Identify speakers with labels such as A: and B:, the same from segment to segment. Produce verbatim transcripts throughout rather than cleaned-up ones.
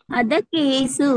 A: ಅದಕ್ಕೆ ಯೇಸು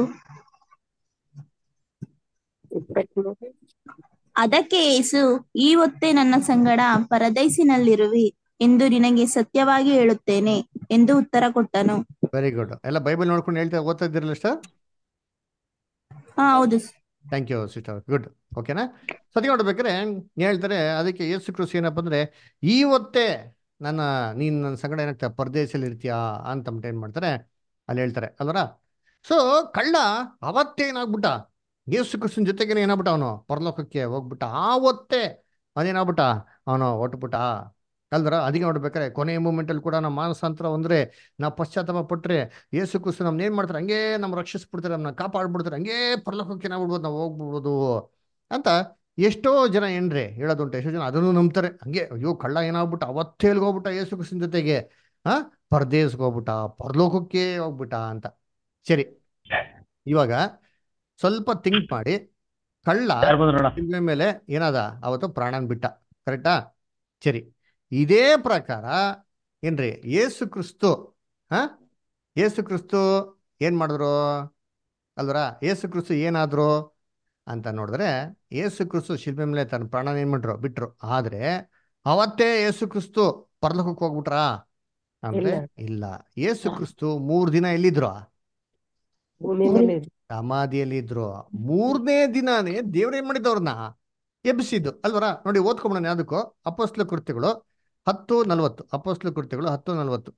B: ಇಪ್ಪತ್ಮೂರು
A: ಅದಕ್ಕೆ ಯೇಸು, ಈ ಹೊತ್ತೇ ನನ್ನ ಸಂಗಡ ಪರದೈಸಿನಲ್ಲಿರುವಿ ಎಂದು ನಿನಗೆ ಸತ್ಯವಾಗಿ ಹೇಳುತ್ತೇನೆ ಎಂದು ಉತ್ತರ ಕೊಟ್ಟನು.
C: Very good. ಎಲ್ಲ ಬೈಬಲ್ ನೋಡ್ಕೊಂಡು ಹೇಳ್ತಾ ಓದ್ತಾ ಇದ್ದೀರಲ್ಲ ಸರ್?
A: ಹಾ ಹೌದು.
C: Thank you sister, good. ಓಕೆನಾ? ಸತಿ ನೋಡ್ಬೇಕಾದ್ರೆ ಹೇಳ್ತಾರೆ, ಅದಕ್ಕೆ ಯೇಸು ಕ್ರಿಸ್ತು ಏನಪ್ಪ ಅಂದ್ರೆ, ಈ ಹೊತ್ತೇ ನನ್ನ ನೀನು ನನ್ನ ಸಂಗಡ ಏನಾಗ್ತಾ ಪರದೇಶಲ್ಲಿ ಇರ್ತೀಯಾ ಅಂತಂದ್ಬಿಟ್ಟು ಏನು ಮಾಡ್ತಾರೆ ಅಲ್ಲಿ ಹೇಳ್ತಾರೆ ಅಲ್ವರ. ಸೊ ಕಳ್ಳ ಅವತ್ತೇನಾಗ್ಬಿಟ್ಟ, ಯೇಸು ಕ್ರಿಸ್ತನ ಜೊತೆಗೇನೆ ಏನಾಗ್ಬಿಟ್ಟ, ಅವನು ಪರಲೋಕಕ್ಕೆ ಹೋಗ್ಬಿಟ್ಟ. ಆವತ್ತೇ ಅದೇನಾಗ್ಬಿಟ್ಟ, ಅವನು ಹೊಟ್ಬಿಟ್ಟ ಅಲ್ದರ. ಅದಕ್ಕೆ ನೋಡ್ಬೇಕಾರೆ ಕೊನೆಯ ಮೂಮೆಂಟಲ್ಲಿ ಕೂಡ ನಮ್ಮ ಮಾನಸಾಂತರ ಅಂದ್ರೆ ನಾವು ಪಶ್ಚಾತ್ತಾಪ ಪಟ್ಟರೆ ಯೇಸು ಕ್ರಿಸ್ತು ನಮ್ನ ಏನ್ ಮಾಡ್ತಾರೆ, ಹಂಗೆ ನಮ್ಮ ರಕ್ಷಿಸ್ಬಿಡ್ತಾರೆ, ನಮ್ಮನ್ನ ಕಾಪಾಡ್ಬಿಡ್ತಾರೆ, ಹಂಗೆ ಪರಲೋಕಕ್ಕೆ ನಾವು ಬಿಡ್ಬೋದು, ನಾವು ಹೋಗ್ಬಿಡ್ಬೋದು ಅಂತ ಎಷ್ಟೋ ಜನ ಏನ್ರಿ ಹೇಳೋದುಂಟು. ಎಷ್ಟೋ ಜನ ಅದನ್ನು ನಂಬ್ತಾರೆ. ಹಂಗೆ ಅಯ್ಯೋ ಕಳ್ಳ ಏನಾಗ್ಬಿಟ್ಟ ಅವತ್ತೇ ಹೋಗ್ಬಿಟ್ಟ ಯೇಸು ಕ್ರಿಸ್ತನ ಜೊತೆಗೆ, ಆ ಪರದೇಶಕ್ಕೆ ಹೋಗ್ಬಿಟ್ಟ, ಪರಲೋಕಕ್ಕೆ ಹೋಗ್ಬಿಟ್ಟ ಅಂತ. ಸರಿ, ಇವಾಗ ಸ್ವಲ್ಪ ಥಿಂಕ್ ಮಾಡಿ. ಕಳ್ಳ ಶಿಲ್ಬೆ ಮೇಲೆ ಏನಾದ ಅವತ್ತು ಪ್ರಾಣನ್ ಬಿಟ್ಟ, ಕರೆಕ್ಟಾ? ಸರಿ, ಇದೇ ಪ್ರಕಾರ ಏನ್ರಿ ಯೇಸು ಕ್ರಿಸ್ತು, ಹಾ ಯೇಸು ಕ್ರಿಸ್ತು ಏನ್ ಮಾಡಿದ್ರು ಅಲ್ವರ? ಯೇಸು ಕ್ರಿಸ್ತು ಏನಾದ್ರು ಅಂತ ನೋಡಿದ್ರೆ, ಯೇಸು ಕ್ರಿಸ್ತು ಶಿಲ್ಬೆ ಮೇಲೆ ತನ್ನ ಪ್ರಾಣನ ಏನ್ ಮಾಡ್ರು, ಬಿಟ್ರು. ಆದ್ರೆ ಅವತ್ತೇ ಯೇಸು ಕ್ರಿಸ್ತು ಪರಲೋಕಕ್ಕೆ ಹೋಗ್ಬಿಟ್ರಾ ಅಂದ್ರೆ
B: ಇಲ್ಲ,
C: ಇಲ್ಲ. ಯೇಸು ಕ್ರಿಸ್ತು ಮೂರ್ ದಿನ ಎಲ್ಲಿದ್ರು?
B: ಭೂಮಿ ಮೇಲೆ ಇದೆ.
C: ಸಮಾಧಿಯಲ್ಲಿ ಇದ್ರು. ಮೂರನೇ ದಿನಾನೇ ದೇವ್ರೇನ್ ಮಾಡಿದ್ದವ್ರನ್ನ ಎಬ್ಬಿಸಿದ್ದು ಅಲ್ವರ. ನೋಡಿ ಓದ್ಕೊಂಬಿಡೋಣ ಯಾವ್ದಕ್ಕೂ. ಅಪೊಸ್ತಲ ಕೃತ್ಯಗಳು ಹತ್ತು ನಲ್ವತ್ತು. ಅಪೊಸ್ತಲ ಕೃತ್ಯಗಳು ಹತ್ತು ನಲ್ವತ್ತು.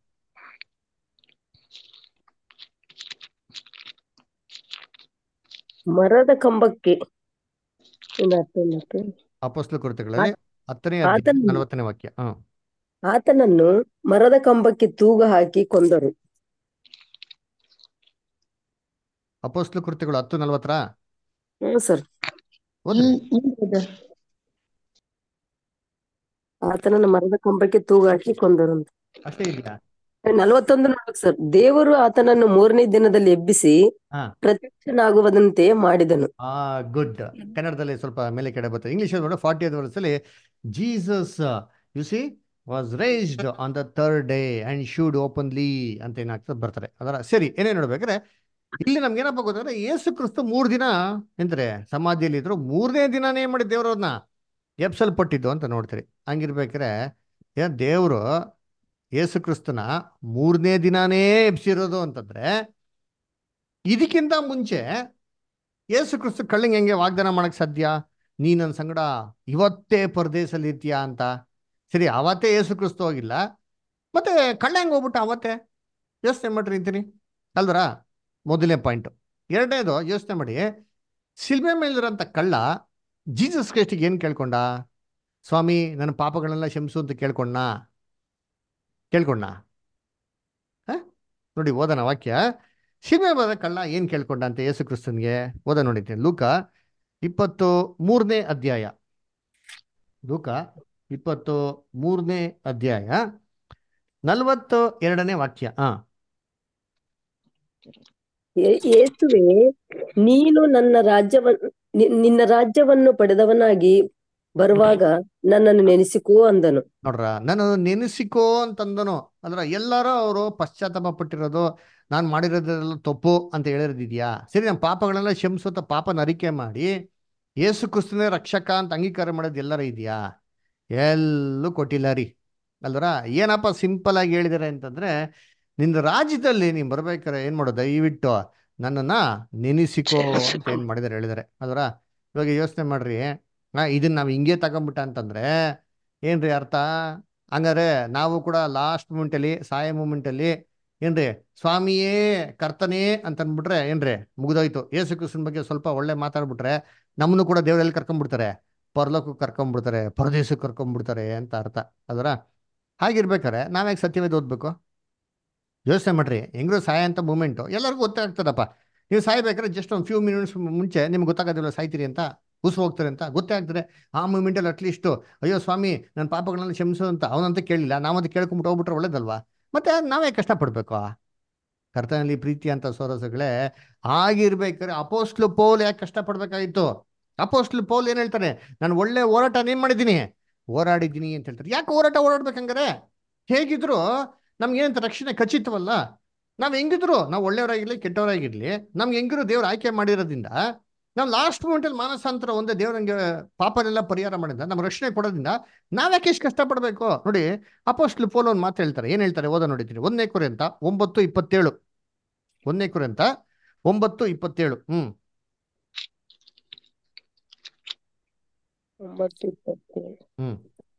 B: ಮರದ ಕಂಬಕ್ಕೆ ಇನ್ನು ಹತ್ತೊಂಬತ್ತು.
C: ಅಪೊಸ್ತಲ ಕೃತ್ಯಗಳಲ್ಲಿ
B: ಆತ-
C: ಹತ್ತನೇ ಅಧ್ಯಾಯ
B: ಆತನನ್ನು
C: ನಲವತ್ತನೇ ವಾಕ್ಯ. ಹ್ಮ್
B: ಆತನನ್ನು ಮರದ ಕಂಬಕ್ಕೆ ತೂಗು ಹಾಕಿ ಕೊಂದರು.
C: ಅಪೊಸ್ತಲ ಕೃತ್ಯಗಳು ಹತ್ತು ನಲ್ವತ್ತರ
B: ಹ್ಮ್ ಸರ್.
C: ಓದ್ರಿ.
B: ಆತನನ್ನು ಮರದ ಕಂಬಕ್ಕೆ ತೂಗು ಹಾಕಿ ಕೊಂದರು ಅಂತ
C: ಅಷ್ಟೇ ಇದೆಯಾ?
B: ನಲವತ್ತೊಂದು ನೋಡ್ಬೇಕು ಸರ್. ದೇವರು ಆತನನ್ನು ಮೂರನೇ ದಿನದಲ್ಲಿ ಎಬ್ಬಿಸಿ
C: ಹಾ
B: ಪ್ರತ್ಯಕ್ಷನಾಗುವುದಂತೆ ಮಾಡಿದನು.
C: ಆ ಗುಡ್. ಕನ್ನಡದಲ್ಲಿ ಸ್ವಲ್ಪ ಮೇಲೆ ಕೆಡೆ ಬರ್ತದೆ. ಇಂಗ್ಲಿಷ್ ನೋಡಿ ಫಾರ್ಟಿ ಏತ್ ವರ್ಷದಲ್ಲಿ Jesus you see was raised on the third day and should openly ಅಂತ ಏನಾಗ್ತದೆ ಬರ್ತಾರೆ ಅದರ. ಸರಿ, ಏನೇ ನೋಡ್ಬೇಕಾದ್ರೆ ಇಲ್ಲಿ ನಮ್ಗೆ ಏನಪ್ಪ ಗೊತ್ತಂದ್ರೆ, ಯೇಸು ಕ್ರಿಸ್ತು ಮೂರ್ ದಿನ ಎಂದ್ರೆ ಸಮಾಧಿಯಲ್ಲಿ ಇದ್ರು. ಮೂರನೇ ದಿನಾನೇ ಏನ್ ಮಾಡಿ ದೇವ್ರವ್ರನ್ನ ಎಬ್ಸಲ್ಪಟ್ಟಿದ್ದು ಅಂತ ನೋಡ್ತೀರಿ. ಹಂಗಿರ್ಬೇಕಾರೆ ಏನ್ ದೇವ್ರು ಯೇಸು ಕ್ರಿಸ್ತನ ಮೂರನೇ ದಿನಾನೇ ಎಬ್ಸಿರೋದು ಅಂತಂದ್ರೆ, ಇದಕ್ಕಿಂತ ಮುಂಚೆ ಯೇಸು ಕ್ರಿಸ್ತು ಕಳ್ಳಿಂಗ್ ಹೆಂಗೆ ವಾಗ್ದಾನ ಮಾಡಕ್ ಸಾಧ್ಯ? ನೀ ನನ್ನ ಸಂಗಡ ಇವತ್ತೇ ಪರದೇಶಲ್ಲಿ ಇರ್ತೀಯಾ ಅಂತ. ಸರಿ, ಅವತ್ತೇ ಯೇಸು ಕ್ರಿಸ್ತು ಹೋಗಿಲ್ಲ, ಮತ್ತೆ ಕಳ್ಳ ಹೆಂಗ್ ಹೋಗ್ಬಿಟ್ಟ ಅವತ್ತೇ? ಯೋಚನೆ ಮಾಡ್ರಿ ಅಂತೀನಿ ಅಲ್ವರ. ಮೊದಲನೇ ಪಾಯಿಂಟ್. ಎರಡನೇದು ಯೋಚನೆ ಮಾಡಿ, ಶಿಲ್ಬೆ ಮೇಲಿರೋಂಥ ಕಳ್ಳ ಜೀಸಸ್ ಕ್ರೈಸ್ಟಿಗೆ ಏನ್ ಕೇಳ್ಕೊಂಡ? ಸ್ವಾಮಿ ನನ್ನ ಪಾಪಗಳನ್ನೆಲ್ಲ ಕ್ಷಮಿಸು ಅಂತ ಕೇಳ್ಕೊಂಡ ಕೇಳ್ಕೊಂಡ ಹ ನೋಡಿ ಓದನ ವಾಕ್ಯ. ಶಿಲ್ಬೆ ಬದ ಕಳ್ಳ ಏನ್ ಕೇಳ್ಕೊಂಡ ಅಂತ ಯೇಸು ಕ್ರಿಸ್ತನ್ಗೆ? ಓದ ನೋಡಿದ್ದೀನಿ. ಲೂಕ ಇಪ್ಪತ್ತು ಮೂರನೇ ಅಧ್ಯಾಯ. ಲೂಕ ಇಪ್ಪತ್ತು ಮೂರನೇ ಅಧ್ಯಾಯ ನಲ್ವತ್ತು ಎರಡನೇ ವಾಕ್ಯ. ಹಾ
B: ಯೇ- ಯೇಸುವೆ, ನೀನು ನನ್ನ ರಾಜ್ಯವನ್ನು ನಿನ್ನ ರಾಜ್ಯವನ್ನು ಪಡೆದವನಾಗಿ ಬರುವಾಗ ನನ್ನನ್ನು ನೆನೆಸಿಕೋ ಅಂದನು.
C: ನೋಡ್ರ, ನಾನು ನೆನೆಸಿಕೋ ಅಂತಂದನು. ಅಂದ್ರ ಎಲ್ಲರೂ ಅವರು ಪಶ್ಚಾತ್ತಾಪ ಪಟ್ಟಿರೋದು, ನಾನು ಮಾಡಿರೋದೆಲ್ಲ ತಪ್ಪು ಅಂತ ಹೇಳಿರೋದಿದ್ಯಾ? ಸರಿ, ನಮ್ಮ ಪಾಪಗಳೆಲ್ಲ ಕ್ಷಮಿಸುತ್ತ ಪಾಪನ ಅರಿಕೆ ಮಾಡಿ ಯೇಸು ಕ್ರಿಸ್ತನೇ ರಕ್ಷಕ ಅಂತ ಅಂಗೀಕಾರ ಮಾಡೋದು ಎಲ್ಲರ ಇದೆಯಾ? ಎಲ್ಲೂ ಕೊಟ್ಟಿಲ್ಲ ರೀ ಅಲ್ವರ. ಏನಪ್ಪ ಸಿಂಪಲ್ ಆಗಿ ಹೇಳಿದಾರೆ ಅಂತಂದ್ರೆ, ನಿನ್ನ ರಾಜ್ಯದಲ್ಲಿ ನೀನ್ ಬರ್ಬೇಕಾರೆ ಏನ್ ಮಾಡೋ, ದಯವಿಟ್ಟು ನನ್ನನ್ನ ನೆನೆಸಿಕೋ ಅಂತ ಏನ್ ಮಾಡಿದಾರೆ ಹೇಳಿದಾರೆ ಅಲ್ವರ. ಇವಾಗ ಯೋಚನೆ ಮಾಡ್ರಿ, ಹಾ ಇದನ್ನ ನಾವು ಹಿಂಗೆ ತಗೊಂಬಿಟ್ಟ ಅಂತಂದ್ರೆ ಏನ್ರಿ ಅರ್ಥ? ಹಂಗಾರೆ ನಾವು ಕೂಡ ಲಾಸ್ಟ್ ಮೂಮೆಂಟಲ್ಲಿ, ಸಾಯ ಮೂಮೆಂಟಲ್ಲಿ ಏನ್ರಿ ಸ್ವಾಮಿಯೇ ಕರ್ತನೇ ಅಂತ ಅಂದ್ಬಿಟ್ರೆ ಏನ್ರಿ ಮುಗ್ದೋಯ್ತು. ಯೇಸು ಕ್ರಿಸ್ತನ ಬಗ್ಗೆ ಸ್ವಲ್ಪ ಒಳ್ಳೆ ಮಾತಾಡ್ಬಿಟ್ರೆ ನಮ್ಮನ್ನು ಕೂಡ ದೇವರಲ್ಲಿ ಕರ್ಕೊಂಡ್ಬಿಡ್ತಾರೆ, ಪರಲೋಕಕ್ಕೆ ಕರ್ಕೊಂಡ್ಬಿಡ್ತಾರೆ, ಪರದೇಶಕ್ಕೆ ಕರ್ಕೊಂಡ್ಬಿಡ್ತಾರೆ ಅಂತ ಅರ್ಥ ಅದರ. ಹಾಗಿರ್ಬೇಕಾರೆ ನಾವ್ಯಾಕೆ ಸತ್ಯವೇದ ಓದ್ಬೇಕು? ಯೋಚನೆ ಮಾಡ್ರಿ. ಹೆಂಗ್ರು ಸಾಯ ಅಂತ ಮೂಮೆಂಟು ಎಲ್ಲರಿಗೂ ಗೊತ್ತಾಗ್ತದಪ್ಪ. ನೀವು ಸಾಯ್ಬೇಕಾದ್ರೆ ಜಸ್ಟ್ ಒಂದು ಫ್ಯೂ ಮಿನಿಟ್ಸ್ ಮುಂಚೆ ನಿಮ್ಗೆ ಗೊತ್ತಾಗೋದಿಲ್ಲ ಸಾಯ್ತೀರಿ ಅಂತ, ಉಸು ಹೋಗ್ತಾರೆ ಅಂತ ಗೊತ್ತೇ ಆಗ್ತದೆ. ಆ ಮೂಮೆಂಟಲ್ಲಿ ಅಟ್ಲೀಸ್ಟು ಅಯ್ಯೋ ಸ್ವಾಮಿ ನನ್ನ ಪಾಪಗಳನ್ನ ಕ್ಷಮಿಸು ಅಂತ ಅವನಂತ ಕೇಳಿಲ್ಲ, ನಾವಂತ ಕೇಳ್ಕೊಂಬಿಟ್ಟು ಹೋಗ್ಬಿಟ್ರೆ ಒಳ್ಳೇದಲ್ವಾ? ಮತ್ತೆ ನಾವೇ ಕಷ್ಟಪಡ್ಬೇಕು? ಕರ್ತನಲ್ಲಿ ಪ್ರೀತಿ ಅಂತ ಸೋರಸಗಳೇ, ಆಗಿರ್ಬೇಕಾದ್ರೆ ಅಪೋಸ್ಟ್ಲು ಪೌಲ್ ಯಾಕೆ ಕಷ್ಟಪಡ್ಬೇಕಾಗಿತ್ತು? ಅಪೋಸ್ಟ್ಲು ಪೌಲ್ ಏನ್ ಹೇಳ್ತಾರೆ? ನಾನು ಒಳ್ಳೆ ಹೋರಾಟ ಏನ್ ಮಾಡಿದ್ದೀನಿ, ಹೋರಾಡಿದ್ದೀನಿ ಅಂತ ಹೇಳ್ತಾರೆ. ಯಾಕೆ ಹೋರಾಟ ಓಡಾಡ್ಬೇಕಂಗಾರೆ? ಹೇಗಿದ್ರು ನಮ್ಗೆ ಏನಂತ ರಕ್ಷಣೆ ಖಚಿತವಲ್ಲ. ನಾವ್ ಹೆಂಗಿದ್ರು ನಾವು ಒಳ್ಳೆಯವರಾಗಿರ್ಲಿ ಕೆಟ್ಟವರಾಗಿರ್ಲಿ ನಮ್ಗೆ ಹೆಂಗಿರು ದೇವ್ರು ಆಯ್ಕೆ ಮಾಡಿರೋದ್ರಿಂದ ನಾವು ಲಾಸ್ಟ್ ಮೂಮೆಂಟಲ್ಲಿ ಮಾನಸಾಂತರ ಒಂದೇ ದೇವ್ರ ನಮ್ಗೆ ಪಾಪನೆಲ್ಲ ಪರಿಹಾರ ಮಾಡಿದ ನಮ್ಮ ರಕ್ಷಣೆ ಕೊಡೋದ್ರಿಂದ ನಾವ್ಯಾಕೆ ಇಷ್ಟು ಕಷ್ಟಪಡ್ಬೇಕು ನೋಡಿ. ಅಪೋಸ್ಟ್ಲ್ ಪೌಲ್ ಒಂದು ಮಾತು ಹೇಳ್ತಾರೆ, ಏನ್ ಹೇಳ್ತಾರೆ ಓದ ನೋಡಿತೀನಿ. ಒಂದನೇ ಕೊರಿಂಥ ಒಂಬತ್ತು ಇಪ್ಪತ್ತೇಳು. ಒಂದನೇ ಕೊರಿಂಥ ಒಂಬತ್ತು ಇಪ್ಪತ್ತೇಳು. ಹ್ಮ್
B: ಒಂಬತ್ತು ಇಪ್ಪತ್ತೇಳು.
C: ಹ್ಮ್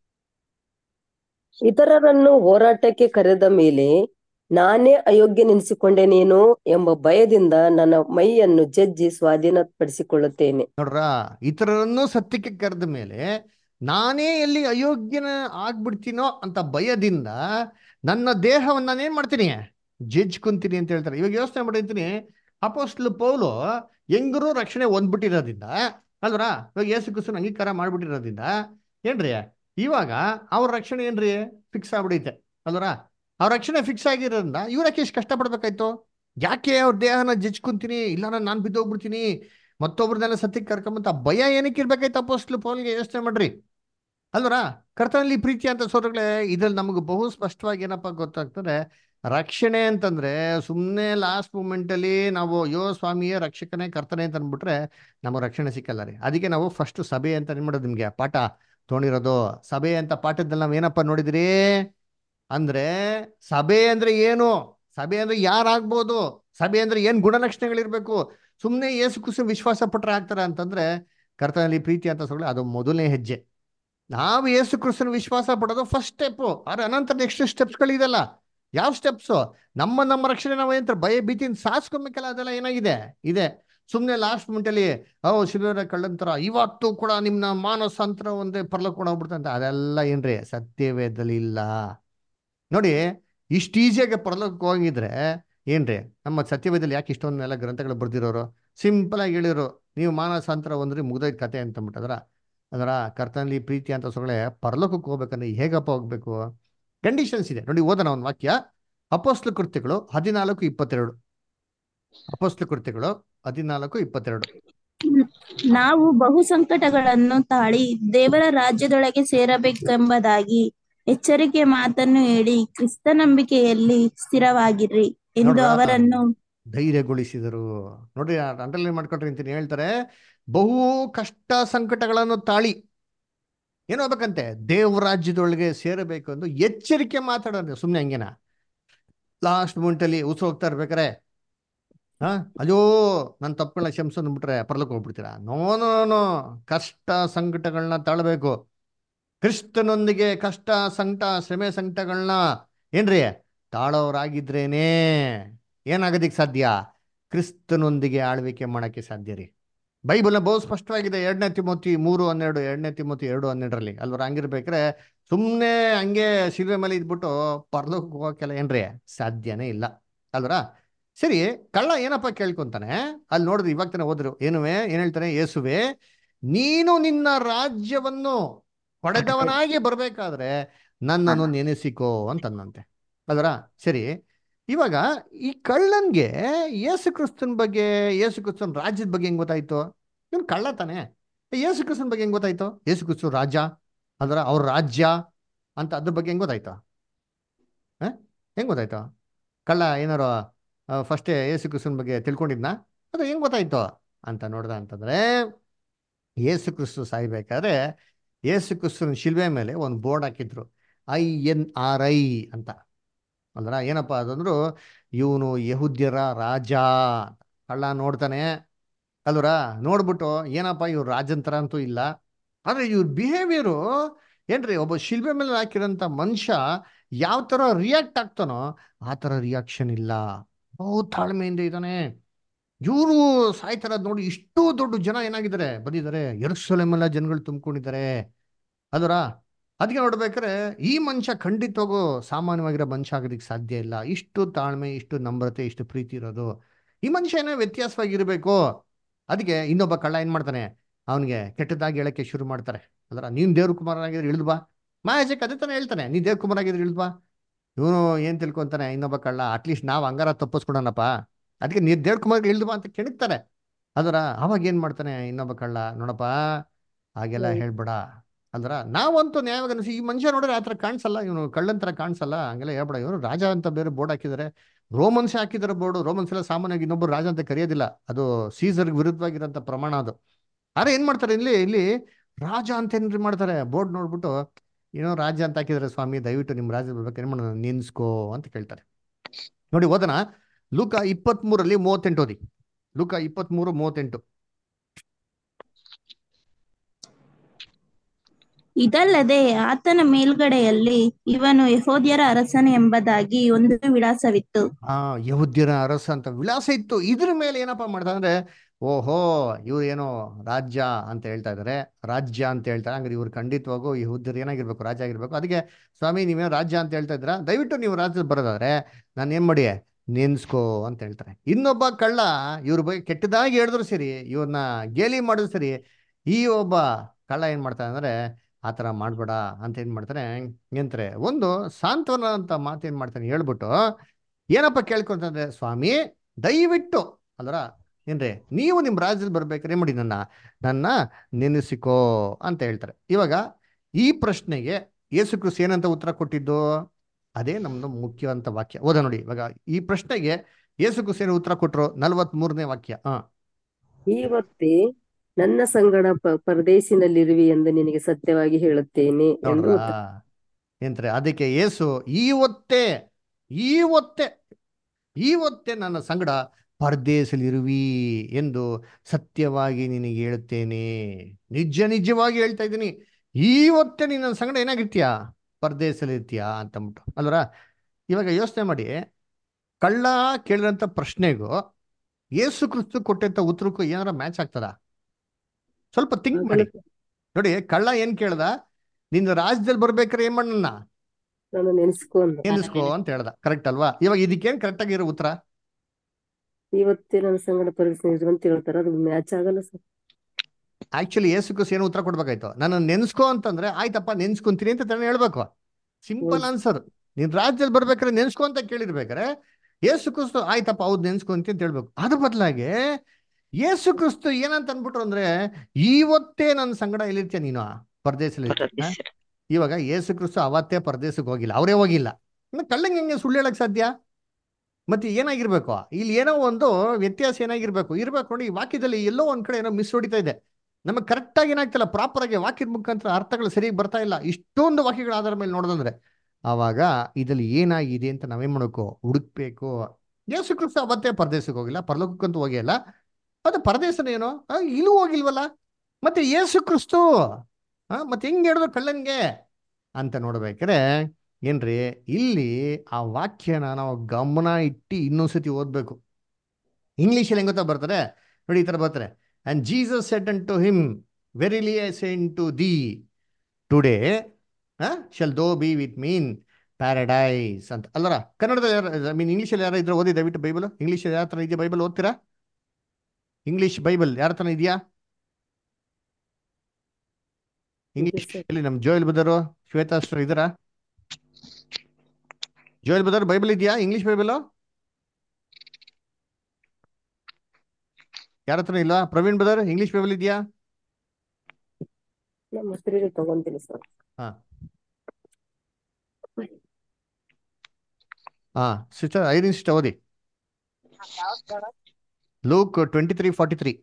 B: ಇತರರನ್ನು ಹೋರಾಟಕ್ಕೆ ಕರೆದ ಮೇಲೆ ನಾನೇ ಅಯೋಗ್ಯನೆನಿಸಿಕೊಂಡೇನೇನೋ ಎಂಬ ಭಯದಿಂದ ನನ್ನ ಮೈಯನ್ನು ಜಜ್ಜಿ ಸ್ವಾಧೀನಪಡಿಸಿಕೊಳ್ಳುತ್ತೇನೆ.
C: ನೋಡ್ರ, ಇತರರನ್ನು ಸತ್ಯಕ್ಕೆ ಕರೆದ ಮೇಲೆ ನಾನೇ ಎಲ್ಲಿ ಅಯೋಗ್ಯನ ಆಗ್ಬಿಡ್ತೀನೋ ಅಂತ ಭಯದಿಂದ ನನ್ನ ದೇಹವನ್ನು ನಾನೇನ್ ಮಾಡ್ತೀನಿ, ಜಜ್ಕೊಂತೀನಿ ಅಂತ ಹೇಳ್ತಾರೆ. ಇವಾಗ ಯೋಚನೆ ಮಾಡಿರ್ತೀನಿ, ಅಪೋಸ್ಟ್ಲ್ ಪೌಲು ಹೆಂಗರೂ ರಕ್ಷಣೆ ಹೊಂದ್ಬಿಟ್ಟಿರೋದ್ರಿಂದ ಅಲ್ವರ, ಇವಾಗ ಯೇಸು ಕ್ರಿಸ್ತನ ಅಂಗೀಕಾರ ಮಾಡ್ಬಿಟ್ಟಿರೋದ್ರಿಂದ ಏನ್ರಿ ಇವಾಗ ಅವ್ರ ರಕ್ಷಣೆ ಏನ್ರಿ ಫಿಕ್ಸ್ ಆಗ್ಬಿಡೈತೆ ಅಲ್ವರ. ಅವ್ರ ರಕ್ಷಣೆ ಫಿಕ್ಸ್ ಆಗಿರೋದ್ರಿಂದ ಇವ್ರಕ್ಕೆ ಎಷ್ಟು ಕಷ್ಟಪಡ್ಬೇಕಾಯ್ತು? ಯಾಕೆ ಅವ್ರ ದೇಹನ ಜಜ್ಕೊಂತೀನಿ, ಇಲ್ಲ ನಾನು ಬಿದ್ದೋಗ್ಬಿಡ್ತೀನಿ, ಮತ್ತೊಬ್ರನ್ನೆಲ್ಲ ಸತ್ಯಕ್ಕೆ ಕರ್ಕೊಂಬಂತ ಭಯ ಏನಕ್ಕೆ ಇರ್ಬೇಕಾಯ್ತು ಅಪೋಸ್ಟ್ಲ್ ಪೌಲ್ಗೆ? ಯೋಚನೆ ಮಾಡ್ರಿ ಅಲ್ವರ. ಕರ್ತನಲ್ಲಿ ಪ್ರೀತಿ ಅಂತ ಸೋದರಗಳೇ, ಇದ್ರಲ್ಲಿ ನಮಗೆ ಬಹು ಸ್ಪಷ್ಟವಾಗಿ ಏನಪ್ಪ ಗೊತ್ತಾಗ್ತದೆ, ರಕ್ಷಣೆ ಅಂತಂದ್ರೆ ಸುಮ್ಮನೆ ಲಾಸ್ಟ್ ಮೂಮೆಂಟ್ ಅಲ್ಲಿ ನಾವು ಯೋ ಸ್ವಾಮಿಯೇ ರಕ್ಷಕನೇ ಕರ್ತನೆ ಅಂತ ಅಂದ್ಬಿಟ್ರೆ ನಮಗೆ ರಕ್ಷಣೆ ಸಿಕ್ಕಲ್ಲ ರೀ. ಅದಕ್ಕೆ ನಾವು ಫಸ್ಟ್ ಸಭೆ ಅಂತ ಏನ್ ಮಾಡೋದು, ನಿಮ್ಗೆ ಪಾಠ ತೊಗೊಂಡಿರೋದು. ಸಭೆ ಅಂತ ಪಾಠದಲ್ಲಿ ನಾವ್ ಏನಪ್ಪ ನೋಡಿದಿರಿ ಅಂದ್ರೆ, ಸಭೆ ಅಂದ್ರೆ ಏನು, ಸಭೆ ಅಂದ್ರೆ ಯಾರಾಗ್ಬೋದು, ಸಭೆ ಅಂದ್ರೆ ಏನ್ ಗುಣಲಕ್ಷಣಗಳಿರ್ಬೇಕು. ಸುಮ್ಮನೆ ಯೇಸು ಕ್ರಿಸ್ತನ ವಿಶ್ವಾಸ ಪಟ್ರೆ ಆಗ್ತಾರ ಅಂತಂದ್ರೆ ಕರ್ತನಲ್ಲಿ ಪ್ರೀತಿ ಅಂತ ಸೊಗಳೆ ಅದು ಮೊದಲನೇ ಹೆಜ್ಜೆ. ನಾವು ಯೇಸು ಕ್ರಿಸ್ತನ ವಿಶ್ವಾಸ ಪಡೋದು ಫಸ್ಟ್ ಸ್ಟೆಪ್. ಆದ್ರೆ ಅನಂತರ ನೆಕ್ಸ್ಟ್ ಸ್ಟೆಪ್ಸ್ಗಳಿದೆಲ್ಲ. ಯಾವ ಸ್ಟೆಪ್ಸ್? ನಮ್ಮ ನಮ್ಮ ರಕ್ಷಣೆ ನಾವು ಏನಂತಾರೆ ಭಯ ಭೀತಿಯಿಂದ ಸಾಧಿಸ್ಕೊಬೇಕಲ್ಲ, ಅದೆಲ್ಲ ಏನಾಗಿದೆ ಇದೆ. ಸುಮ್ಮನೆ ಲಾಸ್ಟ್ ಮಿನಿಟಲ್ಲಿ ಓ ಶಿಲ್ವರ ಕಳ್ಳಂತರ ಇವತ್ತು ಕೂಡ ನಿಮ್ನ ಮಾನಸಾಂತರ ಒಂದೇ ಪರ್ಲಕ್ ಕೂಡ ಹೋಗ್ಬಿಡ್ತಂತ, ಅದೆಲ್ಲ ಏನ್ರಿ ಸತ್ಯವೇದದಲ್ಲಿ ಇಲ್ಲ ನೋಡಿ. ಇಷ್ಟು ಈಸಿಯಾಗಿ ಪರಲೋಕಕ್ಕೆ ಹೋಗಿದ್ರೆ ಏನ್ರಿ ನಮ್ಮ ಸತ್ಯವೇದಲ್ಲಿ ಯಾಕೆ ಇಷ್ಟೊಂದೆಲ್ಲ ಗ್ರಂಥಗಳು ಬರ್ದಿರೋರು? ಸಿಂಪಲ್ ಆಗಿ ಹೇಳಿರೋ, ನೀವು ಮಾನಸಾಂತರ ಒಂದ್ರಿ ಮುಗ್ದೈದ್ ಕತೆ ಅಂತ ಅಂದ್ಬಿಟ್ಟದ್ರ. ಅದರ ಕರ್ತನಲ್ಲಿ ಪ್ರೀತಿ ಅಂತ ಸೊಗಳೆ ಪರಲೋಕಕ್ಕೆ ಹೋಗ್ಬೇಕಂದ್ರೆ ಹೇಗಪ್ಪ ಹೋಗ್ಬೇಕು? ಕಂಡೀಷನ್ಸ್ ಇದೆ ನೋಡಿ. ಓದೋಣ ಒಂದು ವಾಕ್ಯ, ಅಪೊಸ್ತ್ಲ ಕೃತ್ಯಗಳು ಹದಿನಾಲ್ಕು ಇಪ್ಪತ್ತೆರಡು. ಅಪೊಸ್ತ್ಲ ಕೃತ್ಯಗಳು ಹದಿನಾಲ್ಕು ಇಪ್ಪತ್ತೆರಡು.
A: ನಾವು ಬಹು ಸಂಕಟಗಳನ್ನು ತಾಳಿ ದೇವರ ರಾಜ್ಯದೊಳಗೆ ಸೇರಬೇಕೆಂಬುದಾಗಿ ಎಚ್ಚರಿಕೆ ಮಾತನ್ನು ಹೇಳಿ ಕ್ರಿಸ್ತ ನಂಬಿಕೆಯಲ್ಲಿ ಸ್ಥಿರವಾಗಿರ್ರಿ ಎಂದು
C: ನೋಡ್ರಾ?
A: ಅವರನ್ನು
C: ಧೈರ್ಯಗೊಳಿಸಿದರು. ನೋಡ್ರಿ, ಅಂಡರ್ಲೈನ್ ಮಾಡ್ಕೊಂಡ್ರಿ ಅಂತೀನಿ. ಹೇಳ್ತಾರೆ ಬಹು ಕಷ್ಟ ಸಂಕಟಗಳನ್ನು ತಾಳಿ ಏನೋಗ್ಬೇಕಂತೆ, ದೇವ್ರ ರಾಜ್ಯದೊಳಗೆ ಸೇರಬೇಕು ಎಂದು ಎಚ್ಚರಿಕೆ ಮಾತಾಡೋದು. ಸುಮ್ಮನೆ ಹಂಗೇನ ಲಾಸ್ಟ್ ಮೂಮೆಂಟಲ್ಲಿ ಉಸು ಹೋಗ್ತಾ ಇರ್ಬೇಕಾರೆ ಹಾ ಅಯ್ಯೋ ನನ್ನ ತಪ್ಪುಗಳನ್ನ ಕ್ಷಮಿಸು ಅಂದ್ಬಿಟ್ರೆ ಪರ್ಲಕ್ಕೆ ಹೋಗ್ಬಿಡ್ತೀರಾ? ನೋ ನೋ ನೋ, ಕಷ್ಟ ಸಂಕಟಗಳನ್ನ ತಾಳ್ಬೇಕು. ಕ್ರಿಸ್ತನೊಂದಿಗೆ ಕಷ್ಟ ಸಂಕಟ ಶ್ರಮೆ ಸಂಕಟಗಳನ್ನ ಏನ್ರಿ ತಾಳೋರಾಗಿದ್ರೇನೆ ಏನಾಗೋದಿಕ್ ಸಾಧ್ಯ? ಕ್ರಿಸ್ತನೊಂದಿಗೆ ಆಳ್ವಿಕೆ ಮಾಡಕ್ಕೆ ಸಾಧ್ಯ ರೀ. ಬೈಬಲ್ನ ಬಹು ಸ್ಪಷ್ಟವಾಗಿದೆ. ಎರಡನೇ ತಿಮೋತಿ ಮೂರು ಹನ್ನೆರಡು, ಎರಡನೇ ತಿಮೋತಿ ಎರಡು ಹನ್ನೆರಡರಲ್ಲಿ ಅಲ್ವರ. ಹಂಗಿರ್ಬೇಕ್ರೆ ಸುಮ್ಮನೆ ಹಂಗೆ ಶಿಲ್ವೆ ಮೇಲೆ ಇದ್ಬಿಟ್ಟು ಪರ್ಲೋಕಕ್ಕೆ ಹೋಗಕ್ಕೆಲ್ಲ ಏನ್ರಿ ಸಾಧ್ಯನೇ ಇಲ್ಲ ಅಲ್ವರ. ಸರಿ, ಕಳ್ಳ ಏನಪ್ಪ ಕೇಳ್ಕೊಂತಾನೆ ಅಲ್ಲಿ ನೋಡಿದ್ರಿ, ಇವಾಗ ತಾನೆ ಹೋದ್ರು. ಏನುವೆ ಏನ್ ಹೇಳ್ತಾನೆ, ಯೇಸುವೆ ನೀನು ನಿನ್ನ ರಾಜ್ಯವನ್ನು ಪಡೆದವನಾಗಿ ಬರ್ಬೇಕಾದ್ರೆ ನನ್ನನ್ನು ನೆನೆಸಿಕೋ ಅಂತಂದಂತೆ ಅಲ್ವರ. ಸರಿ, ಇವಾಗ ಈ ಕಳ್ಳನ್ಗೆ ಯೇಸು ಕ್ರಿಸ್ತನ ಬಗ್ಗೆ, ಯೇಸು ಕ್ರಿಸ್ತನ ರಾಜ್ಯದ ಬಗ್ಗೆ ಹೆಂಗ್ ಗೊತ್ತಾಯ್ತು? ಇವನು ಕಳ್ಳ ತಾನೆ, ಯೇಸು ಕ್ರಿಸ್ತನ ಬಗ್ಗೆ ಹೆಂಗ್ ಗೊತ್ತಾಯ್ತು? ಯೇಸು ಕ್ರಿಸ್ತ ರಾಜ ಅಂದ್ರ ಅವ್ರ ರಾಜ್ಯ ಅಂತ ಅದ್ರ ಬಗ್ಗೆ ಹೆಂಗ್ ಗೊತ್ತಾಯ್ತು? ಹ ಹೆಂಗ್ ಗೊತ್ತಾಯ್ತು? ಕಳ್ಳ ಏನಾರು ಫಸ್ಟೇ ಯೇಸು ಕ್ರಿಸ್ತನ ಬಗ್ಗೆ ತಿಳ್ಕೊಂಡಿದ್ನ? ಅದು ಹೆಂಗ್ ಗೊತ್ತಾಯ್ತು ಅಂತ ನೋಡ್ದ ಅಂತಂದ್ರೆ, ಯೇಸು ಕ್ರಿಸ್ತು ಸಾಯ್ಬೇಕಾದ್ರೆ ಯೇಸು ಕ್ರಿಸ್ತನ ಶಿಲ್ವೆ ಮೇಲೆ ಒಂದು ಬೋರ್ಡ್ ಹಾಕಿದ್ರು, ಐ ಎನ್ ಆರ್ ಐ ಅಂತ. ಅಂದ್ರ ಏನಪ್ಪಾ ಅದಂದ್ರು, ಇವನು ಯಹೂದ್ಯರ ರಾಜ. ಕಳ್ಳ ನೋಡ್ತಾನೆ ಅಲ್ವರ, ನೋಡ್ಬಿಟ್ಟು ಏನಪ್ಪಾ ಇವ್ರು ರಾಜಂತರ ಅಂತೂ ಇಲ್ಲ, ಆದ್ರೆ ಇವ್ರ ಬಿಹೇವಿಯರು ಏನ್ರಿ, ಒಬ್ಬ ಶಿಲ್ಬೆ ಮೇಲೆ ಹಾಕಿರೋಂಥ ಮನುಷ್ಯ ಯಾವ ತರ ರಿಯಾಕ್ಟ್ ಆಗ್ತಾನೋ ಆ ತರ ರಿಯಾಕ್ಷನ್ ಇಲ್ಲ. ಬಹು ತಾಳ್ಮೆಯಿಂದ ಇದ್ದಾನೆ. ಇವರು ಸಾಯ್ತಾರದ್ ನೋಡಿ ಇಷ್ಟು ದೊಡ್ಡ ಜನ ಏನಾಗಿದ್ದಾರೆ ಬಂದಿದ್ದಾರೆ, ಯೆರೂಸಲೇಮೆಲ್ಲ ಜನಗಳು ತುಂಬಿಕೊಂಡಿದ್ದಾರೆ ಅಲ್ವರ. ಅದಕ್ಕೆ ನೋಡ್ಬೇಕಾರೆ ಈ ಮನುಷ್ಯ ಖಂಡಿತವಾಗೂ ಸಾಮಾನ್ಯವಾಗಿರೋ ಮನುಷ್ಯ ಆಗೋದಿಕ್ ಸಾಧ್ಯ ಇಲ್ಲ. ಇಷ್ಟು ತಾಳ್ಮೆ, ಇಷ್ಟು ನಮ್ರತೆ, ಇಷ್ಟು ಪ್ರೀತಿ ಇರೋದು ಈ ಮನುಷ್ಯ ಏನೋ ವ್ಯತ್ಯಾಸವಾಗಿರ್ಬೇಕು. ಅದಕ್ಕೆ ಇನ್ನೊಬ್ಬ ಕಳ್ಳ ಏನ್ ಮಾಡ್ತಾನೆ, ಅವನಿಗೆ ಕೆಟ್ಟದಾಗಿ ಹೇಳಕ್ಕೆ ಶುರು ಮಾಡ್ತಾರೆ ಅಲ್ವರ. ನೀನ್ ದೇವ್ರ ಕುಮಾರನಾಗಿದ್ರೆ ಇಳಿದು ಬಾ. ಮಾಯಾಜಕ್ ಅದೇ ತಾನೆ ಹೇಳ್ತಾನೆ, ನೀ ದೇವ್ರ ಕುಮಾರನಾಗಿದ್ರೆ ಇಳಿದು ಬಾ. ಇವನು ಏನ್ ತಿಳ್ಕೊಂತಾನೆ ಇನ್ನೊಬ್ಬ ಕಳ್ಳ, ಅಟ್ಲೀಸ್ಟ್ ನಾವ್ ಹಂಗಾರ ತಪ್ಪಿಸ್ಕೊಡೋಣಪ್ಪ, ಅದಕ್ಕೆ ನೀ ದೇವ್ರ ಕುಮಾರ್ಗೆ ಇಳಿದು ಬಾ ಅಂತ ಕೆಣಕ್ತಾರೆ ಅದರ. ಅವಾಗ ಏನ್ ಮಾಡ್ತಾನೆ ಇನ್ನೊಬ್ಬ ಕಳ್ಳ, ನೋಡಪ್ಪ ಹಾಗೆಲ್ಲ ಹೇಳ್ಬೇಡ ಅಂದ್ರ. ನಾವಂತೂ ನ್ಯಾಯವಾಗಿ ಅನಿಸಿ ಈ ಮನುಷ್ಯ ನೋಡ್ರೆ ಆತರ ಕಾಣಿಸಲ್ಲ, ಇವನು ಕಳ್ಳಂತರ ಕಾಣಿಸಲ್ಲ, ಹಂಗೆಲ್ಲ ಹೇಳ್ಬೇಡ, ಇವನು ರಾಜ ಅಂತ ಬೇರೆ ಬೋರ್ಡ್ ಹಾಕಿದ್ದಾರೆ, ರೋಮನ್ಸ್ ಹಾಕಿದಾರೆ ಬೋರ್ಡು. ರೋಮನ್ಸ್ ಎಲ್ಲ ಸಾಮಾನ್ಯವಾಗಿ ಇನ್ನೊಬ್ಬರು ರಾಜ ಅಂತ ಕರೆಯೋದಿಲ್ಲ, ಅದು ಸೀಸರ್ಗೆ ವಿರುದ್ಧವಾಗಿರೋಂಥ ಪ್ರಮಾಣ ಅದು. ಆದ್ರೆ ಏನ್ ಮಾಡ್ತಾರೆ ಇಲ್ಲಿ ಇಲ್ಲಿ ರಾಜ ಅಂತ ಏನ್ರಿ ಮಾಡ್ತಾರೆ, ಬೋರ್ಡ್ ನೋಡ್ಬಿಟ್ಟು ಏನೋ ರಾಜ ಅಂತ ಹಾಕಿದಾರೆ ಸ್ವಾಮಿ, ದಯವಿಟ್ಟು ನಿಮ್ ರಾಜ ಬರ್ಬೇಕು, ಏನ್ ಮಾಡೋಣ ನಿನ್ಸ್ಕೋ ಅಂತ ಕೇಳ್ತಾರೆ. ನೋಡಿ ಓದನ, ಲೂಕ ಇಪ್ಪತ್ತ್ ಮೂರಲ್ಲಿ ಮೂವತ್ತೆಂಟು ಓದಿ. ಲೂಕ ಇಪ್ಪತ್ತ್ ಮೂರು ಮೂವತ್ತೆಂಟು.
A: ಇದಲ್ಲದೆ ಆತನ ಮೇಲ್ಗಡೆಯಲ್ಲಿ ಇವನು ಯೆಹೂದ್ಯರ ಅರಸನು ಎಂಬುದಾಗಿ ಒಂದು ವಿಳಾಸವಿತ್ತು.
C: ಆ ಯಹೂದ್ಯರ ಅರಸ ಅಂತ ವಿಳಾಸ ಇತ್ತು. ಇದ್ರ ಮೇಲೆ ಏನಪ್ಪಾ ಮಾಡ್ತಾರೆ ಅಂದ್ರೆ, ಓಹೋ ಇವ್ರು ಏನೋ ರಾಜ್ಯ ಅಂತ ಹೇಳ್ತಾ ಇದಾರೆ, ರಾಜ್ಯ ಅಂತ ಹೇಳ್ತಾರೆ, ಹಂಗಾರೆ ಇವ್ರು ಖಂಡಿತವಾಗೂ ಯಹೂದ್ಯರು ಏನಾಗಿರ್ಬೇಕು, ರಾಜ್ಯ ಆಗಿರ್ಬೇಕು. ಅದಕ್ಕೆ ಸ್ವಾಮಿ ನೀವೇನೋ ರಾಜ್ಯ ಅಂತ ಹೇಳ್ತಾ ಇದ್ರ, ದಯವಿಟ್ಟು ನೀವು ರಾಜ್ಯದಲ್ಲಿ ಬರೋದಾದ್ರೆ ನಾನು ಏನ್ ಮಾಡಿ ನೆನ್ಸ್ಕೋ ಅಂತ ಹೇಳ್ತಾರೆ. ಇನ್ನೊಬ್ಬ ಕಳ್ಳ ಇವ್ರ ಬಗ್ಗೆ ಕೆಟ್ಟದಾಗಿ ಹೇಳಿದ್ರು ಸರಿ, ಇವ್ರನ್ನ ಗೇಲಿ ಮಾಡಿದ್ರು ಸರಿ, ಈ ಒಬ್ಬ ಕಳ್ಳ ಏನ್ ಮಾಡ್ತಾನೆ ಅಂದ್ರೆ ಆ ಥರ ಮಾಡ್ಬೇಡ ಅಂತ ಏನ್ ಮಾಡ್ತಾನೆ ಎಂತಾರೆ, ಒಂದು ಸಾಂತ್ವನ ಅಂತ ಮಾತು ಏನ್ ಮಾಡ್ತಾನೆ ಹೇಳ್ಬಿಟ್ಟು ಏನಪ್ಪ ಕೇಳ್ಕೊಂತಂದ್ರೆ, ಸ್ವಾಮಿ ದಯವಿಟ್ಟು ಅಲ್ರ ಏನ್ರಿ ನೀವು ನಿಮ್ ರಾಜ್ಯದಲ್ಲಿ ಬರ್ಬೇಕಾದ್ರೆ ಮಾಡಿ ನನ್ನ ನನ್ನ ನೆನೆಸಿಕೋ ಅಂತ ಹೇಳ್ತಾರೆ. ಇವಾಗ ಈ ಪ್ರಶ್ನೆಗೆ ಯೇಸು ಕ್ರಿಸ್ತ ಏನಂತ ಉತ್ತರ ಕೊಟ್ಟಿದ್ದು, ಅದೇ ನಮ್ದು ಮುಖ್ಯವಂತ ವಾಕ್ಯ. ಓದ ನೋಡಿ ಇವಾಗ ಈ ಪ್ರಶ್ನೆಗೆ ಯೇಸು ಕ್ರಿಸ್ತ ಏನು ಉತ್ತರ ಕೊಟ್ರು, ನಲ್ವತ್ ಮೂರನೇ ವಾಕ್ಯ. ಹ
B: ಇವತ್ತೇ ನನ್ನ ಸಂಗಡ ಪ ಪರದೇಶಿನಲ್ಲಿರುವಿ ಎಂದು ನಿನಗೆ ಸತ್ಯವಾಗಿ ಹೇಳುತ್ತೇನೆ ಎಂದು
C: ನೋಡ್ರ
B: ಉತ್ತರ.
C: ಏನ್ರಿ, ಅದಕ್ಕೆ ಯೇಸು ಇವತ್ತೇ ಇವತ್ತೇ ಇವತ್ತೇ ನನ್ನ ಸಂಗಡ ಪರದೇಶದಲ್ಲಿರುವಿ ಎಂದು ಸತ್ಯವಾಗಿ ನಿನಗೆ ಹೇಳುತ್ತೇನೆ. ನಿಜ ನಿಜವಾಗಿ ಹೇಳ್ತಾ ಇದ್ದೀನಿ, ಇವತ್ತೇ ನೀನು ನನ್ನ ಸಂಗಡ ಏನಾಗಿರ್ತೀಯ, ಪರದೇಶದಲ್ಲಿ ಇರ್ತೀಯಾ ಅಂತಂದ್ಬಿಟ್ಟು ಅಲ್ವರ. ಇವಾಗ ಯೋಚನೆ ಮಾಡಿ, ಕಳ್ಳ ಕೇಳಿದಂಥ ಪ್ರಶ್ನೆಗೂ ಯೇಸು ಕ್ರಿಸ್ತು ಕೊಟ್ಟಂತ ಉತ್ತರಕ್ಕೂ ಏನಾರ ಮ್ಯಾಚ್ ಆಗ್ತದ? ಸ್ವಲ್ಪ ಥಿಂಕ್ ಮಾಡಿ
B: ಆಗಲ್ಲ
C: ನೋಡಿ. ಕಳ್ಳ ಏನ್ ಕೇಳ್ದ, ನಿನ್ನ ರಾಜ್ಯದಲ್ಲಿ ಬರ್ಬೇಕಾರೆ ಏನ್ ಮಾಡಣ್ಣ
B: ನಾನು ನೆನೆಸ್ಕೊ ಅಂದ.
C: ನೆನೆಸ್ಕೋ ಅಂತ ಹೇಳ್ದ, ಕರೆಕ್ಟ್ ಅಲ್ವಾ? ಇವಾಗ ಇದಕ್ಕೇನ್ ಕರೆಕ್ಟ್ ಆಗಿರೋ ಉತ್ತರ?
B: ಇವತ್ತೇ ನನ್ನ ಸಂಗಡ ಪರದೇಶಿನಲ್ಲಿರು ಅಂತ ಹೇಳ್ತಾರೆ, ಅದು ಮ್ಯಾಚ್ ಆಗಲ್ಲ ಸರ್.
C: ಆಕ್ಚುಲಿ ಯೇಸು ಕ್ರಿಸ್ತು ಏನು ಉತ್ತರ ಕೊಡ್ಬೇಕಾಯ್ತು, ನಾನು ನೆನ್ಸ್ಕೋ ಅಂತಂದ್ರೆ ಆಯ್ತಪ್ಪ ನೆನ್ಸ್ಕೊಂತೀನಿ ಅಂತ ತಾನೇ ಹೇಳ್ಬೇಕು. Simple answer. ನೀನ್ ರಾಜ್ಯದಲ್ಲಿ ಬರ್ಬೇಕಾದ್ರೆ ನೆನ್ಸ್ಕೊ ಅಂತ ಕೇಳಿರ್ಬೇಕಾರೆ ಯೇಸು ಕ್ರಿಸ್ತು ಆಯ್ತಪ್ಪ ಹೌದು ನೆನ್ಸ್ಕೊಂತೀನಿ ಅಂತ ಹೇಳ್ಬೇಕು. ಅದ್ರ ಬದಲಾಗಿ ಯೇಸು ಕ್ರಿಸ್ತು ಏನಂತ ಅನ್ಬಿಟ್ರು ಅಂದ್ರೆ, ಇವತ್ತೇ ನನ್ನ ಸಂಗಡ ಎಲ್ಲಿರ್ತೀಯ ನೀನು, ಪರದೇಶದಲ್ಲಿ ಇರ್ತೀಯ. ಇವಾಗ ಯೇಸು ಕ್ರಿಸ್ತು ಅವತ್ತೇ ಪರದೇಶಕ್ಕೆ ಹೋಗಿಲ್ಲ, ಅವರೇ ಹೋಗಿಲ್ಲ. ಇನ್ನು ಕಳ್ಳಂಗೆ ಹೆಂಗೆ ಸುಳ್ಳು ಹೇಳಕ್ ಸಾಧ್ಯ? ಮತ್ತೆ ಏನಾಗಿರ್ಬೇಕು ಇಲ್ಲಿ, ಏನೋ ಒಂದು ವ್ಯತ್ಯಾಸ ಏನಾಗಿರ್ಬೇಕು ಇರ್ಬೇಕು. ನೋಡಿ ಈ ವಾಕ್ಯದಲ್ಲಿ ಎಲ್ಲೋ ಒಂದ್ ಕಡೆ ಏನೋ ಮಿಸ್ ಹೊಡಿತಾ ಇದೆ. ನಮಗೆ ಕರೆಕ್ಟ್ ಆಗಿ ಏನಾಗ್ತಿಲ್ಲ, ಪ್ರಾಪರ್ ಆಗಿ ವಾಕ್ಯದ ಮುಖಾಂತರ ಅರ್ಥಗಳು ಸರಿಯಾಗಿ ಬರ್ತಾ ಇಲ್ಲ. ಇಷ್ಟೊಂದು ವಾಕ್ಯಗಳ ಆಧಾರ ಮೇಲೆ ನೋಡೋದಂದ್ರೆ ಆವಾಗ ಇದ್ರಲ್ಲಿ ಏನಾಗಿದೆ ಅಂತ ನಾವೇನ್ ಮಾಡಬೇಕು, ಹುಡುಕ್ಬೇಕು. ಯೇಸು ಕ್ರಿಸ್ತು ಅವತ್ತೇ ಪರದೇಶಕ್ಕೆ ಹೋಗಿಲ್ಲ, ಪರಲೋಕಕ್ಕಂತೂ ಹೋಗಿಲ್ಲ. ಅದು ಪರದೇಶನ ಏನೋ ಇಲ್ಲೂ ಹೋಗಿಲ್ವಲ್ಲ, ಮತ್ತೆ ಯೇಸು ಕ್ರಿಸ್ತು ಆ ಮತ್ತೆ ಹೆಂಗ್ ಹೇಳಿದ್ರು ಕಳ್ಳನ್ಗೆ ಅಂತ ನೋಡ್ಬೇಕಾರೆ ಏನ್ರಿ, ಇಲ್ಲಿ ಆ ವಾಕ್ಯನ ನಾವು ಗಮನ ಇಟ್ಟು ಇನ್ನೊಂದ್ಸತಿ ಓದ್ಬೇಕು. ಇಂಗ್ಲಿಷಲ್ಲಿ ಹೆಂಗ್ ಗೊತ್ತಾ ಬರ್ತಾರೆ ನೋಡಿ, ಈ ತರ ಬರ್ತಾರೆ. And Jesus said unto him, verily I say to thee today shalt thou be with me in paradise ಅಂತ ಅಲ್ಲರ. ಕನ್ನಡದಲ್ಲಿ ಯಾರು, ಐ ಮೀನ್ ಇಂಗ್ಲೀಷಲ್ಲಿ ಯಾರು ಇದ್ರೆ ಓದಿ ದಯವಿಟ್ಟು ಬೈಬಲ್. ಇಂಗ್ಲೀಷ್ ಯಾವ ಥರ ಇದೆಯಾ ಬೈಬಲ್, ಓದ್ತೀರಾ? ಇಂಗ್ಲೀಷ್ ಬೈಬಲ್ ಯಾರ ಥರ ಇದೆಯಾ? ಇಂಗ್ಲೀಷ್ ಇಲ್ಲಿ ನಮ್ ಜೋಯಲ್ ಬದರು, ಶ್ವೇತಾಸ್ತ್ರ ಇದ್ದಾರಾ? ಜೋಯಲ್ ಬದರ್ ಬೈಬಲ್ ಇದೆಯಾ? ಇಂಗ್ಲೀಷ್ ಬೈಬಲ್ ಯಾರ ಹತ್ರ ಇಲ್ಲ? ಪ್ರವೀಣ್ ಬದರ್ ಇಂಗ್ಲೀಷ್ ಬೈಬಲ್ ಇದೆಯಾ?
B: ನಮ್ಮ ಹತ್ರ ತಗೊಂತೀನಿ ಸರ್.
C: ಹಾ ಹಾ ಸಿಸ್ಟರ್ ಐರಿನ್ ಸಿಸ್ಟರ್ ಓದಿ. Luke twenty three forty three.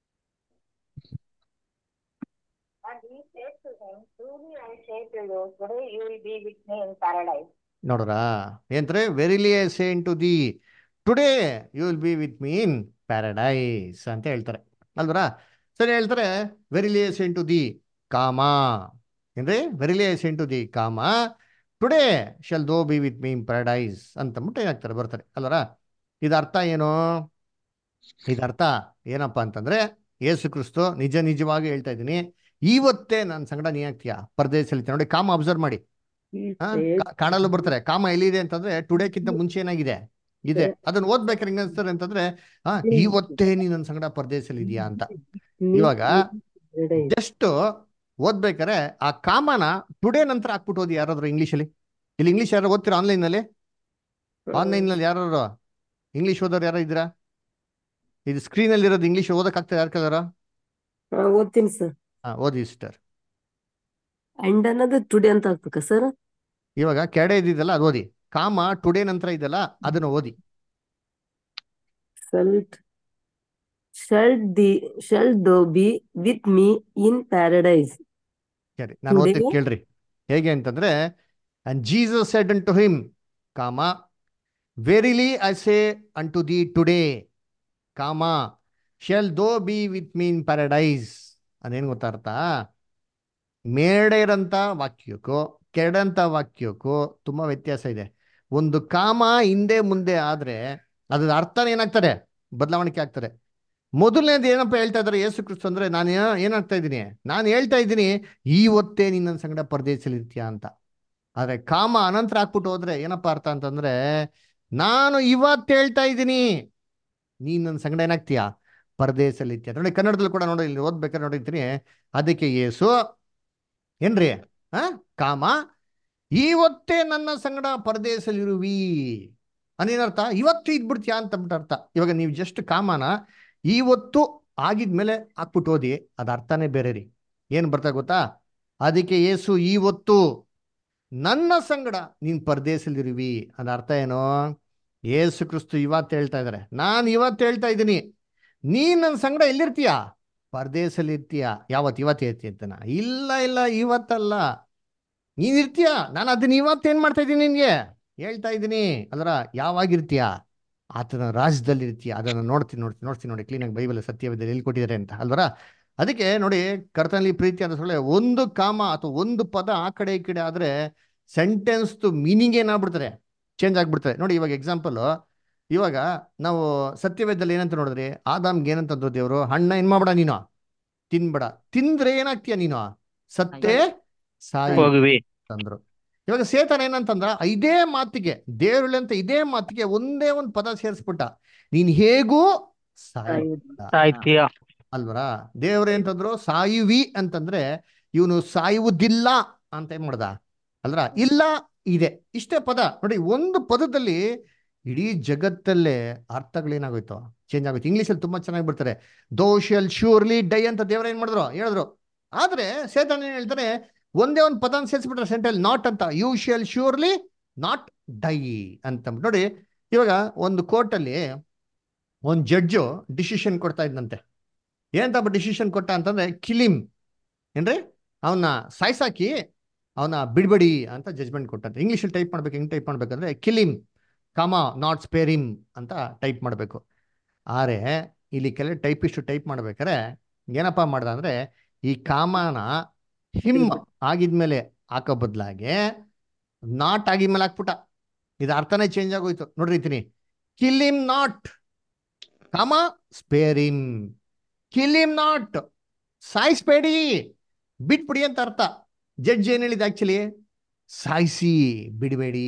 C: ನೋಡ್ರಾ ಏನ್ರಿ, verily I say to thee today you will be with me in paradise ಅಂತ ಹೇಳ್ತಾರೆ ಅಲ್ವರಾ. ಸರಿ ಹೇಳ್ತಾರೆ, verily I say to thee comma ಏನ್ರಿ, verily I say to thee comma today shalt thou be with me in paradise ಅಂತಂದ್ಬಿಟ್ಟು ಏನಾಗ್ತಾರೆ ಬರ್ತಾರೆ ಅಲ್ವರಾ. ಇದ ಅರ್ಥ ಏನು? ಇದರ್ಥ ಏನಪ್ಪ ಅಂತಂದ್ರೆ, ಯೇಸು ಕ್ರಿಸ್ತು ನಿಜ ನಿಜವಾಗಿ ಹೇಳ್ತಾ ಇದ್ದೀನಿ, ಇವತ್ತೇ ನನ್ನ ಸಂಗಡ ನೀ ಆಗ್ತೀಯಾ ಪರದೇಶದಲ್ಲಿ. ನೋಡಿ ಕಾಮ ಅಬ್ಸರ್ವ್ ಮಾಡಿ, ಕಾಣಲು ಬರ್ತಾರೆ. ಕಾಮ ಎಲ್ಲಿದೆ ಅಂತಂದ್ರೆ ಟುಡೇಕ್ಕಿಂತ ಮುಂಚೆ ಏನಾಗಿದೆ ಇದೆ. ಅದನ್ನ ಓದ್ಬೇಕಾರೆ ಹೆಂಗ ಅನ್ಸ್ತಾರೆ ಅಂತಂದ್ರೆ, ಆ ಇವತ್ತೇ ನೀ ನನ್ನ ಸಂಗಡ ಪರದೇಶದಲ್ಲಿ ಇದೆಯಾ ಅಂತ. ಇವಾಗ ಜಸ್ಟ್ ಓದ್ಬೇಕಾರೆ ಆ ಕಾಮನ ಟುಡೇ ನಂತರ ಹಾಕ್ಬಿಟ್ಟು ಓದಿ ಯಾರಾದ್ರು ಇಂಗ್ಲೀಷಲ್ಲಿ. ಇಲ್ಲಿ ಇಂಗ್ಲೀಷ್ ಯಾರು ಓದ್ತೀರಾ ಆನ್ಲೈನ್ ನಲ್ಲಿ? ಆನ್ಲೈನ್ ನಲ್ಲಿ ಯಾರು ಇಂಗ್ಲೀಷ್ ಓದೋರು ಯಾರು ಇದ್ದೀರಾ? ಇದು ಸ್ಕ್ರೀನ್ ಅಲ್ಲಿ ಇರೋದು ಇಂಗ್ಲೀಷ್ ಓದಕ್ ಆಗ್ತದೆ ಯಾರು ಕಲರ?
B: ಓದ್ತೀನಿ ಸರ್.
C: ಹಾ ಓದಿ ಸಿಸ್ಟರ್.
B: ಅಂಡ್ ಅನ್ನೋದು ಟುಡೇ ಅಂತ ಹಾಕ್ಬೇಕಾ ಸರ್?
C: ಇವಾಗ ಕೆಡೆ ಇದ್ದಿದ್ದಲ್ಲ ಅದು ಓದಿ. ಕಾಮ ಟುಡೇ ನಂತರ ಇದೆಲ್ಲ ಅದನ್ನ ಓದಿ.
B: shalt shall the shall thou be with me in paradise
C: ಸರಿ, ನಾನು
B: today?
C: ಓದ್ತೀನಿ ಕೇಳ್ರಿ. ಹೇಗೆ ಅಂತಂದ್ರೆ, and Jesus said unto him, comma, verily I say unto thee today, comma, shalt thou be with me in paradise. ಅದೇನು ಗೊತ್ತಾ ಅರ್ಥ? ಮೇಡೆ ಇರೋಂಥ ವಾಕ್ಯಕ್ಕೂ ಕೆಡಂಥ ವಾಕ್ಯಕ್ಕೂ ತುಂಬಾ ವ್ಯತ್ಯಾಸ ಇದೆ. ಒಂದು ಕಾಮ ಹಿಂದೆ ಮುಂದೆ ಆದ್ರೆ ಅದ್ರ ಅರ್ಥನ ಏನಾಗ್ತಾರೆ, ಬದಲಾವಣೆ ಆಗ್ತಾರೆ. ಮೊದಲನೇದು ಏನಪ್ಪ ಹೇಳ್ತಾ ಇದ್ದಾರೆ ಯೇಸು ಕ್ರಿಸ್ತು ಅಂದ್ರೆ, ನಾನು ಏನಾಗ್ತಾ ಇದ್ದೀನಿ, ನಾನು ಹೇಳ್ತಾ ಇದ್ದೀನಿ ಈ ಹೊತ್ತೇ ನೀನ್ ನನ್ನ ಸಂಗಡ ಪರದೇಶದಲ್ಲಿ ಇರ್ತೀಯ ಅಂತ. ಆದ್ರೆ ಕಾಮ ಅನಂತರ ಹಾಕ್ಬಿಟ್ಟು ಹೋದ್ರೆ ಏನಪ್ಪ ಅರ್ಥ ಅಂತಂದ್ರೆ, ನಾನು ಇವತ್ತು ಹೇಳ್ತಾ ಇದ್ದೀನಿ ನೀನ್ ನನ್ನ ಸಂಗಡ ಏನಾಗ್ತೀಯ, ಪರದೇಶದಲ್ಲಿ ಇರ್ತೀಯ. ನೋಡಿ ಕನ್ನಡದಲ್ಲಿ ಕೂಡ ನೋಡಿ, ಇಲ್ಲಿ ಓದ್ಬೇಕಾದ್ರೆ ನೋಡಿರ್ತೀನಿ, ಅದಕ್ಕೆ ಯೇಸು ಏನ್ರಿ ಆ ಕಾಮ ಇವತ್ತೇ ನನ್ನ ಸಂಗಡ ಪರದೇಶದಲ್ಲಿರುವಿ ಅನ್ನೇನರ್ಥ, ಇವತ್ತು ಇದ್ಬಿಡ್ತೀಯಾ ಅಂತ ಅಂದ್ಬಿಟ್ಟು ಅರ್ಥ. ಇವಾಗ ನೀವು ಜಸ್ಟ್ ಕಾಮನ ಇವತ್ತು ಆಗಿದ್ಮೇಲೆ ಹಾಕ್ಬಿಟ್ಟು ಓದಿ, ಅದ ಅರ್ಥನೇ ಬೇರೆ ರೀ. ಏನ್ ಬರ್ತಾ ಗೊತ್ತಾ? ಅದಕ್ಕೆ ಯೇಸು ಇವತ್ತು ನನ್ನ ಸಂಗಡ ನೀನ್ ಪರದೇಶದಲ್ಲಿರುವಿ ಅದ ಅರ್ಥ ಏನು? ಯೇಸು ಕ್ರಿಸ್ತು ಇವತ್ತು ಹೇಳ್ತಾ ಇದಾರೆ, ನಾನು ಇವತ್ತು ಹೇಳ್ತಾ ಇದ್ದೀನಿ ನೀನ್ ನನ್ನ ಸಂಗಡ ಎಲ್ಲಿರ್ತೀಯ, ಪರದೇಶದಲ್ಲಿ ಇರ್ತೀಯ. ಯಾವತ್ತು? ಇವತ್ತು ಇರ್ತೀಯ ಅಂತನ? ಇಲ್ಲ ಇಲ್ಲ, ಇವತ್ತಲ್ಲ, ನೀನ್ ಇರ್ತೀಯ. ನಾನು ಅದನ್ನ ಇವತ್ತೇನ್ ಮಾಡ್ತಾ ಇದ್ದೀನಿ, ನಿನ್ಗೆ ಹೇಳ್ತಾ ಇದ್ದೀನಿ ಅಲ್ರ. ಯಾವಾಗಿರ್ತೀಯ? ಆತನ ರಾಜ್ಯದಲ್ಲಿ ಇರ್ತೀಯ. ಅದನ್ನು ನೋಡ್ತೀನಿ ನೋಡ್ತೀನಿ ನೋಡ್ತೀನಿ ನೋಡಿ ಕ್ಲೀನಾಗಿ ಬೈಬಲ್ ಸತ್ಯವಿದ್ದಲ್ಲಿ ಎಲ್ಲಿ ಕೊಟ್ಟಿದ್ದಾರೆ ಅಂತ ಅಲ್ವರ. ಅದಕ್ಕೆ ನೋಡಿ, ಕರ್ತನಲ್ಲಿ ಪ್ರೀತಿ ಅಂತ ಸೊಳ್ಳೆ ಒಂದು ಕಾಮ ಅಥವಾ ಒಂದು ಪದ ಆ ಕಡೆ ಈ ಕಡೆ ಆದ್ರೆ ಸೆಂಟೆನ್ಸ್ ಮೀನಿಂಗ್ ಏನಾಗ್ಬಿಡ್ತಾರೆ, ಚೇಂಜ್ ಆಗ್ಬಿಡ್ತಾರೆ. ನೋಡಿ ಇವಾಗ ಎಕ್ಸಾಂಪಲ್, ಇವಾಗ ನಾವು ಸತ್ಯವೇದದಲ್ಲಿ ಏನಂತ ನೋಡಿದ್ರಿ, ಆದಾಮ್ಗೆ ಏನಂತಂದ್ರು ದೇವರು, ಹಣ್ಣ ಏನ್ ಮಾಡ್ಬೇಡ ನೀನು, ತಿನ್ಬೇಡ, ತಿಂದ್ರೆ ಏನಾಗ್ತೀಯ ನೀನು, ಸತ್ತೇ ಸಾಯಿ
D: ಹೋಗುವಿ.
C: ಅಂದ್ರು. ಇವಾಗ ಸೇತನ ಏನಂತಂದ್ರ, ಇದೇ ಮಾತಿಗೆ ದೇವ್ರಲ್ಲಿ ಅಂತ ಇದೇ ಮಾತಿಗೆ ಒಂದೇ ಒಂದು ಪದ ಸೇರಿಸ್ಬಿಟ್ಟ, ನೀನ್ ಹೇಗೂ ಸಾಯುವುದಿಲ್ಲ
D: ಸಾಯ್ತೀಯ.
C: ಅಲ್ವರ. ದೇವ್ರ ಅಂತಂದ್ರು ಸಾಯುವಿ ಅಂತಂದ್ರೆ ಇವನು ಸಾಯುವುದಿಲ್ಲ ಅಂತ ಏನ್ ಮಾಡ್ದ ಅಲ್ರ. ಇಲ್ಲ ಇದೆ, ಇಷ್ಟೇ ಪದ ನೋಡಿ. ಒಂದು ಪದದಲ್ಲಿ ಇಡೀ ಜಗತ್ತಲ್ಲೇ ಅರ್ಥಗಳೇನಾಗೋಯ್ತು, ಚೇಂಜ್ ಆಗೋಯ್ತು. ಇಂಗ್ಲೀಷಲ್ಲಿ ತುಂಬಾ ಚೆನ್ನಾಗಿ ಬರ್ತಾರೆ, ದೋ ಶಲ್ ಶ್ಯೂರ್ಲಿ ಡೈ ಅಂತ ದೇವ್ರ ಏನ್ ಮಾಡಿದ್ರು ಹೇಳಿದ್ರು. ಆದ್ರೆ ಸೇತನ ಏನ್ ಹೇಳ್ತಾರೆ, ಒಂದೇ ಒಂದು ಪದ ಸೇರಿಸ್ಬಿಟ್ರೆ ಸೆಂಟೆಲ್ ನಾಟ್ ಅಂತ, you shall surely not die ಅಂತ ನೋಡಿ. ಇವಾಗ ಒಂದು ಕೋರ್ಟಲ್ಲಿ ಒಂದು ಜಡ್ಜು ಡಿಸಿಷನ್ ಕೊಡ್ತಾ ಇದ್ದಂತೆ. ಏನಂತ ಡಿಸಿಷನ್ ಕೊಟ್ಟ ಅಂತಂದ್ರೆ, ಕಿಲಿಮ್ ಏನ್ರಿ, ಅವನ್ನ ಸಾಯ್ಸಾಕಿ ಅವನ ಬಿಡ್ಬೇಡಿ ಅಂತ ಜಜ್ಮೆಂಟ್ ಕೊಟ್ಟಂತೆ. ಇಂಗ್ಲೀಷಲ್ಲಿ ಟೈಪ್ ಮಾಡ್ಬೇಕು, ಹೆಂಗ್ ಟೈಪ್ ಮಾಡ್ಬೇಕಂದ್ರೆ ಕಿಲಿಮ್ ಕಾಮ ನಾಟ್ ಸ್ಪೇರಿಮ್ ಅಂತ ಟೈಪ್ ಮಾಡಬೇಕು. ಆದ್ರೆ ಇಲ್ಲಿ ಕೆಲ ಟೈಪಿಸ್ಟ್ ಟೈಪ್ ಮಾಡ್ಬೇಕಾರೆ ಏನಪ್ಪಾ ಮಾಡ್ದ ಅಂದ್ರೆ, ಈ ಕಾಮನ ಹಿಮ್ ಆಗಿದ್ಮೇಲೆ ಹಾಕೋ ಬದಲಾಗೆ ನಾಟ್ ಆಗಿದ್ಮೇಲೆ ಹಾಕ್ಬಿಟ್ಟ. ಇದು ಅರ್ಥನೇ ಚೇಂಜ್ ಆಗೋಯ್ತು. ನೋಡ್ರಿತೀನಿ, ಕಿಲಿಮ್ ನಾಟ್ ಕಾಮ ಸ್ಪೇರಿಮ್, ಕಿಲಿಮ್ ನಾಟ್ ಸಾಯಿಸ್ಬೇಡಿ ಬಿಟ್ಬಿಡಿ ಅಂತ ಅರ್ಥ. ಜಡ್ಜ್ ಏನ್ ಹೇಳಿದ ಆಕ್ಚುಲಿ, ಸಾಯಿಸಿ ಬಿಡಬೇಡಿ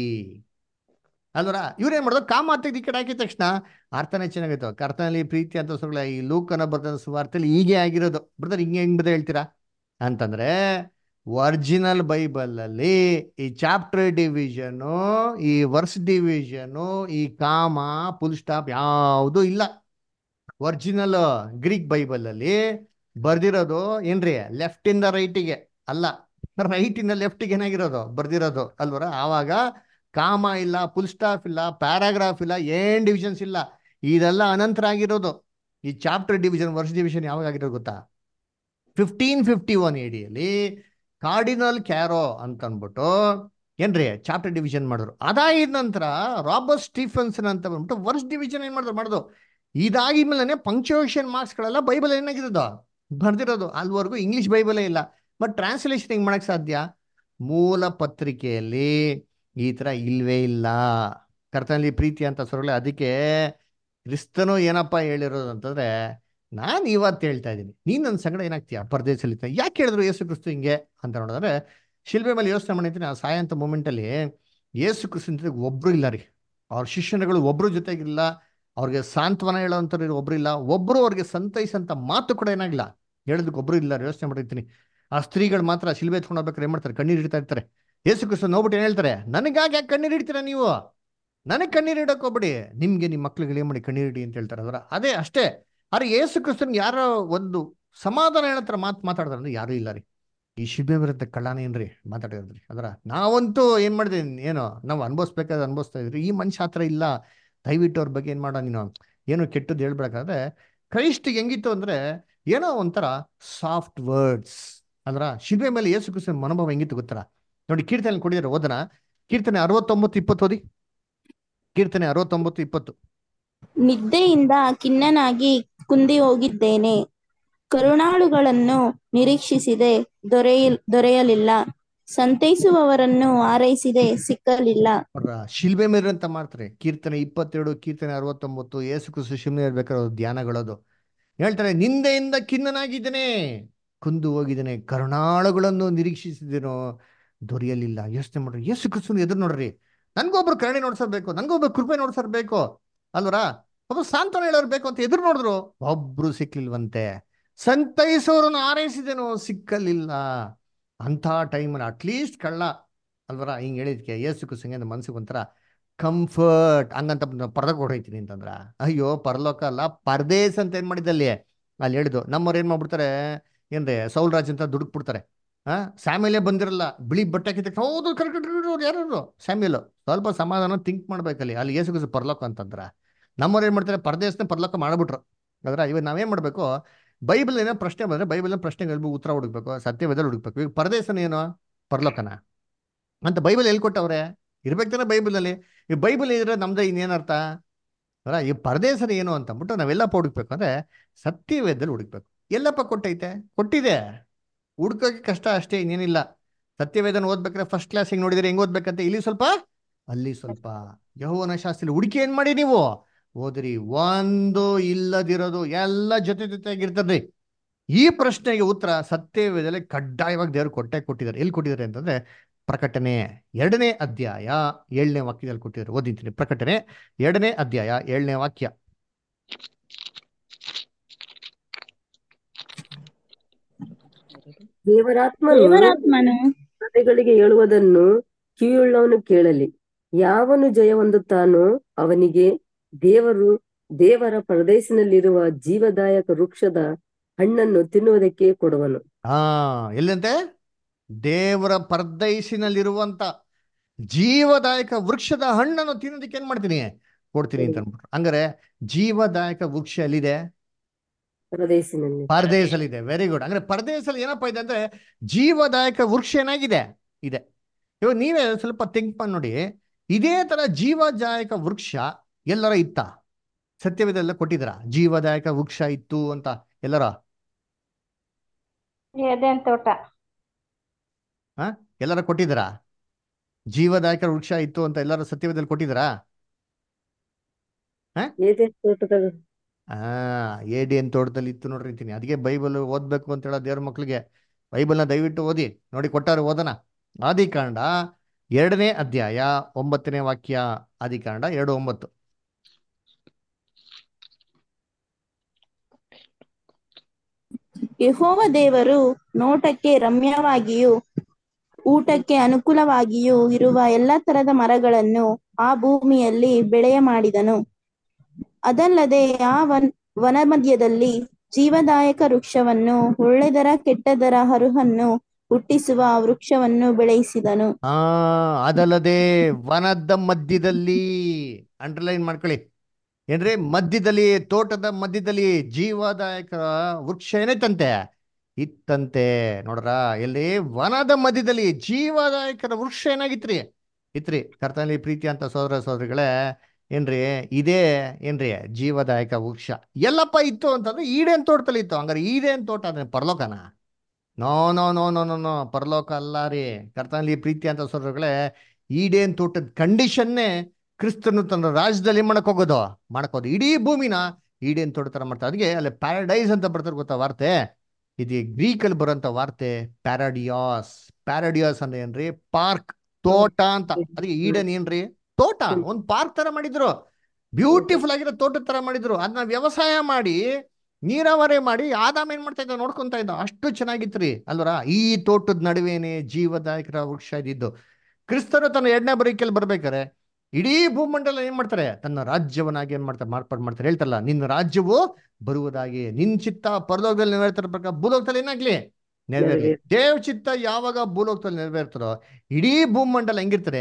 C: ಅಲ್ವರ. ಇವ್ರೇನ್ ಮಾಡೋದು, ಕಾಮ ತೆಗ್ದು ಈ ಕಡೆ ಹಾಕಿದ ತಕ್ಷಣ ಅರ್ಥನೇ ಚೆನ್ನಾಗಿತ್ತು. ಕರ್ತನಲ್ಲಿ ಪ್ರೀತಿ ಅಂತ ಸುಳ್ಳ ಈ ಲೂಕನ ಬರ್ದ ಸುವಾರ್ತೆಯಲ್ಲಿ ಹೀಗೆ ಆಗಿರೋದು. ಬ್ರದರ್ ಹಿಂಗೆ ಹೆಂಗ್ ಬದ ಹೇಳ್ತೀರಾ ಅಂತಂದ್ರೆ, ಒರಿಜಿನಲ್ ಬೈಬಲ್ ಅಲ್ಲಿ ಈ ಚಾಪ್ಟರ್ ಡಿವಿಷನು, ಈ ವರ್ಸ್ ಡಿವಿಷನು, ಈ ಕಾಮ ಫುಲ್ ಸ್ಟಾಪ್ ಯಾವುದು ಇಲ್ಲ. ಒರಿಜಿನಲ್ ಗ್ರೀಕ್ ಬೈಬಲ್ ಅಲ್ಲಿ ಬರ್ದಿರೋದು ಏನ್ರಿ, ಲೆಫ್ಟ್ ಇಂದ ರೈಟಿಗೆ ಅಲ್ಲ, ರೈಟ್ ಇಂದ ಲೆಫ್ಟಿಗೆ ಏನಾಗಿರೋದು ಬರ್ದಿರೋದು ಅಲ್ವರ. ಆವಾಗ ಕಾಮ ಇಲ್ಲ, ಫುಲ್ ಸ್ಟಾಪ್ ಇಲ್ಲ, ಪ್ಯಾರಾಗ್ರಾಫ್ ಇಲ್ಲ, ಏನ್ ಡಿವಿಷನ್ಸ್ ಇಲ್ಲ. ಇದೆಲ್ಲ ಅನಂತರ ಆಗಿರೋದು. ಈ ಚಾಪ್ಟರ್ ಡಿವಿಷನ್ ವರ್ಸ್ ಡಿವಿಷನ್ ಯಾವಾಗ ಆಗಿರೋದು ಗೊತ್ತಾ? ಫಿಫ್ಟೀನ್ ಫಿಫ್ಟಿ ಒನ್ ಎಡಿಯಲ್ಲಿ ಕಾರ್ಡಿನಲ್ ಕ್ಯಾರೋ ಅಂತ ಅಂದ್ಬಿಟ್ಟು ಏನ್ರಿ ಚಾಪ್ಟರ್ ಡಿವಿಷನ್ ಮಾಡಿದ್ರು. ಅದಾಗಿದ ನಂತರ ರಾಬರ್ಟ್ ಸ್ಟೀಫನ್ಸನ್ ಅಂತ ಬಂದ್ಬಿಟ್ಟು ವರ್ಸ್ ಡಿವಿಷನ್ ಏನ್ ಮಾಡಿದ್ರು ಮಾಡಿದ್ರು ಇದಾಗಿದ್ಮೇಲೆ ಪಂಕ್ಚುಯೇಷನ್ ಮಾರ್ಕ್ಸ್ ಗಳೆಲ್ಲ ಬೈಬಲ್ ಏನಾಗಿರೋದು ಬರ್ದಿರೋದು. ಅಲ್ವರೆಗೂ ಇಂಗ್ಲಿಷ್ ಬೈಬಲೇ ಇಲ್ಲ. ಬಟ್ ಟ್ರಾನ್ಸ್ಲೇಷನ್ ಹೆಂಗ್ ಮಾಡಕ್ ಸಾಧ್ಯ? ಮೂಲ ಪತ್ರಿಕೆಯಲ್ಲಿ ಈ ತರ ಇಲ್ವೇ ಇಲ್ಲ. ಕರ್ತನಲ್ಲಿ ಪ್ರೀತಿ ಅಂತ ಸೊರಳೆ. ಅದಕ್ಕೆ ಕ್ರಿಸ್ತನು ಏನಪ್ಪಾ ಹೇಳಿರೋದು ಅಂತಂದ್ರೆ, ನಾನು ಇವತ್ತು ಹೇಳ್ತಾ ಇದ್ದೀನಿ ನೀನ್ ನನ್ನ ಸಂಗಡ ಏನಾಗ್ತೀಯ ಪರದೇಶದಲ್ಲಿ. ಯಾಕೆ ಹೇಳಿದ್ರು ಯೇಸು ಕ್ರಿಸ್ತು ಹಿಂಗೆ ಅಂತ ನೋಡಿದ್ರೆ, ಶಿಲ್ಬೆ ಮೇಲೆ ಯೋಚನೆ ಮಾಡಿದ್ದೀನಿ. ಆ ಸಾಯಂತ ಮೂಮೆಂಟ್ ಅಲ್ಲಿ ಯೇಸು ಕ್ರಿಸ್ತನ ಜೊತೆಗೆ ಒಬ್ರು ಇಲ್ಲ ರೀ. ಅವ್ರ ಶಿಷ್ಯನುಗಳು ಒಬ್ರು ಜೊತೆಗಿಲ್ಲ, ಅವ್ರಿಗೆ ಸಾಂತ್ವನ ಹೇಳೋಂಥವ್ರು ಒಬ್ರು ಇಲ್ಲ, ಒಬ್ರು ಅವ್ರಿಗೆ ಸಂತೈಸಂತ ಮಾತು ಕೂಡ ಏನಾಗಿಲ್ಲ, ಹೇಳೋದಕ್ಕೆ ಒಬ್ರು ಇಲ್ಲ. ಯೋಚನೆ ಮಾಡಿರ್ತೀನಿ. ಆ ಸ್ತ್ರೀಗಳು ಮಾತ್ರ ಶಿಲ್ಬೆ ಎತ್ಕೊಂಡು ಹೋಗ್ಬೇಕಾರೆ ಏನ್ ಮಾಡ್ತಾರೆ, ಕಣ್ಣೀರು ಇಡ್ತಾ ಇರ್ತಾರೆ. ಯೇಸು ಕ್ರಿಸ್ತ ನೋಡ್ಬಿಟ್ಟು ಏನ್ ಹೇಳ್ತಾರೆ, ನನಗಾಗಿ ಯಾಕೆ ಕಣ್ಣೀರು ಇಡ್ತೀರಾ ನೀವು, ನನಗೆ ಕಣ್ಣೀರು ಇಡಕ್ ಹೋಗ್ಬಿಡಿ, ನಿಮ್ಗೆ ನಿಮ್ಮ ಮಕ್ಳಿಗೆ ಏನ್ ಮಾಡಿ ಕಣ್ಣೀರು ಇಡಿ ಅಂತ ಹೇಳ್ತಾರೆ. ಅದರ ಅದೇ ಅಷ್ಟೇ. ಆದ್ರೆ ಯೇಸು ಕ್ರಿಸ್ತನ್ಗೆ ಯಾರೋ ಒಂದು ಸಮಾಧಾನ ಹೇಳತ್ರ ಮಾತು ಮಾತಾಡ್ತಾರೆ ಅಂದ್ರೆ ಯಾರು ಇಲ್ಲ ರೀ. ಈ ಶಿಲ್ಬೆ ಬರುತ್ತೆ ಕಳ್ಳಾನೇನ್ರಿ ಮಾತಾಡಿದ್ರಿ. ಅದರ ನಾವಂತೂ ಏನ್ ಮಾಡಿದ್ವಿ, ಏನೋ ನಾವು ಅನ್ಭವಿಸ್ಬೇಕಾದ್ರೆ ಅನ್ಭವಿಸ್ತಾ ಇದ್ರಿ. ಈ ಮನುಷ್ಯ ಹತ್ರ ಇಲ್ಲ. ದಯವಿಟ್ಟು ಅವ್ರ ಬಗ್ಗೆ ಏನ್ ಮಾಡೋ ನೀನು ಏನು ಕೆಟ್ಟದ್ದು ಹೇಳ್ಬೇಕಾದ್ರೆ ಕ್ರೈಸ್ಟಿಗೆ ಹೆಂಗಿತ್ತು ಅಂದ್ರೆ ಏನೋ ಒಂಥರ ಸಾಫ್ಟ್ ವರ್ಡ್ಸ್ ಅಂದ್ರ ಶಿಲ್ಬೆ ಮೇಲೆ ಯೇಸು ಕ್ರಿಸ್ತನ ಮನೋಭಾವ ಹೆಂಗಿತ್ತು ಗೊತ್ತರ ನೋಡಿ. ಕೀರ್ತನೆ ಕೊಡಿದಾರೆ ಓದನ. ಕೀರ್ತನೆ ಅರವತ್ತೊಂಬತ್ತು ಇಪ್ಪತ್ತು ಓದಿ. ಕೀರ್ತನೆ ಅರವತ್ತೊಂಬತ್ತು ಇಪ್ಪತ್ತು.
A: ನಿದ್ದೆಯಿಂದ ಖಿನ್ನನಾಗಿ ಕುಂದಿ ಹೋಗಿದ್ದೇನೆ, ಕರುಣಾಳುಗಳನ್ನು ನಿರೀಕ್ಷಿಸಿದೆ, ದೊರೆಯ ದೊರೆಯಲಿಲ್ಲ, ಸಂತೈಸುವವರನ್ನು ಹಾರೈಸಿದೆ, ಸಿಕ್ಕಲಿಲ್ಲ.
C: ಅವ್ರ ಶಿಲ್ಬೆ ಮೇಲೆ ಅಂತ ಮಾಡ್ತಾರೆ. ಕೀರ್ತನೆ ಇಪ್ಪತ್ತೆರಡು, ಕೀರ್ತನೆ ಅರವತ್ತೊಂಬತ್ತು, ಯೇಸು ಕ್ರಿಸ್ತ ಶಿಲ್ಬೆ ಇರ್ಬೇಕಾದ್ರೆ ಧ್ಯಾನಗಳದು ಹೇಳ್ತಾರೆ. ನಿಂದೆಯಿಂದ ಖಿನ್ನನಾಗಿದ್ದೇನೆ, ಕುಂದು ಹೋಗಿದ್ದೇನೆ, ಕರುಣಾಳುಗಳನ್ನು ನಿರೀಕ್ಷಿಸಿದೇನೋ, ದೊರೆಯಲಿಲ್ಲ. ಯೋಚನೆ ಮಾಡ್ರಿ, ಯೇಸು ಕ್ರಿಸ್ತನ ಎದುರು ನೋಡ್ರಿ. ನನ್ಗೊಬ್ರು ಕರುಣೆ ನೋಡ್ಸರ್ಬೇಕು, ನನ್ಗೊಬ್ರು ಕೃಪೆ ನೋಡ್ಸರ್ಬೇಕು ಅಲ್ವರ, ಒಬ್ಬ ಸಾಂತ್ವನ ಹೇಳೋರು ಬೇಕು ಅಂತ ಎದುರು ನೋಡಿದ್ರು, ಒಬ್ರು ಸಿಕ್ಲಿಲ್ವಂತೆ. ಸಂತೈಸೋರನ್ನು ಆರೈಸಿದೇನೋ, ಸಿಕ್ಕಲಿಲ್ಲ. ಅಂಥ ಟೈಮಲ್ಲಿ ಅಟ್ಲೀಸ್ಟ್ ಕಳ್ಳ ಅಲ್ವರ ಹಿಂಗ್ ಹೇಳಿದ್ಕೆ ಯೇಸು ಕ್ರಿಸ್ತಂಗೆ ಮನ್ಸಿಗೆ ಒಂಥರ ಕಂಫರ್ಟ್. ಹಂಗಂತ ಪರಲೋಕ ಹೊಡೈತೀನಿ ಅಂತಂದ್ರ, ಅಯ್ಯೋ ಪರಲೋಕ ಅಲ್ಲ ಪರದೇಶ ಅಂತ ಏನ್ ಮಾಡಿದಲ್ಲಿ ಅಲ್ಲಿ ಹೇಳಿದ್ದು. ನಮ್ಮವ್ರು ಏನ್ ಮಾಡ್ಬಿಡ್ತಾರೆ ಏನ್ರಿ, ಸೌಲ್ ರಾಜ್ ಅಂತ ದುಡುಕ್ ಬಿಡ್ತಾರೆ. ಆ ಸ್ಯಾಮ್ಯಲೇ ಬಂದಿರಲ್ಲ, ಬಿಳಿ ಬಟ್ಟೆ ಕಿತ್ತ, ಹೌದು ಕರೆಕ್ಟ್ ಯಾರು ಸ್ಯಾಮ್ಯಲು. ಸ್ವಲ್ಪ ಸಮಾಧಾನ ಥಿಂಕ್ ಮಾಡ್ಬೇಕಲ್ಲಿ. ಅಲ್ಲಿ ಯೇಸು ಕ್ರಿಸ್ತ ಪರಲೋಕ ಅಂತಂದ್ರ ನಮ್ಮವ್ರು ಏನ್ ಮಾಡ್ತಾರೆ, ಪರದೇಶನ ಪರಲೋಕ ಮಾಡ್ಬಿಟ್ರು. ಅದ್ರ ಇವಾಗ ನಾವೇನ್ ಮಾಡ್ಬೇಕು, ಬೈಬಲ್ ಏನೋ ಪ್ರಶ್ನೆ ಬಂದ್ರೆ ಬೈಬಲ್ ಪ್ರಶ್ನೆಗೆ ಉತ್ತರ ಹುಡುಕ್ಬೇಕು, ಸತ್ಯವೇದಲ್ಲಿ ಹುಡುಕ್ಬೇಕು. ಈಗ ಪರದೇಶನ ಏನೋ ಪರಲೋಕನ ಅಂತ ಬೈಬಲ್ ಎಲ್ಲಿ ಕೊಟ್ಟವ್ರೆ, ಇರ್ಬೇಕು ತಾನೆ ಬೈಬಲಲ್ಲಿ. ಈ ಬೈಬಲ್ ಇದ್ರೆ ನಮ್ದು ಇನ್ನೇನರ್ಥ ಅಲ್ಲ. ಈ ಪರದೇಶನ ಏನು ಅಂತ ಅಂದ್ಬಿಟ್ಟು ನಾವೆಲ್ಲಪ್ಪ ಹುಡುಕ್ಬೇಕು ಅಂದ್ರೆ ಸತ್ಯವೇದದಲ್ಲಿ ಹುಡುಕ್ಬೇಕು. ಎಲ್ಲಪ್ಪ ಕೊಟ್ಟೈತೆ, ಕೊಟ್ಟಿದೆ, ಹುಡ್ಕೋಕೆ ಕಷ್ಟ ಅಷ್ಟೇ, ಇನ್ನೇನಿಲ್ಲ. ಸತ್ಯವೇದನ ಓದ್ಬೇಕಾದ್ರೆ ಫಸ್ಟ್ ಕ್ಲಾಸ್ ಹೆಂಗ್ ನೋಡಿದ್ರೆ ಹೆಂಗ್ ಓದ್ಬೇಕಂತ, ಇಲ್ಲಿ ಸ್ವಲ್ಪ ಅಲ್ಲಿ ಸ್ವಲ್ಪ. ಯೆಹೋವನ ಶಾಸ್ತ್ರ ಹುಡುಕಿ ಏನ್ ಮಾಡಿ ನೀವು ಓದ್ರಿ, ಒಂದು ಇಲ್ಲದಿರೋದು ಎಲ್ಲ ಜೊತೆ ಜೊತೆಯಾಗಿರ್ತದ್ರಿ. ಈ ಪ್ರಶ್ನೆಗೆ ಉತ್ತರ ಸತ್ಯವೇದದಲ್ಲಿ ಕಡ್ಡಾಯವಾಗಿ ದೇವರು ಕೊಟ್ಟೆ ಕೊಟ್ಟಿದ್ದಾರೆ. ಎಲ್ಲಿ ಕೊಟ್ಟಿದ್ದಾರೆ ಅಂತಂದ್ರೆ ಪ್ರಕಟಣೆ ಎರಡನೇ ಅಧ್ಯಾಯ ಏಳನೇ ವಾಕ್ಯದಲ್ಲಿ ಕೊಟ್ಟಿದ್ದಾರೆ. ಓದಿದ್ದೀನಿ. ಪ್ರಕಟಣೆ ಎರಡನೇ ಅಧ್ಯಾಯ ಏಳನೇ ವಾಕ್ಯ.
B: ದೇವರಾತ್ಮನು
A: ದೇವರಾತ್ಮನು
B: ಪ್ರಜೆಗಳಿಗೆ ಹೇಳುವುದನ್ನು ಕಿವಿಯುಳ್ಳವನು ಕೇಳಲಿ. ಯಾವನು ಜಯ ಹೊಂದುತ್ತಾನೋ ಅವನಿಗೆ ದೇವರು ದೇವರ ಪರದೇಶಿನಲ್ಲಿರುವ ಜೀವದಾಯಕ ವೃಕ್ಷದ ಹಣ್ಣನ್ನು ತಿನ್ನುವುದಕ್ಕೆ ಕೊಡುವನು.
C: ಹಾ, ಎಲ್ಲಂತೆ ದೇವರ ಪರದೈಸಿನಲ್ಲಿರುವಂತ ಜೀವದಾಯಕ ವೃಕ್ಷದ ಹಣ್ಣನ್ನು ತಿನ್ನೋದಕ್ಕೆ ಏನ್ ಮಾಡ್ತೀನಿ, ಕೊಡ್ತೀನಿ ಅಂತ ಅನ್ಬಿಟ್ರು. ಹಂಗಾರೆ ಜೀವದಾಯಕ ವೃಕ್ಷ ಎಲ್ಲಿದೆ,
B: ಪರದೇಶಿನಲ್ಲಿ
C: ಪರದೇಶಲ್ಲಿದೆ. Very good. ಅಂದ್ರೆ ಪರದೇಶಲ್ಲಿ ಏನಪ್ಪಾ ಇದೆ ಅಂದ್ರೆ ಜೀವದಾಯಕ ವೃಕ್ಷ ಏನಾಗಿದೆ ಇದೆ. ಇವಾಗ ನೀವೇ ಸ್ವಲ್ಪ ಥಿಂಕ್ ಮಾಡಿ ನೋಡಿ, ಇದೇ ತರ ಜೀವದಾಯಕ ವೃಕ್ಷ ಎಲ್ಲರ ಇತ್ತ? ಸತ್ಯವೇದೆಲ್ಲ ಕೊಟ್ಟಿದ್ರ ಜೀವದಾಯಕ ವೃಕ್ಷ ಇತ್ತು ಅಂತ ಎಲ್ಲರ?
D: ಏದೆನ್ ತೋಟ
C: ಹ ಎಲ್ಲರ ಕೊಟ್ಟಿದ್ದೀರಾ? ಜೀವದಾಯಕ ವೃಕ್ಷ ಇತ್ತು ಅಂತ ಎಲ್ಲರೂ ಸತ್ಯವೇದಲ್ಲಿ ಕೊಟ್ಟಿದ್ದೀರಾ? ಹ
B: ಏದೆನ್ ತೋಟದಾಗ
C: ಆ ಏಡಿಯನ್ ತೋಟದಲ್ಲಿ ಇತ್ತು ನೋಡ್ರಿ ಅಂತೀನಿ. ಅದಕ್ಕೆ ಬೈಬಲ್ ಓದ್ಬೇಕು ಅಂತ ಹೇಳೋ ದೇವ್ರ ಮಕ್ಳಿಗೆ ಬೈಬಲ್ನ ದಯವಿಟ್ಟು ಓದಿ ನೋಡಿ. ಕೊಟ್ಟಾರೆ ಓದನ. ಆದಿಕಾಂಡ ಎರಡನೇ ಅಧ್ಯಾಯ ಒಂಬತ್ತನೇ ವಾಕ್ಯ. ಆದಿಕಾಂಡ ಎರಡು ಒಂಬತ್ತು.
A: ಯೆಹೋವ ದೇವರು ನೋಟಕ್ಕೆ ರಮ್ಯವಾಗಿಯೂ ಊಟಕ್ಕೆ ಅನುಕೂಲವಾಗಿಯೂ ಇರುವ ಎಲ್ಲ ತರದ ಮರಗಳನ್ನು ಆ ಭೂಮಿಯಲ್ಲಿ ಬೆಳೆಯ ಮಾಡಿದನು. ಅದಲ್ಲದೆ ಆ ವನ್ ವನ ಮಧ್ಯದಲ್ಲಿ ಜೀವದಾಯಕ ವೃಕ್ಷವನ್ನು, ಒಳ್ಳೆದರ ಕೆಟ್ಟದರ ಅರುಹನ್ನು ಹುಟ್ಟಿಸುವ ವೃಕ್ಷವನ್ನು ಬೆಳೆಸಿದನು.
C: ಆ ಅದಲ್ಲದೆ ವನದ ಮಧ್ಯದಲ್ಲಿ, ಅಂಡರ್ಲೈನ್ ಮಾಡ್ಕೊಳ್ಳಿ ಏನ್ರಿ, ಮಧ್ಯದಲ್ಲಿ, ತೋಟದ ಮಧ್ಯದಲ್ಲಿ ಜೀವದಾಯಕ ವೃಕ್ಷ ಏನೈತಂತೆ, ಇತ್ತಂತೆ. ನೋಡ್ರ, ಎಲ್ಲಿ ವನದ ಮಧ್ಯದಲ್ಲಿ ಜೀವದಾಯಕರ ವೃಕ್ಷ ಏನಾಗಿತ್ರಿ, ಇತ್ರಿ. ಕರ್ತನಲ್ಲಿ ಪ್ರೀತಿ ಅಂತ ಸೋದರ ಸೋದರಿಗಳೇ, ಏನ್ರಿ ಇದೇ ಏನ್ರಿ ಜೀವದಾಯಕ ವೃಕ್ಷ ಎಲ್ಲಪ್ಪ ಇತ್ತು ಅಂತಂದ್ರೆ ಈಡೇನ್ ತೋಟದಲ್ಲಿ ಇತ್ತು. ಹಂಗಾರೆ ಈಡೇನ್ ತೋಟ ಅಂದ್ರೆ ಪರಲೋಕನ? No no no no no no ಪರಲೋಕ ಅಲ್ಲ ರೀ. ಕರ್ತನಲ್ಲಿ ಪ್ರೀತಿ ಅಂತ ಸೋದರಗಳೇ, ಈಡೇನ್ ತೋಟದ ಕಂಡೀಷನ್ನೇ ಕ್ರಿಸ್ತನು ತನ್ನ ರಾಜ್ಯದಲ್ಲಿ ಮಾಡಕ್ ಹೋಗೋದು ಮಾಡಕೋದು ಇಡೀ ಭೂಮಿನ ಈಡೇನ್ ತೋಟ ತರ ಮಾಡ್ತಾರೆ. ಅದಕ್ಕೆ ಅಲ್ಲಿ ಪ್ಯಾರಡೈಸ್ ಅಂತ ಬರ್ತಾರೆ ಗೊತ್ತಾ ವಾರ್ತೆ. ಇದು ಗ್ರೀಕಲ್ಲಿ ಬರೋಂಥ ವಾರ್ತೆ ಪ್ಯಾರಡಿಯಾಸ್. ಪ್ಯಾರಡಿಯಾಸ್ ಅಂದ್ರೆ ಏನ್ರಿ, ಪಾರ್ಕ್, ತೋಟ ಅಂತ. ಅದಕ್ಕೆ ಈಡನ್ ಏನ್ರಿ, ತೋಟ, ಒಂದ್ ಪಾರ್ಕ್ ತರ ಮಾಡಿದ್ರು, ಬ್ಯೂಟಿಫುಲ್ ಆಗಿರೋ ತೋಟದ ತರ ಮಾಡಿದ್ರು. ಅದನ್ನ ವ್ಯವಸಾಯ ಮಾಡಿ ನೀರಾವರಿ ಮಾಡಿ ಆದಾಮ ಏನ್ ಮಾಡ್ತಾ ಇದ್ದ ನೋಡ್ಕೊಂತ ಇದ್ದ. ಅಷ್ಟು ಚೆನ್ನಾಗಿತ್ರಿ ಅಲ್ವರ. ಈ ತೋಟದ ನಡುವೆನೆ ಜೀವದಾಯಕರ ವೃಕ್ಷ ಇದ್ದಿದ್ದು. ಕ್ರಿಸ್ತನು ತನ್ನ ಎರಡನೇ ಬರೀಕೆಯಲ್ಲಿ ಬರ್ಬೇಕಾರೆ ಇಡೀ ಭೂಮಂಡಲ ಏನ್ ಮಾಡ್ತಾರೆ, ತನ್ನ ರಾಜ್ಯವನ್ನಾಗಿ ಏನ್ ಮಾಡ್ತಾರೆ, ಮಾರ್ಪಾಡು ಮಾಡ್ತಾರೆ. ಹೇಳ್ತಾರಲ್ಲ, ನಿನ್ನ ರಾಜ್ಯವು ಬರುವುದಾಗಿ, ನಿನ್ ಚಿತ್ತ ಪರಲೋಕದಲ್ಲಿ ನೆರವೇರ್ತಾರ ಪ್ರಕಾರ ಭೂಲೋಕದಲ್ಲಿ ಏನಾಗ್ಲಿ ನೆರವೇರ್ಲಿ. ದೇವ್ ಚಿತ್ತ ಯಾವಾಗ ಭೂಲೋಕದಲ್ಲಿ ನೆರವೇರ್ತಾರೋ ಇಡೀ ಭೂಮಂಡಲ ಹೆಂಗಿರ್ತಾರೆ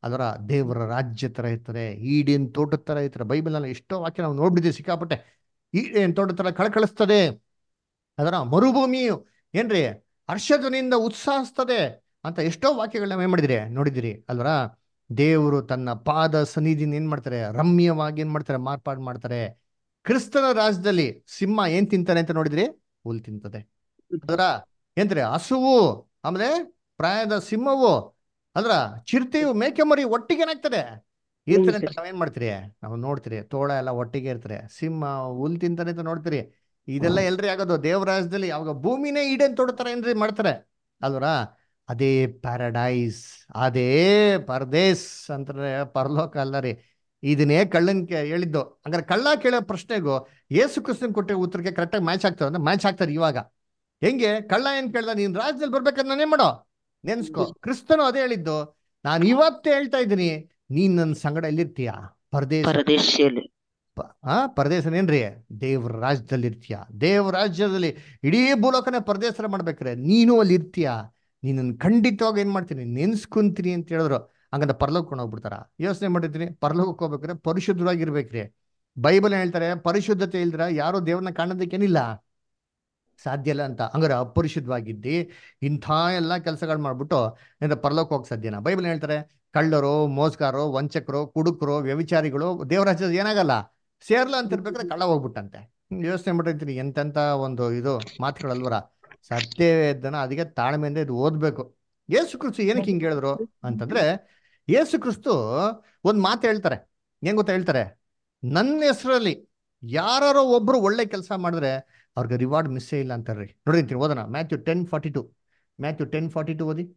C: ಅದರ ದೇವರ ರಾಜ್ಯ ತರ ಇರ್ತಾರೆ, ಈಡೇನ್ ತೋಟದ ತರ ಇರ್ತಾರೆ. ಬೈಬಲ್ನಲ್ಲಿ ಎಷ್ಟೋ ವಾಕ್ಯ ನಾವು ನೋಡ್ಬಿಟ್ಟಿದ್ದೀವಿ ಸಿಕ್ಕಾಪಟ್ಟೆ. ಈಡೇನ್ ತೋಟದ ತರ ಕಳಕಳಿಸ್ತದೆ, ಅದರ ಮರುಭೂಮಿಯು ಏನ್ರಿ ಹರ್ಷಧ್ವನಿಯಿಂದ ಉತ್ಸಾಹಿಸ್ತದೆ ಅಂತ ಎಷ್ಟೋ ವಾಕ್ಯಗಳನ್ನ ಏನ್ ಮಾಡಿದಿರಿ, ನೋಡಿದಿರಿ ಅಲ್ವರ. ದೇವರು ತನ್ನ ಪಾದ ಸನ್ನಿಧಿನ ಏನ್ ಮಾಡ್ತಾರೆ, ರಮ್ಯವಾಗಿ ಏನ್ ಮಾಡ್ತಾರೆ, ಮಾರ್ಪಾಡು ಮಾಡ್ತಾರೆ. ಕ್ರಿಸ್ತನ ರಾಜ್ಯದಲ್ಲಿ ಸಿಂಹ ಏನ್ ತಿಂತಾನೆ ಅಂತ ನೋಡಿದ್ರಿ, ಹುಲ್ ತಿಂತದೆ. ಅದರ ಏನ್ರಿ ಹಸುವು, ಆಮೇಲೆ ಪ್ರಾಯದ ಸಿಂಹವು, ಅದ್ರ ಚಿರತೆಯು ಮೇಕೆ ಮರಿ ಒಟ್ಟಿಗೆ ಏನಾಗ್ತದೆ ಇರ್ತಾರೆ ಅಂತ ನಾವೇನ್ ಮಾಡ್ತೀರಿ, ನಾವು ನೋಡ್ತೀರಿ. ತೋಳ ಎಲ್ಲ ಒಟ್ಟಿಗೆ ಇರ್ತಾರೆ, ಸಿಂಹ ಹುಲ್ ತಿಂತಾನೆ ಅಂತ ನೋಡ್ತೀರಿ. ಇದೆಲ್ಲ ಎಲ್ರಿ ಆಗೋದು ದೇವರಾಜ್ಯದಲ್ಲಿ. ಯಾವಾಗ ಭೂಮಿನೇ ಈಡೇನ್ ತೋಡ್ತಾರ ಏನ್ರಿ ಮಾಡ್ತಾರೆ ಅಲ್ವರ. ಅದೇ ಪ್ಯಾರಡೈಸ್, ಅದೇ ಪರದೇಸ್ ಅಂತಾರೆ, ಪರಲೋಕ ಅಲ್ಲ ರೀ. ಇದನ್ನೇ ಕಳ್ಳನ್ ಹೇಳಿದ್ದು. ಹಂಗಾರೆ ಕಳ್ಳ ಕೇಳೋ ಪ್ರಶ್ನೆಗೂ ಯೇಸು ಕ್ರಿಸ್ತನ್ ಕೊಟ್ಟಿರೋ ಉತ್ತರಕ್ಕೆ ಕರೆಕ್ಟಾಗಿ ಮ್ಯಾಚ್ ಆಗ್ತಾರೆ ಅಂದ್ರೆ ಮ್ಯಾಚ್ ಆಗ್ತಾರೆ. ಇವಾಗ ಹೆಂಗೆ ಕಳ್ಳ ಏನ್ ಕೇಳ್ದ, ನೀನ್ ರಾಜ್ಯದಲ್ಲಿ ಬರ್ಬೇಕಾದ್ರೆ ನಾನೇನ್ ಮಾಡೋ ನೆನ್ಸ್ಕೊ. ಕ್ರಿಸ್ತನು ಅದೇ ಹೇಳಿದ್ದು, ನಾನು ಇವತ್ತೇ ಹೇಳ್ತಾ ಇದ್ದೀನಿ, ನೀನ್ ನನ್ನ ಸಂಗಡ ಎಲ್ಲಿರ್ತೀಯ, ಪರದೇಶ
D: ಪರದೇಶಿಯಲ್ಲಿ.
C: ಆ ಪರದೇಶನೇನ್ರಿ, ದೇವ್ರ ರಾಜ್ಯದಲ್ಲಿ ಇರ್ತೀಯ. ದೇವ್ರ ರಾಜ್ಯದಲ್ಲಿ ಇಡೀ ಭೂಲೋಕನೇ ಪರದೇಶ ಮಾಡ್ಬೇಕ್ರೆ ನೀನು ಅಲ್ಲಿ ಇರ್ತೀಯ. ನೀನನ್ನು ಖಂಡಿತವಾಗಿ ಏನ್ ಮಾಡ್ತೀನಿ, ನೆನ್ಸ್ಕೊಂತೀನಿ ಅಂತ ಹೇಳಿದ್ರು. ಹಂಗಂತ ಪರಲೋಕಕ್ಕೆ ಹೋಗ್ಬಿಡ್ತಾರ. ಯೋಚನೆ ಮಾಡಿರ್ತೀನಿ, ಪರಲೋಕಕ್ಕೆ ಹೋಗ್ಬೇಕ್ರೆ ಪರಿಶುದ್ಧವಾಗಿರ್ಬೇಕ್ರಿ. ಬೈಬಲ್ ಹೇಳ್ತಾರೆ, ಪರಿಶುದ್ಧತೆ ಇಲ್ದ್ರ ಯಾರೋ ದೇವ್ರನ್ನ ಕಾಣೋದಕ್ಕೇನಿಲ್ಲ, ಸಾಧ್ಯ ಇಲ್ಲ ಅಂತ. ಹಂಗಾರೆ ಅಪರಿಶುದ್ಧವಾಗಿದ್ದಿ ಇಂಥ ಎಲ್ಲ ಕೆಲಸಗಳು ಮಾಡ್ಬಿಟ್ಟು ಏನಾರ ಪರಲೋಕ ಹೋಗಕ್ ಸಾಧ್ಯನಾ? ಬೈಬಲ್ ಹೇಳ್ತಾರೆ, ಕಳ್ಳರು, ಮೋಸಗಾರರು, ವಂಚಕರು, ಕುಡುಕರು, ವ್ಯಭಿಚಾರಿಗಳು ದೇವರಾಜ್ಯದ ಏನಾಗಲ್ಲ ಸೇರ್ಲ ಅಂತ ಇರ್ಬೇಕಾದ್ರೆ ಕಳ್ಳ ಹೋಗ್ಬಿಟ್ಟಂತೆ. ಯೋಚನೆ ಮಾಡಿರ್ತೀನಿ, ಎಂತೆಂತ ಒಂದು ಇದು ಮಾತುಗಳಲ್ವರ. ಸತ್ಯವೇದನ ಅದಕ್ಕೆ ತಾಳ್ಮೆಯಿಂದ ಇದು ಓದ್ಬೇಕು. ಯೇಸು ಕ್ರಿಸ್ತು ಏನಕ್ಕೆ ಹಿಂಗೆ ಹೇಳಿದ್ರು ಅಂತಂದ್ರೆ, ಯೇಸು ಕ್ರಿಸ್ತು ಒಂದ್ ಮಾತು ಹೇಳ್ತಾರೆ. ಏನ್ ಗೊತ್ತಾ ಹೇಳ್ತಾರೆ, ನನ್ನ ಹೆಸರಲ್ಲಿ ಯಾರೋ ಒಬ್ರು ಒಳ್ಳೆ ಕೆಲಸ ಮಾಡಿದ್ರೆ ಅವ್ರಿಗೆ ರಿವಾರ್ಡ್ ಮಿಸ್ಸೇ ಇಲ್ಲ ಅಂತಾರ್ರಿ. ನೋಡಿರ್ತೀನಿ, ಓದೋಣ Matthew ten forty two Matthew ten forty two ಓದಿ.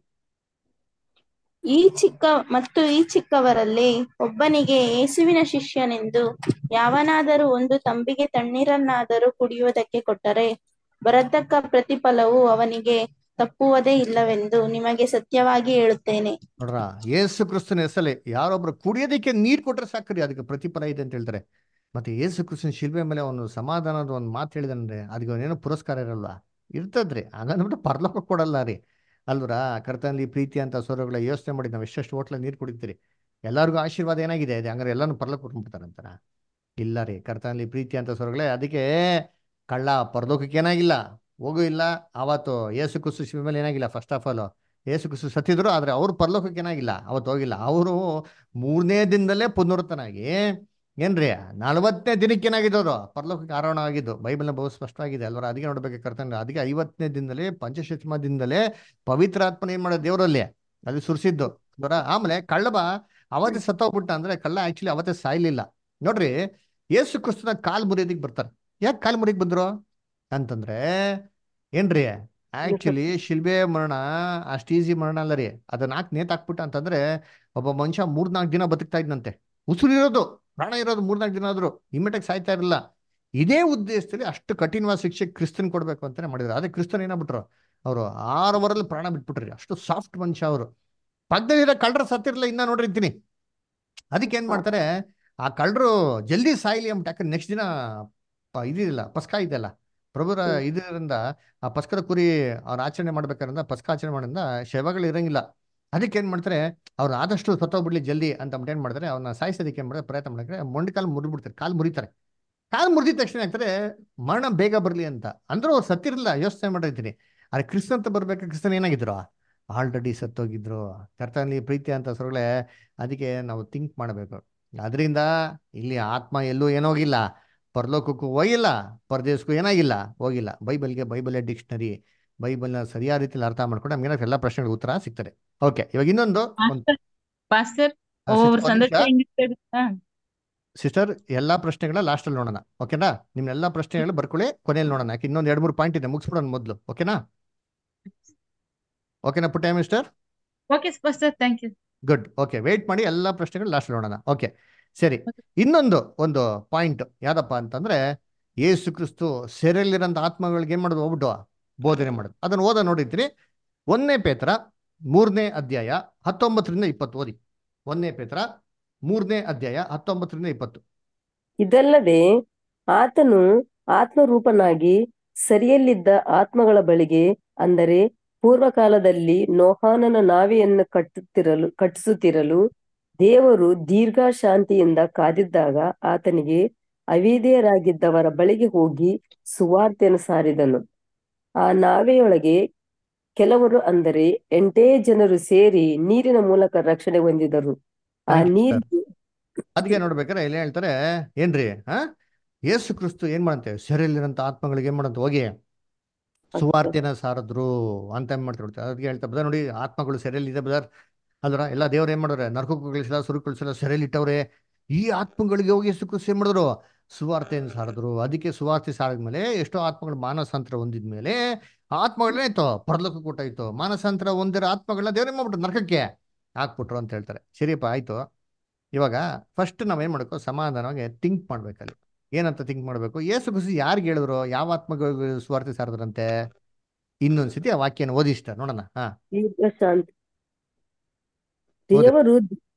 A: ಈ ಚಿಕ್ಕ ಮತ್ತು ಈ ಚಿಕ್ಕವರಲ್ಲಿ ಒಬ್ಬನಿಗೆ ಯೇಸುವಿನ ಶಿಷ್ಯನೆಂದು ಯಾವನಾದರೂ ಒಂದು ತಂಬಿಗೆ ತಣ್ಣೀರನ್ನಾದರೂ ಕುಡಿಯುವುದಕ್ಕೆ ಕೊಟ್ಟರೆ ಬರತಕ್ಕ ಪ್ರತಿಫಲವು ಅವನಿಗೆ ತಪ್ಪುವುದೇ ಇಲ್ಲವೆಂದು ನಿಮಗೆ ಸತ್ಯವಾಗಿ ಹೇಳುತ್ತೇನೆ.
C: ನೋಡ್ರ, ಯೇಸು ಕ್ರಿಸ್ತನ ಹೆಸರಲ್ಲಿ ಯಾರೊಬ್ರು ಕುಡಿಯೋದಕ್ಕೆ ನೀರು ಕೊಟ್ರೆ ಸಾಕ್ರಿ, ಅದಕ್ಕೆ ಪ್ರತಿಫಲ ಇದೆ ಅಂತ ಹೇಳ್ತಾರೆ. ಮತ್ತೆ ಯೇಸು ಕ್ರಿಸ್ತನ ಶಿಲ್ಬೆ ಮೇಲೆ ಒಂದು ಸಮಾಧಾನದ ಒಂದು ಮಾತು ಹೇಳಿದಂದ್ರೆ ಅದಕ್ಕೆ ಅವನೇನೋ ಪುರಸ್ಕಾರ ಇರಲ್ವಾ? ಇರ್ತದ್ರಿ. ಹಂಗಂದ್ಬಿಟ್ಟು ಪರಲೋಕ ಕೊಡಲ್ಲ ರೀ ಅಲ್ವರ. ಕರ್ತನಲ್ಲಿ ಪ್ರೀತಿ ಅಂತ ಸ್ವರಗಳ ಯೋಚನೆ ಮಾಡಿ ನಾವು ಎಷ್ಟೆಷ್ಟು ಹೋಟ್ಲ ನೀರು ಕುಡಿತೀರಿ, ಎಲ್ಲರಿಗೂ ಆಶೀರ್ವಾದ ಏನಾಗಿದೆ ಇದೆ, ಹಂಗಾರೆ ಎಲ್ಲಾನು ಪರಲೋಕ ಕೊಟ್ಬಿಡ್ತಾರಂತಾರ? ಇಲ್ಲ ರೀ. ಕರ್ತನಲ್ಲಿ ಪ್ರೀತಿ ಅಂತ ಸ್ವರಗಳೇ, ಅದಕ್ಕೆ ಕಳ್ಳ ಪರಲೋಕಕ್ಕೆ ಏನಾಗಿಲ್ಲ, ಹೋಗು ಇಲ್ಲ. ಅವತ್ತು ಯೇಸು ಕ್ರಿಸ್ತು ಶಿಲ್ಬೆ ಮೇಲೆ ಏನಾಗಿಲ್ಲ. ಫಸ್ಟ್ ಆಫ್ ಆಲ್ ಯೇಸು ಕ್ರಿಸ್ತು ಸತ್ತಿದ್ರು, ಆದ್ರೆ ಅವ್ರು ಪರಲೋಕಕ್ಕೆ ಏನಾಗಿಲ್ಲ, ಅವತ್ತು ಹೋಗಿಲ್ಲ. ಅವರು ಮೂರನೇ ದಿನದಲ್ಲೇ ಪುನರುತ್ತನಾಗಿ ಏನ್ರಿ ನಲವತ್ತನೇ ದಿನಕ್ಕೆ ಏನಾಗಿದ್ದವರು ಪರಲೋಕಕ್ಕೆ ಆರೋಹಣ ಆಗಿದ್ದು. ಬೈಬಲ್ನ ಬಹು ಸ್ಪಷ್ಟವಾಗಿದೆ ಅಲ್ವರ. ಅದಕ್ಕೆ ನೋಡ್ಬೇಕು ಕರ್ತಂದ್ರೆ, ಅದಕ್ಕೆ ಐವತ್ತನೇ ದಿನದಲ್ಲಿ ಪಂಚಶತಮ ದಿನದಲ್ಲೇ ಪವಿತ್ರ ಆತ್ಮನ ಏನ್ ಮಾಡೋದು ದೇವರಲ್ಲಿ ಅಲ್ಲಿ ಸುರಿಸಿದ್ದು ಅವರ. ಆಮೇಲೆ ಕಳ್ಳಬ ಅವತ್ತೇ ಸತ್ತೋಗ್ಬಿಟ್ಟ ಅಂದ್ರೆ ಕಳ್ಳ ಆಕ್ಚುಲಿ ಅವತ್ತೇ ಸಾಯ್ಲಿಲ್ಲ. ನೋಡ್ರಿ, ಯೇಸು ಕ್ರಿಸ್ತನ ಕಾಲ್ ಮುರಿಯೋದಿಕ್ ಬರ್ತಾರೆ. ಯಾಕೆ ಕಾಲ್ ಮುರಿಯಕ್ ಬಂದ್ರು ಅಂತಂದ್ರೆ ಏನ್ರಿ, ಆಕ್ಚುಲಿ ಶಿಲ್ಬೆ ಮರಣ ಅಷ್ಟು ಈಸಿ ಮರಣ ಅಲ್ಲ ರೀ. ಅದನ್ನ ಹಾಕಿ ನೇತ್ ಹಾಕ್ಬಿಟ್ಟ ಅಂತಂದ್ರೆ ಒಬ್ಬ ಮನುಷ್ಯ ಮೂರ್ನಾಲ್ಕು ದಿನ ಬದುಕ್ತಾ ಇದ್ನಂತೆ. ಉಸಿರು ಇರೋದು, ಪ್ರಾಣ ಇರೋದು ಮೂರ್ನಾಲ್ಕು ದಿನ ಆದ್ರು, ಇಮಿಡಿಯೇಟ್ ಸಾಯ್ತಾ ಇರಲಿಲ್ಲ. ಇದೇ ಉದ್ದೇಶದಲ್ಲಿ ಅಷ್ಟು ಕಠಿಣವಾದ ಶಿಕ್ಷೆ ಕ್ರಿಸ್ತನ್ ಕೊಡ್ಬೇಕು ಅಂತಾನೆ ಮಾಡಿದ್ರು. ಅದೇ ಕ್ರಿಸ್ತನ್ ಏನಾಗ್ಬಿಟ್ರು, ಅವರು ಆರು ವರಲ್ಲಿ ಪ್ರಾಣ ಬಿಟ್ಬಿಟ್ರಿ. ಅಷ್ಟು ಸಾಫ್ಟ್ ಮನುಷ್ಯ ಅವರು. ಪಕ್ಕದಲ್ಲಿರೋ ಕಳ್ಳರ ಸತ್ತಿರಲಿಲ್ಲ ಇನ್ನ ನೋಡಿರ್ತೀನಿ. ಅದಕ್ಕೆ ಏನ್ ಮಾಡ್ತಾರೆ, ಆ ಕಳ್ಳರು ಜಲ್ದಿ ಸಾಯ್ಲಿ ಅಂದ್ಬಿಟ್ಟು, ಯಾಕಂದ್ರೆ ನೆಕ್ಸ್ಟ್ ದಿನ ಪ ಇದಿಲ್ಲ ಪಸ್ಕ ಇದೆಯಲ್ಲ ಪ್ರಭುರ ಇದರಿಂದ, ಆ ಪಸ್ಕದ ಕುರಿ ಅವ್ರ ಆಚರಣೆ ಮಾಡ್ಬೇಕಾದ್ರಿಂದ ಪಸ್ಕ ಆಚರಣೆ ಮಾಡೋದ್ರಿಂದ ಶವಗಳು ಇರಂಗಿಲ್ಲ. ಅದಕ್ಕೆ ಏನ್ ಮಾಡ್ತಾರೆ, ಅವ್ರು ಆದಷ್ಟು ಸತ್ತೋಗ್ಬಿಡ್ಲಿ ಜಲ್ದಿ ಅಂತ ಅಂದ್ಬಿಟ್ಟು ಏನ್ ಮಾಡ್ತಾರೆ, ಅವ್ನ ಸಾಯಿಸೋದಕ್ಕೆ ಏನ್ ಮಾಡ್ತಾರೆ ಪ್ರಯತ್ನ ಮಾಡಿದ್ರೆ ಮೊಂಡಿ ಕಾಲು ಮುರಿದ್ಬಿಡ್ತಾರೆ. ಕಾಲು ಮುರಿತಾರೆ. ಕಾಲು ಮುರಿದಿದ ತಕ್ಷಣ ಆಗ್ತಾರೆ ಮರಣ ಬೇಗ ಬರ್ಲಿ ಅಂತ. ಅಂದ್ರೂ ಅವ್ರು ಸತ್ತಿರಲಿಲ್ಲ. ಯೋಚನೆ ಮಾಡಿರ್ತೀನಿ. ಆದ್ರೆ ಕ್ರಿಸ್ತನ್ ಅಂತ ಬರ್ಬೇಕು, ಕ್ರಿಸ್ತನ್ ಏನಾಗಿದ್ರು, ಆಲ್ರೆಡಿ ಸತ್ತೋಗಿದ್ರು. ಕರ್ತನಲ್ಲಿ ಪ್ರೀತಿ ಅಂತ ಸೊರಳೆ. ಅದಕ್ಕೆ ನಾವು ಥಿಂಕ್ ಮಾಡಬೇಕು. ಅದರಿಂದ ಇಲ್ಲಿ ಆತ್ಮ ಎಲ್ಲೂ ಏನೋಗಿಲ್ಲ, ಪರಲೋಕಕ್ಕೂ ಹೋಗಿಲ್ಲ, ಪರದೇಶಕ್ಕೂ ಏನಾಗಿಲ್ಲ ಹೋಗಿಲ್ಲ. ಬೈಬಲ್ಗೆ ಬೈಬಲೇ ಡಿಕ್ಷನರಿ. ಬೈಬಲ್ನ ಸರಿಯಾದ ರೀತಿಯಲ್ಲಿ ಅರ್ಥ ಮಾಡ್ಕೊಂಡು ನಮ್ಗೆ ಎಲ್ಲ ಪ್ರಶ್ನೆಗಳಿಗೆ ಉತ್ತರ ಸಿಗ್ತದೆ. ಓಕೆ, ಇವಾಗ ಇನ್ನೊಂದು
D: ಪಾಸ್ಟರ್ ಒಬ್ಬೊಬ್ರು ಸಂದರ್ಭ ಹೆಂಗಿರ್ತದೆ.
C: ಸಿಸ್ಟರ್, ಎಲ್ಲಾ ಪ್ರಶ್ನೆಗಳ ಲಾಸ್ಟ್ ಅಲ್ಲಿ ನೋಡೋಣ. ಓಕೆನಾ? ನಿಮ್ನೆಲ್ಲಾ ಪ್ರಶ್ನೆಗಳು ಬರ್ಕೊಳ್ಳಿ, ಕೊನೆಯಲ್ಲಿ ನೋಡೋಣ. ಯಾಕೆ ಇನ್ನೊಂದು ಎರಡು ಮೂರು ಪಾಯಿಂಟ್ ಇದೆ, ಮುಗಿಸ್ಬಿಡೋಣ ಮೊದಲು. ಓಕೆನಾ? ಓಕೆನಾ ಪುಟ್ಟ mister?
D: Okay pastor, thank you.
C: Good. Okay, wait ಮಾಡಿ, ಎಲ್ಲಾ ಪ್ರಶ್ನೆಗಳು ಲಾಸ್ಟ್ ನೋಡೋಣ. ಓಕೆ ಸರಿ. ಇನ್ನೊಂದು ಒಂದು ಪಾಯಿಂಟ್ ಯಾವ್ದಪ್ಪ ಅಂತಂದ್ರೆ, ಯೇಸು ಕ್ರಿಸ್ತು ಸೆರೆಯಲ್ಲಿರೋಂಥ ಆತ್ಮಗಳಿಗೆ ಏನ್ ಮಾಡೋದು, ಹೋಗ್ಬಿಟ್ಟು ಬೋಧನೆ ಮಾಡೋದು. ಅದನ್ನ ಓದ ನೋಡಿದ್ರಿ. ಒಂದನೇ ಪೇತ್ರ ಮೂರನೇ ಅಧ್ಯಾಯ ಹತ್ತೊಂಬತ್ತರಿಂದ ಇಪ್ಪತ್ತು ಓದಿ. ಒಂದನೇ ಪೇತ್ರ ಮೂರನೇ ಅಧ್ಯಾಯ ಹತ್ತೊಂಬತ್ತರಿಂದ ಇಪ್ಪತ್ತು.
B: ಇದಲ್ಲದೆ ಆತನು ಆತ್ಮರೂಪನಾಗಿ ಸರಿಯಲ್ಲಿದ್ದ ಆತ್ಮಗಳ ಬಳಿಗೆ, ಅಂದರೆ ಪೂರ್ವಕಾಲದಲ್ಲಿ ನೋಹಾನನ ನಾವೆಯನ್ನು ಕಟ್ಟುತ್ತಿರಲು ಕಟ್ಟಿಸುತ್ತಿರಲು ದೇವರು ದೀರ್ಘ ಶಾಂತಿಯಿಂದ ಕಾದಿದ್ದಾಗ ಆತನಿಗೆ ಅವಿಧೇಯರಾಗಿದ್ದವರ ಬಳಿಗೆ ಹೋಗಿ ಸುವಾರ್ತೆಯನ್ನು ಸಾರಿದನು. ಆ ನಾವೆಯೊಳಗೆ ಕೆಲವರು ಅಂದರೆ ಎಂಟೇ ಜನರು ಸೇರಿ ನೀರಿನ ಮೂಲಕ ರಕ್ಷಣೆ ಹೊಂದಿದರು. ಆ
C: ಥ್ಯಾಂಕ್ ಯು ಸರ್.
B: ನೀರಿಗೆ
C: ಅದಕ್ಕೆ ನೋಡ್ಬೇಕಾರೆ ಇಲ್ಲಿ ಹೇಳ್ತಾರೆ ಏನ್ರಿ ಹಾ ಯೇಸು ಕ್ರಿಸ್ತು ಏನ್ ಮಾಡಂತೆ ಸೆರೆಯಲ್ಲಿರಂತ ಆತ್ಮಗಳಿಗೆ ಏನ್ ಮಾಡಂತೆ ಹೋಗಿ ಸುವಾರ್ತೆನ ಸಾರದ್ರು ಅಂತ ಏನ್ ಮಾಡ್ತಾರೆ ಗೊತ್ತಾ? ಅದಕ್ಕೆ ಹೇಳ್ತಾ ಬದ ನೋಡಿ ಆತ್ಮಗಳು ಸೆರೆಯಲ್ಲಿ ಇದೆ ಬದರ್ ಅಲ್ರ ಎಲ್ಲ ದೇವ್ರು ಏನ್ ಮಾಡೋರೆ ನರಕಕ್ಕೆ ಕಳಿಸಿಲ್ಲ ಸುರು ಕಳಿಸಿಲ್ಲ ಸೆರೆಯಲ್ಲಿ ಇಟ್ಟವ್ರೆ. ಈ ಆತ್ಮಗಳಿಗೆ ಹೋಗಿ ಯೇಸು ಕ್ರಿಸ್ತು ಏನ್ ಮಾಡಿದ್ರು ಸುವಾರ್ತೆಯನ್ನು ಸಾರಿದ್ರು. ಅದಕ್ಕೆ ಸುವಾರ್ತೆ ಸಾರಿದ್ಮೇಲೆ ಎಷ್ಟೋ ಆತ್ಮಗಳು ಮಾನಸಾಂತರ ಹೊಂದಿದ್ಮೇಲೆ ಆತ್ಮಗಳನ್ನ ಇತ್ತು ಪರಲೋಕ ಕೊಟ್ಟಾಯ್ತು. ಮಾನಸಾಂತರ ಹೊಂದಿರೋ ಆತ್ಮಗಳನ್ನ ದೇವ್ರು ಏನ್ ಮಾಡ್ಬಿಟ್ರು ನರಕಕ್ಕೆ ಹಾಕ್ಬಿಟ್ರು ಅಂತ ಹೇಳ್ತಾರೆ. ಸರಿಯಪ್ಪ ಆಯ್ತು. ಇವಾಗ ಫಸ್ಟ್ ನಾವೇನ್ ಮಾಡ್ಬೇಕು ಸಮಾಧಾನವಾಗಿ ಥಿಂಕ್ ಮಾಡ್ಬೇಕಲ್ಲಿ ಏನಂತ ಥಿಂಕ್ ಮಾಡ್ಬೇಕು. ಯೇಸು ಕ್ರಿಸ್ತು ಯಾರಿಗೆ ಹೇಳಿದ್ರು ಯಾವ ಆತ್ಮಗಳಿಗೆ ಸುವಾರ್ತೆ ಸಾರದ್ರಂತೆ? ಇನ್ನೊಂದ್ಸತಿ ಆ ವಾಕ್ಯನ ಓದಿಸ್ತಾರೆ ನೋಡೋಣ. ಹಾ
B: ದೀರ್ಘ ಶಾಂತಿ
C: ಓದಿ.
B: ದೇವರು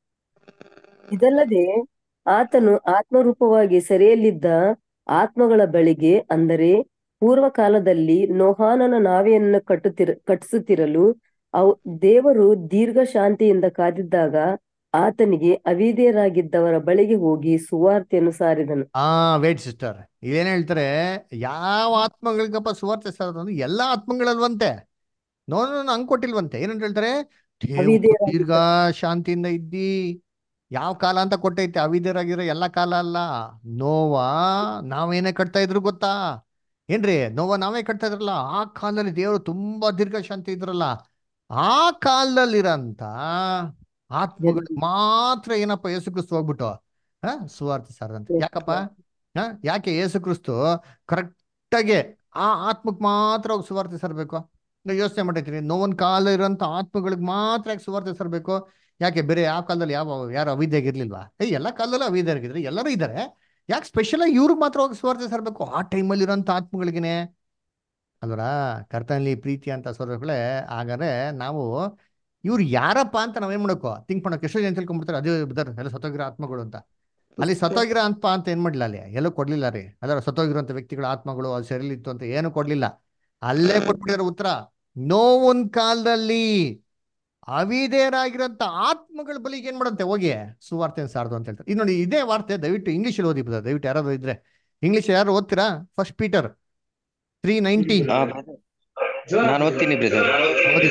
B: ಇದಲ್ಲದೆ ಆತನು ಆತ್ಮರೂಪವಾಗಿ ಸೆರೆಯಲ್ಲಿದ್ದ ಆತ್ಮಗಳ ಬಳಿಗೆ ಅಂದರೆ ಪೂರ್ವ ಕಾಲದಲ್ಲಿ ನೋಹಾನನ ನಾವೆಯನ್ನು ಕಟ್ಟುತ್ತಿರ ಕಟ್ಟಿಸುತ್ತಿರಲು ಅವು ದೇವರು ದೀರ್ಘ ಶಾಂತಿಯಿಂದ ಕಾದಿದ್ದಾಗ ಆತನಿಗೆ ಅವಿಧೇಯರಾಗಿದ್ದವರ ಬಳಿಗೆ ಹೋಗಿ ಸುವಾರ್ತೆಯನ್ನು ಸಾರಿದನು.
C: ಆ ವೇಟ್ ಸಿಸ್ಟರ್ ಇದೇನ್ ಹೇಳ್ತಾರೆ ಯಾವ ಆತ್ಮಗಳಿಗಪ್ಪ ಸುವಾರ್ತೆ ಸಾರದು ಅಂದ್ರೆ ಎಲ್ಲಾ ಆತ್ಮಗಳಲ್ವಂತೆ. ನೋನು ಹಂಗ್ ಕೊಟ್ಟಿಲ್ವಂತೆ. ಏನಂತ ಹೇಳ್ತಾರೆ ದೇವ್ರು
B: ಅವಿಧೇಯರಾಗಿದ್ದ
C: ದೀರ್ಘ ಶಾಂತಿಯಿಂದ ಇದ್ದಿ ಯಾವ ಕಾಲ ಅಂತ ಕೊಟ್ಟೈತೆ ಅವಿದ್ಯರಾಗಿರೋ ಎಲ್ಲ ಕಾಲ ಅಲ್ಲ. ನೋವಾ ನಾವೇನೇ ಕಟ್ತಾ ಇದ್ರು ಗೊತ್ತಾ ಏನ್ರಿ? ನೋವ ನಾವೇ ಕಟ್ತಾ ಇದ್ರಲ್ಲ ಆ ಕಾಲದಲ್ಲಿ ದೇವರು ತುಂಬಾ ದೀರ್ಘ ಶಾಂತಿ ಇದ್ರಲ್ಲ ಆ ಕಾಲದಲ್ಲಿರಂತ ಆತ್ಮಗಳು ಮಾತ್ರ ಏನಪ್ಪ ಯೇಸು ಕ್ರಿಸ್ತು ಹೋಗ್ಬಿಟ್ಟು ಹ ಸುವಾರ್ತೆ ಸಾರದಂತೆ. ಯಾಕಪ್ಪ ಹ ಯಾಕೆ ಯೇಸು ಕ್ರಿಸ್ತು ಕರೆಕ್ಟಾಗಿ ಆ ಆತ್ಮಕ್ಕೆ ಮಾತ್ರ ಹೋಗಿ ಸುವಾರ್ತೆ ಸಾರಬೇಕು? ಯೋಚನೆ ಮಾಡಿರ್ತೀನಿ ನೋವನ್ ಕಾಲ ಇರೋಂಥ ಆತ್ಮಗಳಿಗೆ ಮಾತ್ರ ಯಾಕೆ ಸುವಾರ್ತೆ ಸಾರಬೇಕು? ಯಾಕೆ ಬೇರೆ ಯಾವ ಕಾಲದಲ್ಲಿ ಯಾವ ಯಾರು ಅವಿದ್ಯಾಗಿರ್ಲಿಲ್ವಾ? ಏ ಎಲ್ಲ ಕಾಲದಲ್ಲೂ ಅವಿದ್ಯಾಗಿದ್ರೆ ಎಲ್ಲರೂ ಇದ್ದಾರೆ. ಯಾಕೆ ಸ್ಪೆಷಲ್ ಆಗಿ ಇವ್ರಿಗೆ ಮಾತ್ರ ಹೋಗಿ ಸುವಾರ್ತೆ ಸಾರಬೇಕು ಆ ಟೈಮಲ್ಲಿ ಇರೋಂಥ ಆತ್ಮಗಳಿಗೇನೆ ಅಲ್ವರ? ಕರ್ತನಲ್ಲಿ ಪ್ರೀತಿ ಅಂತ ಸೋದರಗಳೇ ಹಾಗಾದ್ರೆ ನಾವು ಇವ್ರು ಯಾರಪ್ಪ ಅಂತ ನಾವೇನ್ ಮಾಡಬೇಕು ಥಿಂಕ್ ಮಾಡೋಕೆ ಎಷ್ಟೋ ಜನ ತಿಳ್ಕೊಂಡ್ಬಿಡ್ತಾರೆ ಅದೇ ಬದರ್ ಎಲ್ಲ ಸತ್ತೋಗಿರೋ ಆತ್ಮಗಳು ಅಂತ. ಅಲ್ಲಿ ಸತ್ತೋಗಿರೋ ಆತ್ಮ ಅಂತ ಏನ್ ಮಾಡ್ಲಿಲ್ಲ ಅಲ್ಲಿ ಎಲ್ಲೂ ಕೊಡ್ಲಿಲ್ಲ ರೀ. ಅದರ ಸತ್ತೋಗಿರೋಂಥ ವ್ಯಕ್ತಿಗಳ ಆತ್ಮಗಳು ಅದು ಸೆರೆಲಿತ್ತು ಅಂತ ಏನು ಕೊಡ್ಲಿಲ್ಲ. ಅಲ್ಲೇ ಕೊಟ್ಬಿಟ್ಟಿರೋ ಉತ್ತರ ನೋವೊಂದ್ ಕಾಲದಲ್ಲಿ ಅವಿಧೇಯರಾಗಿರೋಂಥ ಆತ್ಮಗಳ ಬಲಿಗೆ ಏನ್ ಮಾಡಂತೆ ಹೋಗಿ ಸುವಾರ್ತೆ ಸಾರದು ಅಂತ ಹೇಳ್ತಾರೆ. ಇದು ನೋಡಿ ಇದೇ ವಾರ್ತೆ ದಯವಿಟ್ಟು ಇಂಗ್ಲೀಷಲ್ಲಿ ಓದಿ ಬದ ದಯವಿಟ್ಟು ಯಾರಾದ್ರು ಇದ್ರೆ ಇಂಗ್ಲೀಷ್ ಯಾರು ಓದ್ತೀರಾ? ಫಸ್ಟ್ ಪೀಟರ್ ತ್ರೀ ನೈನ್ಟೀನ್
E: ಹಾ ನಾನು ಓದ್ತೀನಿ ಬ್ರದರ್.
C: ಓದಿ.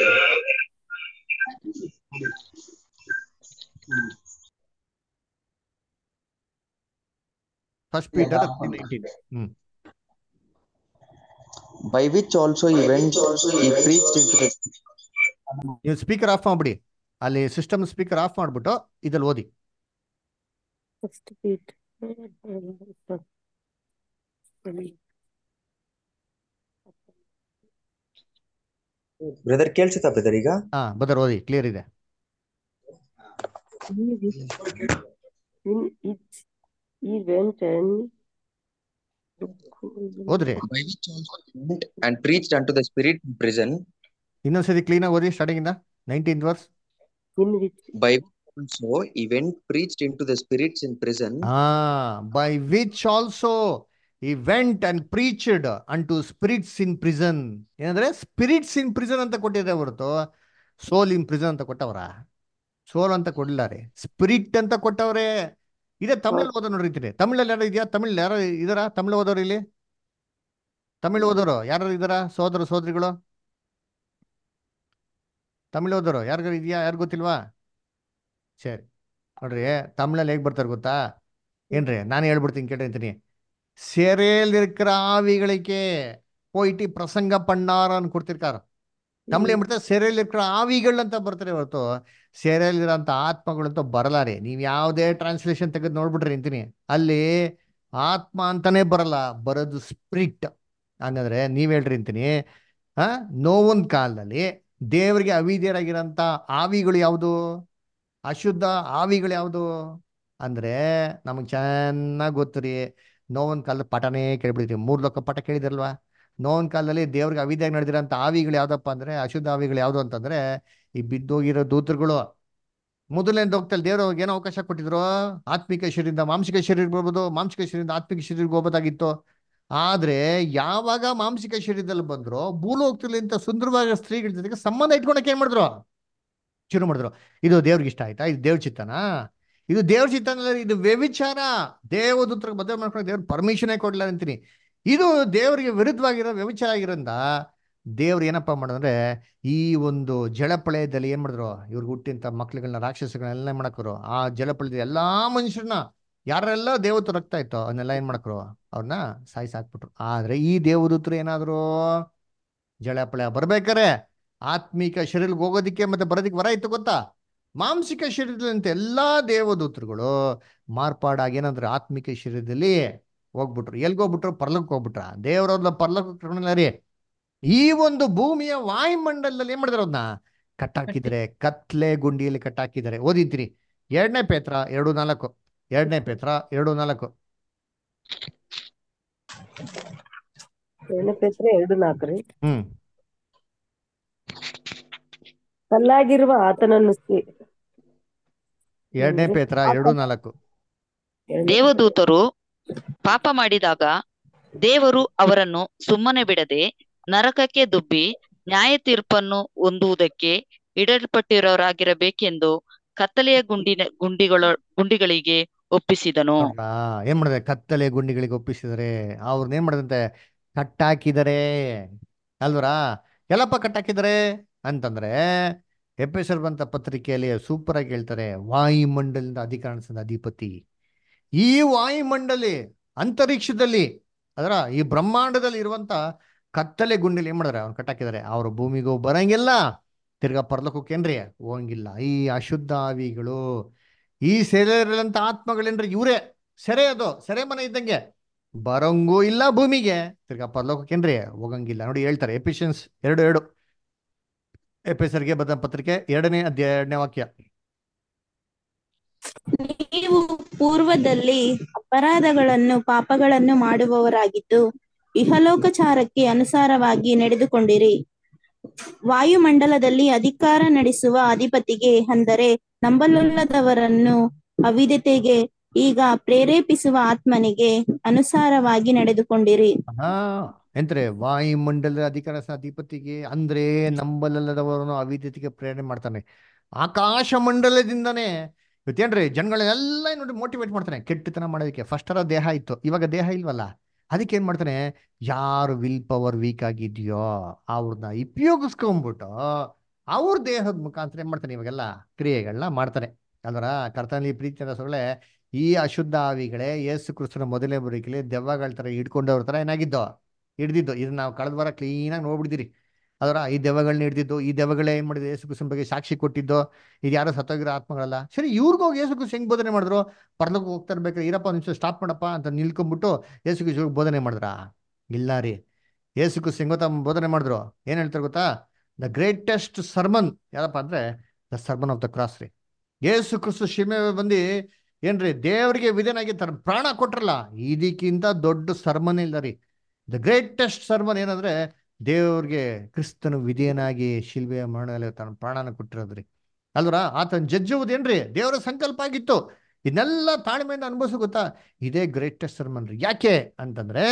C: First Peter three nineteen. Hmm
E: By which also he went, he preached into the
C: ನೀವು ಸ್ಪೀಕರ್ ಆಫ್ ಮಾಡ್ಬಿಡಿ. ಅಲ್ಲಿ ಸಿಸ್ಟಮ್ ಸ್ಪೀಕರ್ ಆಫ್ ಮಾಡ್ಬಿಟ್ಟು ಇದ್ರಲ್ಲಿ ಓದಿ.
B: ಫಸ್ಟ್ ಪೀಟ್
E: ಬ್ರದರ್ ಕೇಳಿಸುತ್ತಾ ಬ್ರದರ್ ಈಗ?
C: ಹಾ ಬದರ್ ಓದಿ, ಕ್ಲಿಯರ್ ಇದೆ.
B: in it he went and
C: ಓದ್ರಿ
E: By which also he went and preached unto the spirit in prison.
C: ಇನ್ನೊಂದ್ಸತಿ ಕ್ಲೀನ್ ಆಗಿ ಓದಿ ಸ್ಟಾರ್ಟಿಂಗ್ ಇಂದ nineteen verse.
B: in which
E: By which also he went preached into the spirits in prison.
C: ಹಾ by which also he went and preached unto spirits in prison. ಏನಂದ್ರೆ spirits in prison ಅಂತ ಕೊಟ್ಟಿದೆ ಹೊರತು ಸೋಲ್ ಇನ್ prison ಅಂತ ಕೊಟ್ಟವರ? ಸೋಲ್ ಅಂತ ಕೊಡ್ಲಿಲ್ಲ ರೀ, spirit ಅಂತ ಕೊಟ್ಟವ್ರೆ. ಇದೇ ತಮಿಳಲ್ಲಿ ಓದೋ ನೋಡಿರ್ತೀರಿ. ತಮಿಳಲ್ಲಿ ಯಾರು ಇದೆಯಾ? ತಮಿಳ್ ಯಾರು ಇದಾರ ತಮಿಳ್ ಓದೋರು ಇಲ್ಲಿ? ತಮಿಳ್ ಓದೋರು ಯಾರು ಇದಾರ? ಸೋದರ ಸೋದರಿಗಳು ತಮಿಳ್ ಓದೋರು ಯಾರಿಗಾರು ಇದೆಯಾ? ಯಾರು ಗೊತ್ತಿಲ್ವಾ? ಸರಿ ನೋಡ್ರಿ ತಮಿಳಲ್ಲಿ ಹೇಗ್ ಬರ್ತಾರೆ ಗೊತ್ತಾ ಏನ್ರಿ? ನಾನು ಹೇಳ್ಬಿಡ್ತೀನಿ ಕೇಳ್ರಿ ಅಂತೀನಿ. ಸೆರೆಯಲ್ಲಿರ್ಕಿற ಆವಿಗಳಿಗೆ போயிட்டு ಪ್ರಸಂಗ ಪಣ್ಣಾರ ಅನ್ ಕೊಡ್ತಿರ್ಕಾರ. ತಮಿಳು ಏನ್ಬಿಡ್ತಾರೆ ಸೆರೆಯಲ್ಲಿರ್ಕಿற ಆವಿಗಳು ಅಂತ ಬರ್ತಾರೆ ಹೊರತು ಸೆರೆಯಲ್ಲಿರೋಂಥ ಆತ್ಮಗಳು ಅಂತ ಬರಲಾರಿ. ನೀವು ಯಾವುದೇ ಟ್ರಾನ್ಸ್ಲೇಷನ್ ತೆಗೆದು ನೋಡ್ಬಿಟ್ರಿ ಅಂತೀನಿ ಅಲ್ಲಿ ಆತ್ಮ ಅಂತಾನೆ ಬರಲ್ಲ, ಬರೋದು ಸ್ಪಿರಿಟ್. ಹಂಗಂದ್ರೆ ನೀವ್ ಹೇಳ್ರಿ ಅಂತೀನಿ ಆ ನೋವೊಂದ್ ಕಾಲದಲ್ಲಿ ದೇವರಿಗೆ ಅವಿಧೇಯರಾಗಿರೋಂಥ ಆವಿಗಳು ಯಾವುದು? ಅಶುದ್ಧ ಆವಿಗಳು ಯಾವುದು ಅಂದ್ರೆ ನಮಗ್ ಚೆನ್ನಾಗಿ ಗೊತ್ತು ರೀ. ನೋವೊಂದ್ ಕಾಲದ ಪಟನೇ ಕೇಳ್ಬಿಡ್ತೀವಿ, ಮೂರ್ ಲೋಕ ಪಟ ಕೇಳಿದಿರಲ್ವಾ? ನೋವೊಂದ್ ಕಾಲದಲ್ಲಿ ದೇವ್ರಿಗೆ ಅವಿದ್ಯಾಗಿ ನಡೆದಿರೋಂಥ ಆವಿಗಳು ಯಾವ್ದಪ್ಪ ಅಂದ್ರೆ ಅಶುದ್ಧ ಆವಿಗಳು ಯಾವ್ದು ಅಂತಂದ್ರೆ ಈ ಬಿದ್ದೋಗಿರೋ ದೂತರುಗಳು. ಮೊದಲನೇ ಹೋಗ್ತಲ್ಲಿ ದೇವ್ರು ಏನೋ ಅವಕಾಶ ಕೊಟ್ಟಿದ್ರು, ಆತ್ಮಿಕ ಶರೀರದಿಂದ ಮಾಂಸಿಕ ಶರೀರ ಬರ್ಬೋದು, ಮಾಂಸಿಕ ಶರೀರದಿಂದ ಆತ್ಮಿಕ ಶರೀರಕ್ಕೆ ಹೋಗ್ಬೋದಾಗಿತ್ತು. ಆದ್ರೆ ಯಾವಾಗ ಮಾಂಸಿಕ ಶರೀರದಲ್ಲಿ ಬಂದ್ರು ಭೂಲೋಕದಲ್ಲಿ ಇಂಥ ಸುಂದರವಾದ ಸ್ತ್ರೀಗಳ ಜೊತೆಗೆ ಸಂಬಂಧ ಇಟ್ಕೊಳಕ್ಕೆ ಏನ್ ಮಾಡಿದ್ರು? ಶುರು ಮಾಡಿದ್ರು. ಇದು ದೇವ್ರಿಗೆ ಇಷ್ಟ ಆಯ್ತಾ? ಇದು ದೇವ್ರ ಚಿತ್ತನಾ? ಇದು ದೇವ್ರ ಚಿತ್ತ, ಇದು ವ್ಯಭಿಚಾರ. ದೇವದೂತರಿಗೆ ಮದುವೆ ಮಾಡ್ಕೊಂಡು ದೇವ್ರ ಪರ್ಮಿಷನೇ ಕೊಡ್ಲಿಲ್ಲ ಅಂತೀನಿ. ಇದು ದೇವರಿಗೆ ವಿರುದ್ಧವಾಗಿರೋ ವ್ಯಭಿಚಾರ ಆಗಿರೋದ್ರಿಂದ ದೇವ್ರು ಏನಪ್ಪಾ ಮಾಡೋದಂದ್ರೆ ಈ ಒಂದು ಜಲಪ್ರಳಯದಲ್ಲಿ ಏನ್ ಮಾಡಿದ್ರು, ಇವ್ರಿಗೆ ಹುಟ್ಟಿಂತ ಮಕ್ಳುಗಳನ್ನ ರಾಕ್ಷಸಗಳನ್ನೆಲ್ಲ ಮಾಡಕ್ರು. ಆ ಜಲಪ್ರಳಯದ ಎಲ್ಲಾ ಮನುಷ್ಯರನ್ನ ಯಾರೆಲ್ಲ ದೇವದೂತರು ರಕ್ತ ಇತ್ತೋ ಅವನ್ನೆಲ್ಲ ಏನ್ ಮಾಡಕ್ರು, ಅವ್ರನ್ನ ಸಾಯಿಸಾಕ್ಬಿಟ್ರು. ಆದ್ರೆ ಈ ದೇವದೂತರು ಏನಾದ್ರು ಜಲಪ್ರಳಯ ಬರ್ಬೇಕಾರೆ ಆತ್ಮಿಕ ಶರೀರಕ್ಕೆ ಹೋಗೋದಿಕ್ಕೆ ಮತ್ತೆ ಬರೋದಿಕ್ಕೆ ವರ ಇತ್ತು ಗೊತ್ತಾ. ಮಾಂಸಿಕ ಶರೀರದಂತೆ ಎಲ್ಲಾ ದೇವದೂತರುಗಳು ಮಾರ್ಪಾಡಾಗಿ ಏನಂದ್ರೆ ಆತ್ಮಿಕ ಶರೀರದಲ್ಲಿ ಹೋಗ್ಬಿಟ್ರು. ಎಲ್ಗೋಗ್ಬಿಟ್ರು? ಪರ್ಲಕ್ಕೆ ಹೋಗ್ಬಿಟ್ರ. ದೇವರವ್ರನ್ನ ಪರ್ಲಕ್ಕೆ ರೀ ಈ ಒಂದು ಭೂಮಿಯ ವಾಯುಮಂಡಲದಲ್ಲಿ ಏನ್ ಮಾಡಿದಾರೆ, ಅದನ್ನ ಕಟ್ಟಾಕಿದ್ದಾರೆ, ಕತ್ಲೆ ಗುಂಡಿಯಲ್ಲಿ ಕಟ್ಟಾಕಿದ್ದಾರೆ. ಓದಿದ್ರಿ ಎರಡನೇ ಪೇತ್ರ ಎರಡು ನಾಲ್ಕು ಎರಡನೇ ಪೇತ್ರ ಎರಡು ನಾಲ್ಕು
B: ಎರಡನೇ ಪೇತ್ರ ಎರಡು ನಾಲ್ಕರಿ.
C: ಹ್ಮ್
B: ಕಲ್ಲಾಗಿರುವ ಆತನನ್ನು ಸೇ-
C: ಎರಡನೇ
B: ಏನ್ರಿ?
C: ಪೇತ್ರ
B: ಆತ-
C: ಎರಡು ನಾಲ್ಕು
B: ಎರಡನೇ
F: ದೇವದೂತರು ಪಾಪ ಮಾಡಿದಾಗ ದೇವರು ಅವರನ್ನು ಸುಮ್ಮನೆ ಬಿಡದೆ ನರಕಕ್ಕೆ ದುಬ್ಬಿ ನ್ಯಾಯ ತೀರ್ಪನ್ನು ಹೊಂದುವುದಕ್ಕೆ ಇಡಲ್ಪಟ್ಟಿರೋರಾಗಿರಬೇಕೆಂದು ಕತ್ತಲೆಯ ಗುಂಡಿನ ಗುಂಡಿಗಳ ಗುಂಡಿಗಳಿಗೆ ಒಪ್ಪಿಸಿದನು.
C: ನೋಡ್ರಾ? ಏನ್ ಮಾಡಿದೆ? ಕತ್ತಲೆ ಗುಂಡಿಗಳಿಗೆ ಒಪ್ಪಿಸಿದರೆ ಅವ್ರನ್ನ ಏನ್ ಮಾಡದಂತೆ ಕಟ್ಟಾಕಿದರೆ ಅಲ್ವರಾ? ಎಲ್ಲಪ್ಪ ಕಟ್ಟಾಕಿದರೆ ಅಂತಂದ್ರೆ ಎಫೆಸರ್ ಬಂತ ಪತ್ರಿಕೆಯಲ್ಲಿ ಸೂಪರ್ ಆಗಿ ಹೇಳ್ತಾರೆ, ವಾಯುಮಂಡಲದ ಅಧಿಕಾರದ ಅಧಿಪತಿ. ಈ ವಾಯುಮಂಡಲಿ ಅಂತರಿಕ್ಷದಲ್ಲಿ ಅದರ ಈ ಬ್ರಹ್ಮಾಂಡದಲ್ಲಿ ಇರುವಂತ ಕತ್ತಲೆ ಗುಂಡಿಲಿ ಏನ್ ಮಾಡಿದಾರೆ, ಅವ್ನು ಕಟ್ಟಾಕಿದ್ದಾರೆ. ಅವ್ರ ಭೂಮಿಗೂ ಬರಂಗಿಲ್ಲ, ತಿರ್ಗಾ ಪರ್ಲೋಕಕ್ಕೇನ್ರಿ ಹೋಗಂಗಿಲ್ಲ. ಈ ಅಶುದ್ಧ ಆವಿಗಳು, ಈ ಸೆರೆಯಲ್ಲಿರುವಂತ ಆತ್ಮಗಳೇನ್ರಿ ಇವರೇ ಸೆರೆ, ಅದು ಸೆರೆ ಮನೆ ಇದ್ದಂಗೆ, ಬರಂಗೂ ಇಲ್ಲ ಭೂಮಿಗೆ, ತಿರ್ಗಾ ಪರಲೋಕಕ್ಕೇನ್ರಿ ಹೋಗಂಗಿಲ್ಲ. ನೋಡಿ ಹೇಳ್ತಾರೆ ಎಫಿಷಿಯನ್ಸ್ ಎರಡು ಎರಡು ಎಫೆಸರ್ಗೆ ಬದ ಪತ್ರಿಕೆ ಎರಡನೇ ಅಧ್ಯಾಯ ಎರಡನೇ ವಾಕ್ಯ.
A: ನೀವು ಪೂರ್ವದಲ್ಲಿ ಅಪರಾಧಗಳನ್ನು ಪಾಪಗಳನ್ನು ಮಾಡುವವರಾಗಿದ್ದು ಇಹಲೋಕಚಾರಕ್ಕೆ ಅನುಸಾರವಾಗಿ ನಡೆದುಕೊಂಡಿರಿ. ವಾಯುಮಂಡಲದಲ್ಲಿ ಅಧಿಕಾರ ನಡೆಸುವ ಅಧಿಪತಿಗೆ, ಅಂದರೆ ನಂಬಲೊಲ್ಲದವರನ್ನು ಅವಿಧತೆಗೆ ಈಗ ಪ್ರೇರೇಪಿಸುವ ಆತ್ಮನಿಗೆ ಅನುಸಾರವಾಗಿ ನಡೆದುಕೊಂಡಿರಿ.
C: ಹಾ ಎಂದ್ರೆ ವಾಯುಮಂಡಲದ ಅಧಿಕಾರ ಅಧಿಪತಿಗೆ ಅಂದ್ರೆ ನಂಬಲಲ್ಲದವರನ್ನು ಅವಿದ್ಯತೆಗೆ ಪ್ರೇರಣೆ ಮಾಡ್ತಾನೆ. ಆಕಾಶ ಮಂಡಲದಿಂದಾನೇ ಇವತ್ತೇನ್ರಿ ಜನಗಳನ್ನೆಲ್ಲ ನೋಡಿ ಮೋಟಿವೇಟ್ ಮಾಡ್ತಾನೆ ಕೆಟ್ಟತನ ಮಾಡೋದಕ್ಕೆ. ಫಸ್ಟ್ ಅರ ದೇಹ ಇತ್ತು, ಇವಾಗ ದೇಹ ಇಲ್ವಲ್ಲ, ಅದಕ್ಕೆ ಏನ್ ಮಾಡ್ತಾನೆ, ಯಾರು ವಿಲ್ ಪವರ್ ವೀಕ್ ಆಗಿದೆಯೋ ಅವ್ರನ್ನ ಉಪಯೋಗಿಸ್ಕೊಂಡ್ಬಿಟ್ಟು ಅವ್ರ ದೇಹದ ಮುಖಾಂತರ ಏನ್ ಮಾಡ್ತಾನೆ, ಇವಾಗೆಲ್ಲ ಕ್ರಿಯೆಗಳನ್ನ ಮಾಡ್ತಾನೆ. ಅಲ್ವರ? ಕರ್ತನಲ್ಲಿ ಪ್ರೀತಿ ಸೊಳ್ಳೆ ಈ ಅಶುದ್ಧ ಆವಿಗಳೇ ಯೇಸು ಕ್ರಿಸ್ತನ ಮೊದಲನೇ ಬರುವಿಕೆಯಲ್ಲಿ ದೆವ್ವಗಳ ತರ ಹಿಡ್ಕೊಂಡವ್ರ ತರ ಏನಾಗಿದ್ದೋ ಹಿಡ್ದಿದ್ದು. ಇದನ್ನ ನಾವು ಕಳೆದ ವಾರ ಕ್ಲೀನಾಗಿ ನೋಡ್ಬಿಡ್ದಿರಿ. ಅದರ ಈ ದೆವ್ವಗಳನ್ನ ಹಿಡ್ದಿದ್ದು, ಈ ದೆವ್ವಗಳೇ ಏನ್ ಮಾಡಿದ್ರು, ಯೇಸು ಕ್ರಿಸ್ತನ ಬಗ್ಗೆ ಸಾಕ್ಷಿ ಕೊಟ್ಟಿದ್ದು. ಇದು ಯಾರೋ ಸತ್ತೋಗಿರೋ ಆತ್ಮಗಳಲ್ಲ. ಸರಿ, ಇವ್ರಿಗೋಗಿ ಯೇಸು ಕ್ರಿಸ್ತ ಹೆಂಗ್ ಬೋಧನೆ ಮಾಡಿದ್ರು? ಪರ್ಲಕ್ಕೆ ಹೋಗ್ತಾ ಇರ್ಬೇಕಾದ್ರೆ ಇರಪ್ಪ ನಿಮಿಷ ಸ್ಟಾಪ್ ಮಾಡಪ್ಪ ಅಂತ ನಿಲ್ಕೊಂಡ್ಬಿಟ್ಟು ಯೇಸು ಕ್ರಿಸ್ತ ಬೋಧನೆ ಮಾಡಿದ್ರ? ಇಲ್ಲ ರೀ. ಯೇಸು ಕ್ರಿಸ್ತ ಹೆಂಗ್ ಗೊತ್ತಾ ಬೋಧನೆ ಮಾಡಿದ್ರು? ಏನ್ ಹೇಳ್ತಾರೆ ಗೊತ್ತಾ? ದ ಗ್ರೇಟೆಸ್ಟ್ ಸರ್ಮನ್ ಯಾರಪ್ಪ ಅಂದ್ರೆ the sermon of the cross ರೀ. ಯೇಸು ಕ್ರಿಸ್ತ ಶಿಮೆ ಬಂದು ಏನ್ರಿ ದೇವರಿಗೆ ವಿಧೇಯನಾಗಿ ತನ್ನ ಪ್ರಾಣ ಕೊಟ್ರಲ್ಲ, ಇದಕ್ಕಿಂತ ದೊಡ್ಡ ಸರ್ಮನ್ ಇಲ್ಲ ರೀ. ದ ಗ್ರೇಟೆಸ್ಟ್ ಸರ್ಮನ್ ಏನಂದ್ರೆ ದೇವ್ರಿಗೆ ಕ್ರಿಸ್ತನು ವಿಧೇಯನಾಗಿ ಶಿಲ್ಬೆಯ ಮರಣದಲ್ಲಿ ತನ್ನ ಪ್ರಾಣನ ಕೊಟ್ಟಿರೋದ್ರಿ. ಅಲ್ವರ? ಆತನ ಜಜ್ಜುವುದೇನ್ರಿ ದೇವರ ಸಂಕಲ್ಪ ಆಗಿತ್ತು. ಇದನ್ನೆಲ್ಲ ತಾಳ್ಮೆಯಿಂದ ಅನುಭವಿಸೋ ಗೊತ್ತಾ? ಇದೇ ಗ್ರೇಟೆಸ್ಟ್ ಸರ್ಮನ್ ರೀ. ಯಾಕೆ ಅಂತಂದ್ರೆ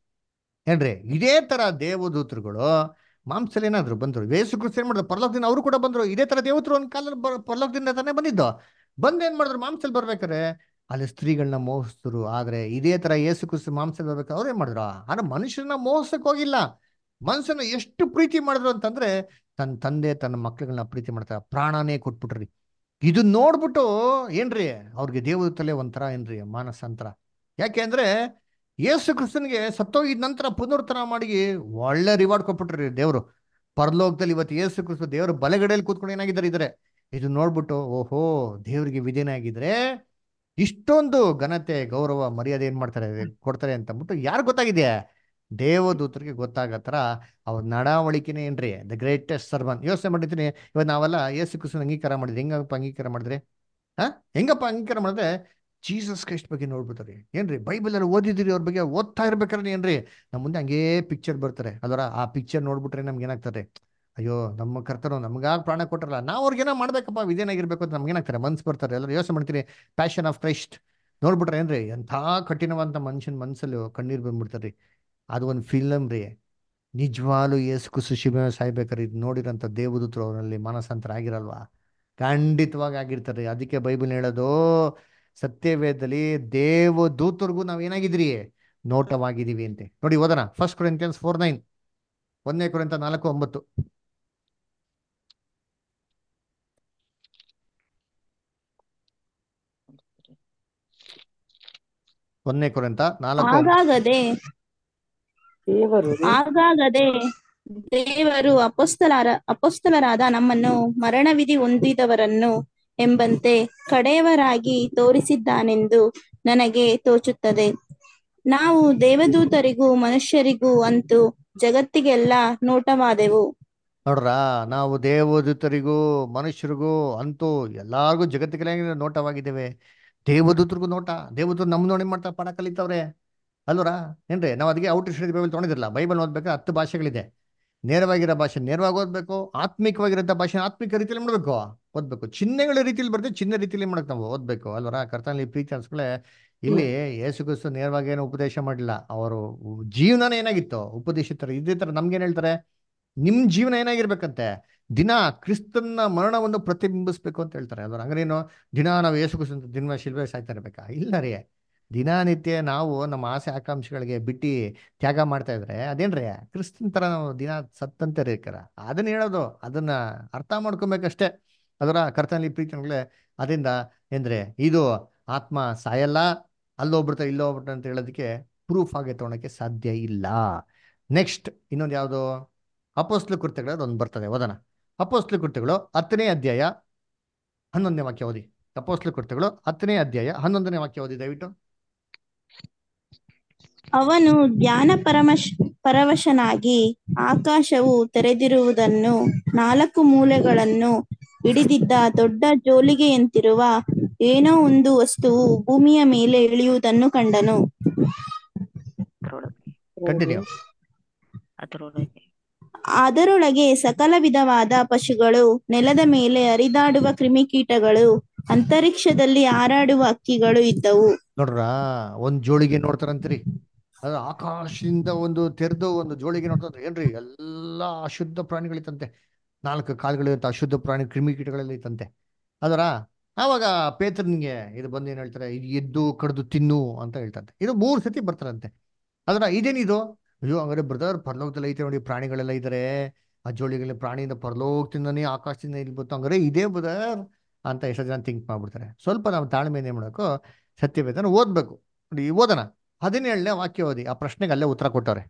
C: ಏನ್ರಿ ಇದೇ ತರ ದೇವದೂತರುಗಳು ಮಾಂಸದಲ್ಲಿ ಏನಾದ್ರು ಬಂದ್ರು, ಯೇಸು ಕ್ರಿಸ್ತ ಏನ್ ಮಾಡಿದ್ರು, ಪರಲೋಕದಿಂದ ಅವರು ಕೂಡ ಬಂದ್ರು. ಇದೇ ತರ ದೇವತರು ಒಂದ್ ಕಾಲದಲ್ಲಿ ಪರಲೋಕದಿಂದ ತಾನೇ ಬಂದಿದ್ದು. ಬಂದ್ ಏನ್ ಮಾಡಿದ್ರು, ಮಾಂಸದಲ್ಲಿ ಬರ್ಬೇಕಾರೆ ಅಲ್ಲಿ ಸ್ತ್ರೀಗಳನ್ನ ಮೋಹಿಸಿದ್ರು. ಆದ್ರೆ ಇದೇ ತರ ಯೇಸು ಕ್ರಿಸ್ತ ಮಾಂಸದಲ್ಲಿ ಬರ್ಬೇಕಾದ್ರೆ ಅವ್ರು ಏನ್ ಮಾಡಿದ್ರು, ಆದ್ರೆ ಮನುಷ್ಯನ ಮೋಸಕ್ ಹೋಗಿಲ್ಲ. ಮನುಷ್ಯನ ಎಷ್ಟು ಪ್ರೀತಿ ಮಾಡಿದ್ರು ಅಂತಂದ್ರೆ ತನ್ನ ತಂದೆ ತನ್ನ ಮಕ್ಳುಗಳನ್ನ ಪ್ರೀತಿ ಮಾಡ್ತಾರೆ, ಪ್ರಾಣನೇ ಕೊಟ್ಬಿಟ್ರಿ. ಇದು ನೋಡ್ಬಿಟ್ಟು ಏನ್ರಿ ಅವ್ರಿಗೆ ದೇವದೂತಲೇ ಒಂಥರ ಏನ್ರಿ ಮಾನಸಾಂತರ. ಯಾಕೆ ಅಂದ್ರೆ ಯೇಸು ಕ್ರಿಸ್ತನಿಗೆ ಸತ್ತೋಗಿದ ನಂತರ ಪುನರುತ್ಥಾನ ಮಾಡಿ ಒಳ್ಳೆ ರಿವಾರ್ಡ್ ಕೊಟ್ಬಿಟ್ರಿ ದೇವರು. ಪರಲೋಕದಲ್ಲಿ ಇವತ್ತು ಯೇಸು ಕ್ರಿಸ್ತ ದೇವರು ಬಲಗಡೆಯಲ್ಲಿ ಕೂತ್ಕೊಂಡು ಏನಾಗಿದ್ದಾರೆ ಇದ್ರೆ ಇದು ನೋಡ್ಬಿಟ್ಟು ಓಹೋ ದೇವರಿಗೆ ವಿಧೇಯನಾಗಿದ್ರೆ ಇಷ್ಟೊಂದು ಘನತೆ ಗೌರವ ಮರ್ಯಾದೆ ಏನ್ ಮಾಡ್ತಾರೆ ಕೊಡ್ತಾರೆ ಅಂತ ಅಂದ್ಬಿಟ್ಟು ಯಾರು ಗೊತ್ತಾಗಿದೆಯಾ? ದೇವದೂತರಿಗೆ ಗೊತ್ತಾಗತ್ತರ ಅವ್ರ ನಡವಳಿಕೆನೇ ಏನ್ರಿ ದ ಗ್ರೇಟೆಸ್ಟ್ ಸರ್ಮನ್. ಯೋಚನೆ ಮಾಡಿದ್ದೀನಿ, ಇವತ್ತು ನಾವೆಲ್ಲ ಯೇಸು ಕ್ರಿಸ್ತನ ಅಂಗೀಕಾರ ಮಾಡಿದ್ರಿ. ಹೆಂಗಪ್ಪ ಅಂಗೀಕಾರ ಮಾಡಿದ್ರೆ? ಹಾ ಹೆಂಗಪ್ಪ ಅಂಗೀಕಾರ ಮಾಡಿದ್ರೆ ಜೀಸಸ್ ಕ್ರೈಸ್ಟ್ ಬಗ್ಗೆ ನೋಡ್ಬಿಡ್ತಾರೆ. ಏನ್ರಿ ಬೈಬಲ್ ಅಲ್ಲಿ ಓದಿದಿರಿ, ಅವ್ರ ಬಗ್ಗೆ ಓದ್ತಾ ಇರ್ಬೇಕಾದ್ರೆ ಏನ್ರಿ ನಮ್ಮ ಮುಂದೆ ಹಂಗೇ ಪಿಕ್ಚರ್ ಬರ್ತಾರೆ. ಅದರ ಆ ಪಿಕ್ಚರ್ ನೋಡ್ಬಿಟ್ರೆ ನಮ್ಗೆ ಏನಾಗ್ತಾರೆ, ಅಯ್ಯೋ ನಮ್ಮ ಕರ್ತರು ನಮ್ಗಾಗ ಪ್ರಾಣ ಕೊಟ್ಟರಲ್ಲ, ನಾವು ಅವ್ರಿಗೇನೋ ಮಾಡ್ಬೇಕಪ್ಪ ವಿಧೇಯನಾಗಿರ್ಬೇಕು ಅಂತ ನಮ್ಗೇನಾಗ್ತಾರೆ ಮನ್ಸು ಬರ್ತಾರೆ. ಎಲ್ಲರೂ ಯೋಚನೆ ಮಾಡ್ತೀರಿ ಪ್ಯಾಷನ್ ಆಫ್ ಕ್ರೈಸ್ಟ್ ನೋಡ್ಬಿಟ್ರೆ ಏನ್ರಿ ಎಂಥ ಕಠಿಣವಂತ ಮನುಷ್ಯನ ಮನ್ಸಲ್ಲಿ ಕಣ್ಣೀರ್ ಬಂದ್ಬಿಡ್ತಾರ್ರಿ. ಅದು ಒಂದು ಫಿಲಮ್ ರೀ. ನಿಜವಾಗ್ಲೂ ಯೇಸು ಕ್ರಿಸ್ತ ಶಿಲುಬೆ ಸಾಯ್ಬೇಕಾದ್ರೆ ಇದು ನೋಡಿರೋಂಥ ದೇವದೂತರು ಅವರಲ್ಲಿ ಮಾನಸಾಂತರ ಆಗಿರಲ್ವಾ? ಖಂಡಿತವಾಗಿ ಆಗಿರ್ತಾರೆ. ಅದಕ್ಕೆ ಬೈಬಲ್ ಹೇಳೋದು ಸತ್ಯವೇದದಲ್ಲಿ ದೇವದೂತರಿಗೂ ನಾವ್ ಏನಾಗಿದ್ರಿ, ನೋಟವಾಗಿದ್ದೀವಿ ಅಂತೆ. ನೋಡಿ ಓದೋಣ, ಫಸ್ಟ್ ಕೊರಿಂಥಿಯನ್ಸ್ ಫೋರ್ ನೈನ್, ಒಂದನೇ ಕೊರಿಂಥ ನಾಲ್ಕು ಒಂಬತ್ತು. ಒಂದನೇ ಕೊರಿಂಥ ನಾಲ್ಕು ಒಂಬತ್ತು.
A: ಹಾಗಾಗದೆ
B: ದೇವರು
A: ಹಾಗಾಗದೆ ದೇವರು ಅಪೊಸ್ತಲರ ಅಪೊಸ್ತಲರಾದ ನಮ್ಮನ್ನು ಮರಣವಿಧಿ ಹೊಂದಿದವರನ್ನು ಎಂಬಂತೆ ಕಡೆಯವರಾಗಿ ತೋರಿಸಿದ್ದಾನೆಂದು ನನಗೆ ತೋಚುತ್ತದೆ. ನಾವು ದೇವದೂತರಿಗೂ ಮನುಷ್ಯರಿಗೂ ಅಂತೂ ಜಗತ್ತಿಗೆಲ್ಲ ನೋಟವಾದೆವು.
C: ನೋಡ್ರ, ನಾವು ದೇವದೂತರಿಗೂ ಮನುಷ್ಯರಿಗೂ ಅಂತೂ ಎಲ್ಲಾರ್ಗೂ ಜಗತ್ತಿಗೆಲ್ಲ ನೋಟವಾಗಿದ್ದೇವೆ. ದೇವದೂತರಿಗೂ ನೋಟ. ದೇವದೂತರು ನಮ್ ನೋಡಿ ಮಾಡ್ತಾ ಪಾಠ ಕಲಿತವ್ರೆ ಅಲ್ವರ ಏನ್ರಿ? ನಾವು ಅದಕ್ಕೆ ಔಟ್ ಸ್ಟಡಿ ಬೈಬಲ್ ತೊಗೊಂಡಿದ್ರಲ್ಲ. ಬೈಬಲ್ ಓದ್ಬೇಕಾದ್ರೆ ಹತ್ತು ಭಾಷೆಗಳಿದೆ. ನೇರವಾಗಿರೋ ಭಾಷೆ ನೇರವಾಗಿ ಓದ್ಬೇಕು, ಆತ್ಮಿಕವಾಗಿರೋ ಭಾಷೆ ಆತ್ಮಿಕ ರೀತಿಯಲ್ಲಿ ಮಾಡ್ಬೇಕು ಓದ್ಬೇಕು, ಚಿಹ್ನೆಗಳ ರೀತಿಯಲ್ಲಿ ಬರ್ತದೆ ಚಿಹ್ನೆ ರೀತಿಯಲ್ಲಿ ಮಾಡಕ್ ನಾವು ಓದ್ಬೇಕು ಅಲ್ವರ. ಕರ್ತನಲ್ಲಿ ಪ್ರೀತಿ ಅನ್ಸ್ಕೊಳ್ಳೆ, ಇಲ್ಲಿ ಯೇಸು ಕ್ರಿಸ್ತು ನೇರವಾಗಿ ಏನು ಉಪದೇಶ ಮಾಡಿಲ್ಲ, ಅವರು ಜೀವನನೇ ಏನಾಗಿತ್ತು ಉಪದೇಶಿತರ. ಇದೇ ತರ ನಮ್ಗೇನ್ ಹೇಳ್ತಾರೆ, ನಿಮ್ ಜೀವನ ಏನಾಗಿರ್ಬೇಕಂತೆ, ದಿನ ಕ್ರಿಸ್ತನ ಮರಣವನ್ನು ಪ್ರತಿಬಿಂಬಿಸ್ಬೇಕು ಅಂತ ಹೇಳ್ತಾರೆ ಅಲ್ವ. ಹಂಗೇನು ದಿನ ನಾವು ಯೇಸು ಕ್ರಿಸ್ತ ದಿನ ಶಿಲ್ಬೆ ಸಾಯ್ತಾ ಇರ್ಬೇಕಾ? ಇಲ್ಲ ರೀ. ದಿನನಿತ್ಯ ನಾವು ನಮ್ಮ ಆಸೆ ಆಕಾಂಕ್ಷೆಗಳಿಗೆ ಬಿಟ್ಟು ತ್ಯಾಗ ಮಾಡ್ತಾ ಇದ್ರೆ ಅದೇನ್ರಿ ಕ್ರಿಸ್ತನ್ ತರ ನಾವು ದಿನ ಸತ್ತಂತೆ ರೇಕರ. ಅದನ್ನ ಹೇಳೋದು, ಅದನ್ನ ಅರ್ಥ ಮಾಡ್ಕೊಬೇಕಷ್ಟೇ ಅದರ. ಕರ್ತನಲ್ಲಿ ಪ್ರೀತಿ ಅದರಿಂದ ಏನ್ರೆ ಇದು ಆತ್ಮ ಸಾಯಲ್ಲ, ಅಲ್ಲೋಗ್ಬಿಡ್ತಾ ಇಲ್ಲೋಗ್ಬಿಡ್ತಾ ಅಂತ ಹೇಳೋದಕ್ಕೆ ಪ್ರೂಫ್ ಆಗಿ ತಗೊಳಕ್ಕೆ ಸಾಧ್ಯ ಇಲ್ಲ. ನೆಕ್ಸ್ಟ್ ಇನ್ನೊಂದು ಯಾವುದು, ಅಪೊಸ್ತಲ ಕೃತ್ಯಗಳು ಒಂದು ಬರ್ತದೆ, ಓದೋಣ. ಅಪೊಸ್ತಲ ಕೃತ್ಯಗಳು ಹತ್ತನೇ ಅಧ್ಯಾಯ ಹನ್ನೊಂದನೇ ವಾಕ್ಯ ಓದಿ. ಅಪೊಸ್ತಲ ಕೃತ್ಯಗಳು ಹತ್ತನೇ ಅಧ್ಯಾಯ ಹನ್ನೊಂದನೇ ವಾಕ್ಯ ಓದಿ ದಯವಿಟ್ಟು.
A: ಅವನು ಧ್ಯಾನ ಪರಮಶ ಪರವಶನಾಗಿ ಆಕಾಶವು ತೆರೆದಿರುವುದನ್ನು, ನಾಲ್ಕು ಮೂಲೆಗಳನ್ನು ಹಿಡಿದಿದ್ದ ದೊಡ್ಡ ಜೋಲಿಗೆಯಂತಿರುವ ಏನೋ ಒಂದು ವಸ್ತುವು ಭೂಮಿಯ ಮೇಲೆ ಇಳಿಯುವುದನ್ನು ಕಂಡನು.
C: ಕಂಟಿನ್ಯೂ.
F: ಅದರೊಳಗೆ
A: ಅದರೊಳಗೆ ಸಕಲ ವಿಧವಾದ ಪಶುಗಳು, ನೆಲದ ಮೇಲೆ ಹರಿದಾಡುವ ಕ್ರಿಮಿಕೀಟಗಳು, ಅಂತರಿಕ್ಷದಲ್ಲಿ ಹಾರಾಡುವ ಹಕ್ಕಿಗಳು ಇದ್ದವು.
C: ನೋಡ್ರ, ಒಂದ್ ಜೋಳಿಗೆ ನೋಡ್ತಾರಂತ್ರಿ. ಅದು ಆಕಾಶದಿಂದ ಒಂದು ತೆರೆದು ಒಂದು ಜೋಳಿಗೆ ನೋಡ್ತಾರೆ. ಏನ್ರಿ, ಎಲ್ಲಾ ಅಶುದ್ಧ ಪ್ರಾಣಿಗಳಿತ್ತಂತೆ. ನಾಲ್ಕು ಕಾಲುಗಳಿಂತ ಅಶುದ್ಧ ಪ್ರಾಣಿ ಕ್ರಿಮಿಕೀಟಗಳೆಲ್ಲ ಇತ್ತಂತೆ ಅದರ. ಆವಾಗ ಪೇತ್ರನಿಗೆ ಇದು ಬಂದು ಏನ್ ಹೇಳ್ತಾರೆ, ಇದು ಎದ್ದು ಕಡ್ದು ತಿನ್ನು ಅಂತ ಹೇಳ್ತಂತೆ. ಇದು ಮೂರು ಸತಿ ಬರ್ತಾರಂತೆ ಅದರ. ಇದೇನಿದು? ಅಯ್ಯೋ ಹಂಗಾರೆ ಬ್ರದರ್ ಪರಲೋಕದಲ್ಲಿ ಐತೆ ನೋಡಿ, ಪ್ರಾಣಿಗಳೆಲ್ಲ ಇದಾರೆ, ಆ ಜೋಳಿಗೆಲ್ಲ ಪ್ರಾಣಿಯಿಂದ ಪರಲೋಕದಿಂದನೇ ಆಕಾಶದಿಂದ ಇಲ್ಲಿ ಬಂತು, ಹಂಗಾರೆ ಇದೇ ಬ್ರದರ್ ಅಂತ ಎಷ್ಟೋ ಜನ ಥಿಂಕ್ ಮಾಡ್ಬಿಡ್ತಾರೆ. ಸ್ವಲ್ಪ ನಾವು ತಾಳ್ಮೆಯಿಂದ ಏನ್ ಮಾಡಬೇಕು, ಸತ್ಯವೇದನ ಓದ್ಬೇಕು. ನೋಡಿ ಓದೋಣ, ಹದಿನೇಳನೇ ವಾಕ್ಯ ಓದಿ. ಆ ಪ್ರಶ್ನೆಗೆ ಅಲ್ಲೇ ಉತ್ತರ ಕೊಟ್ಟವ್ರೆ.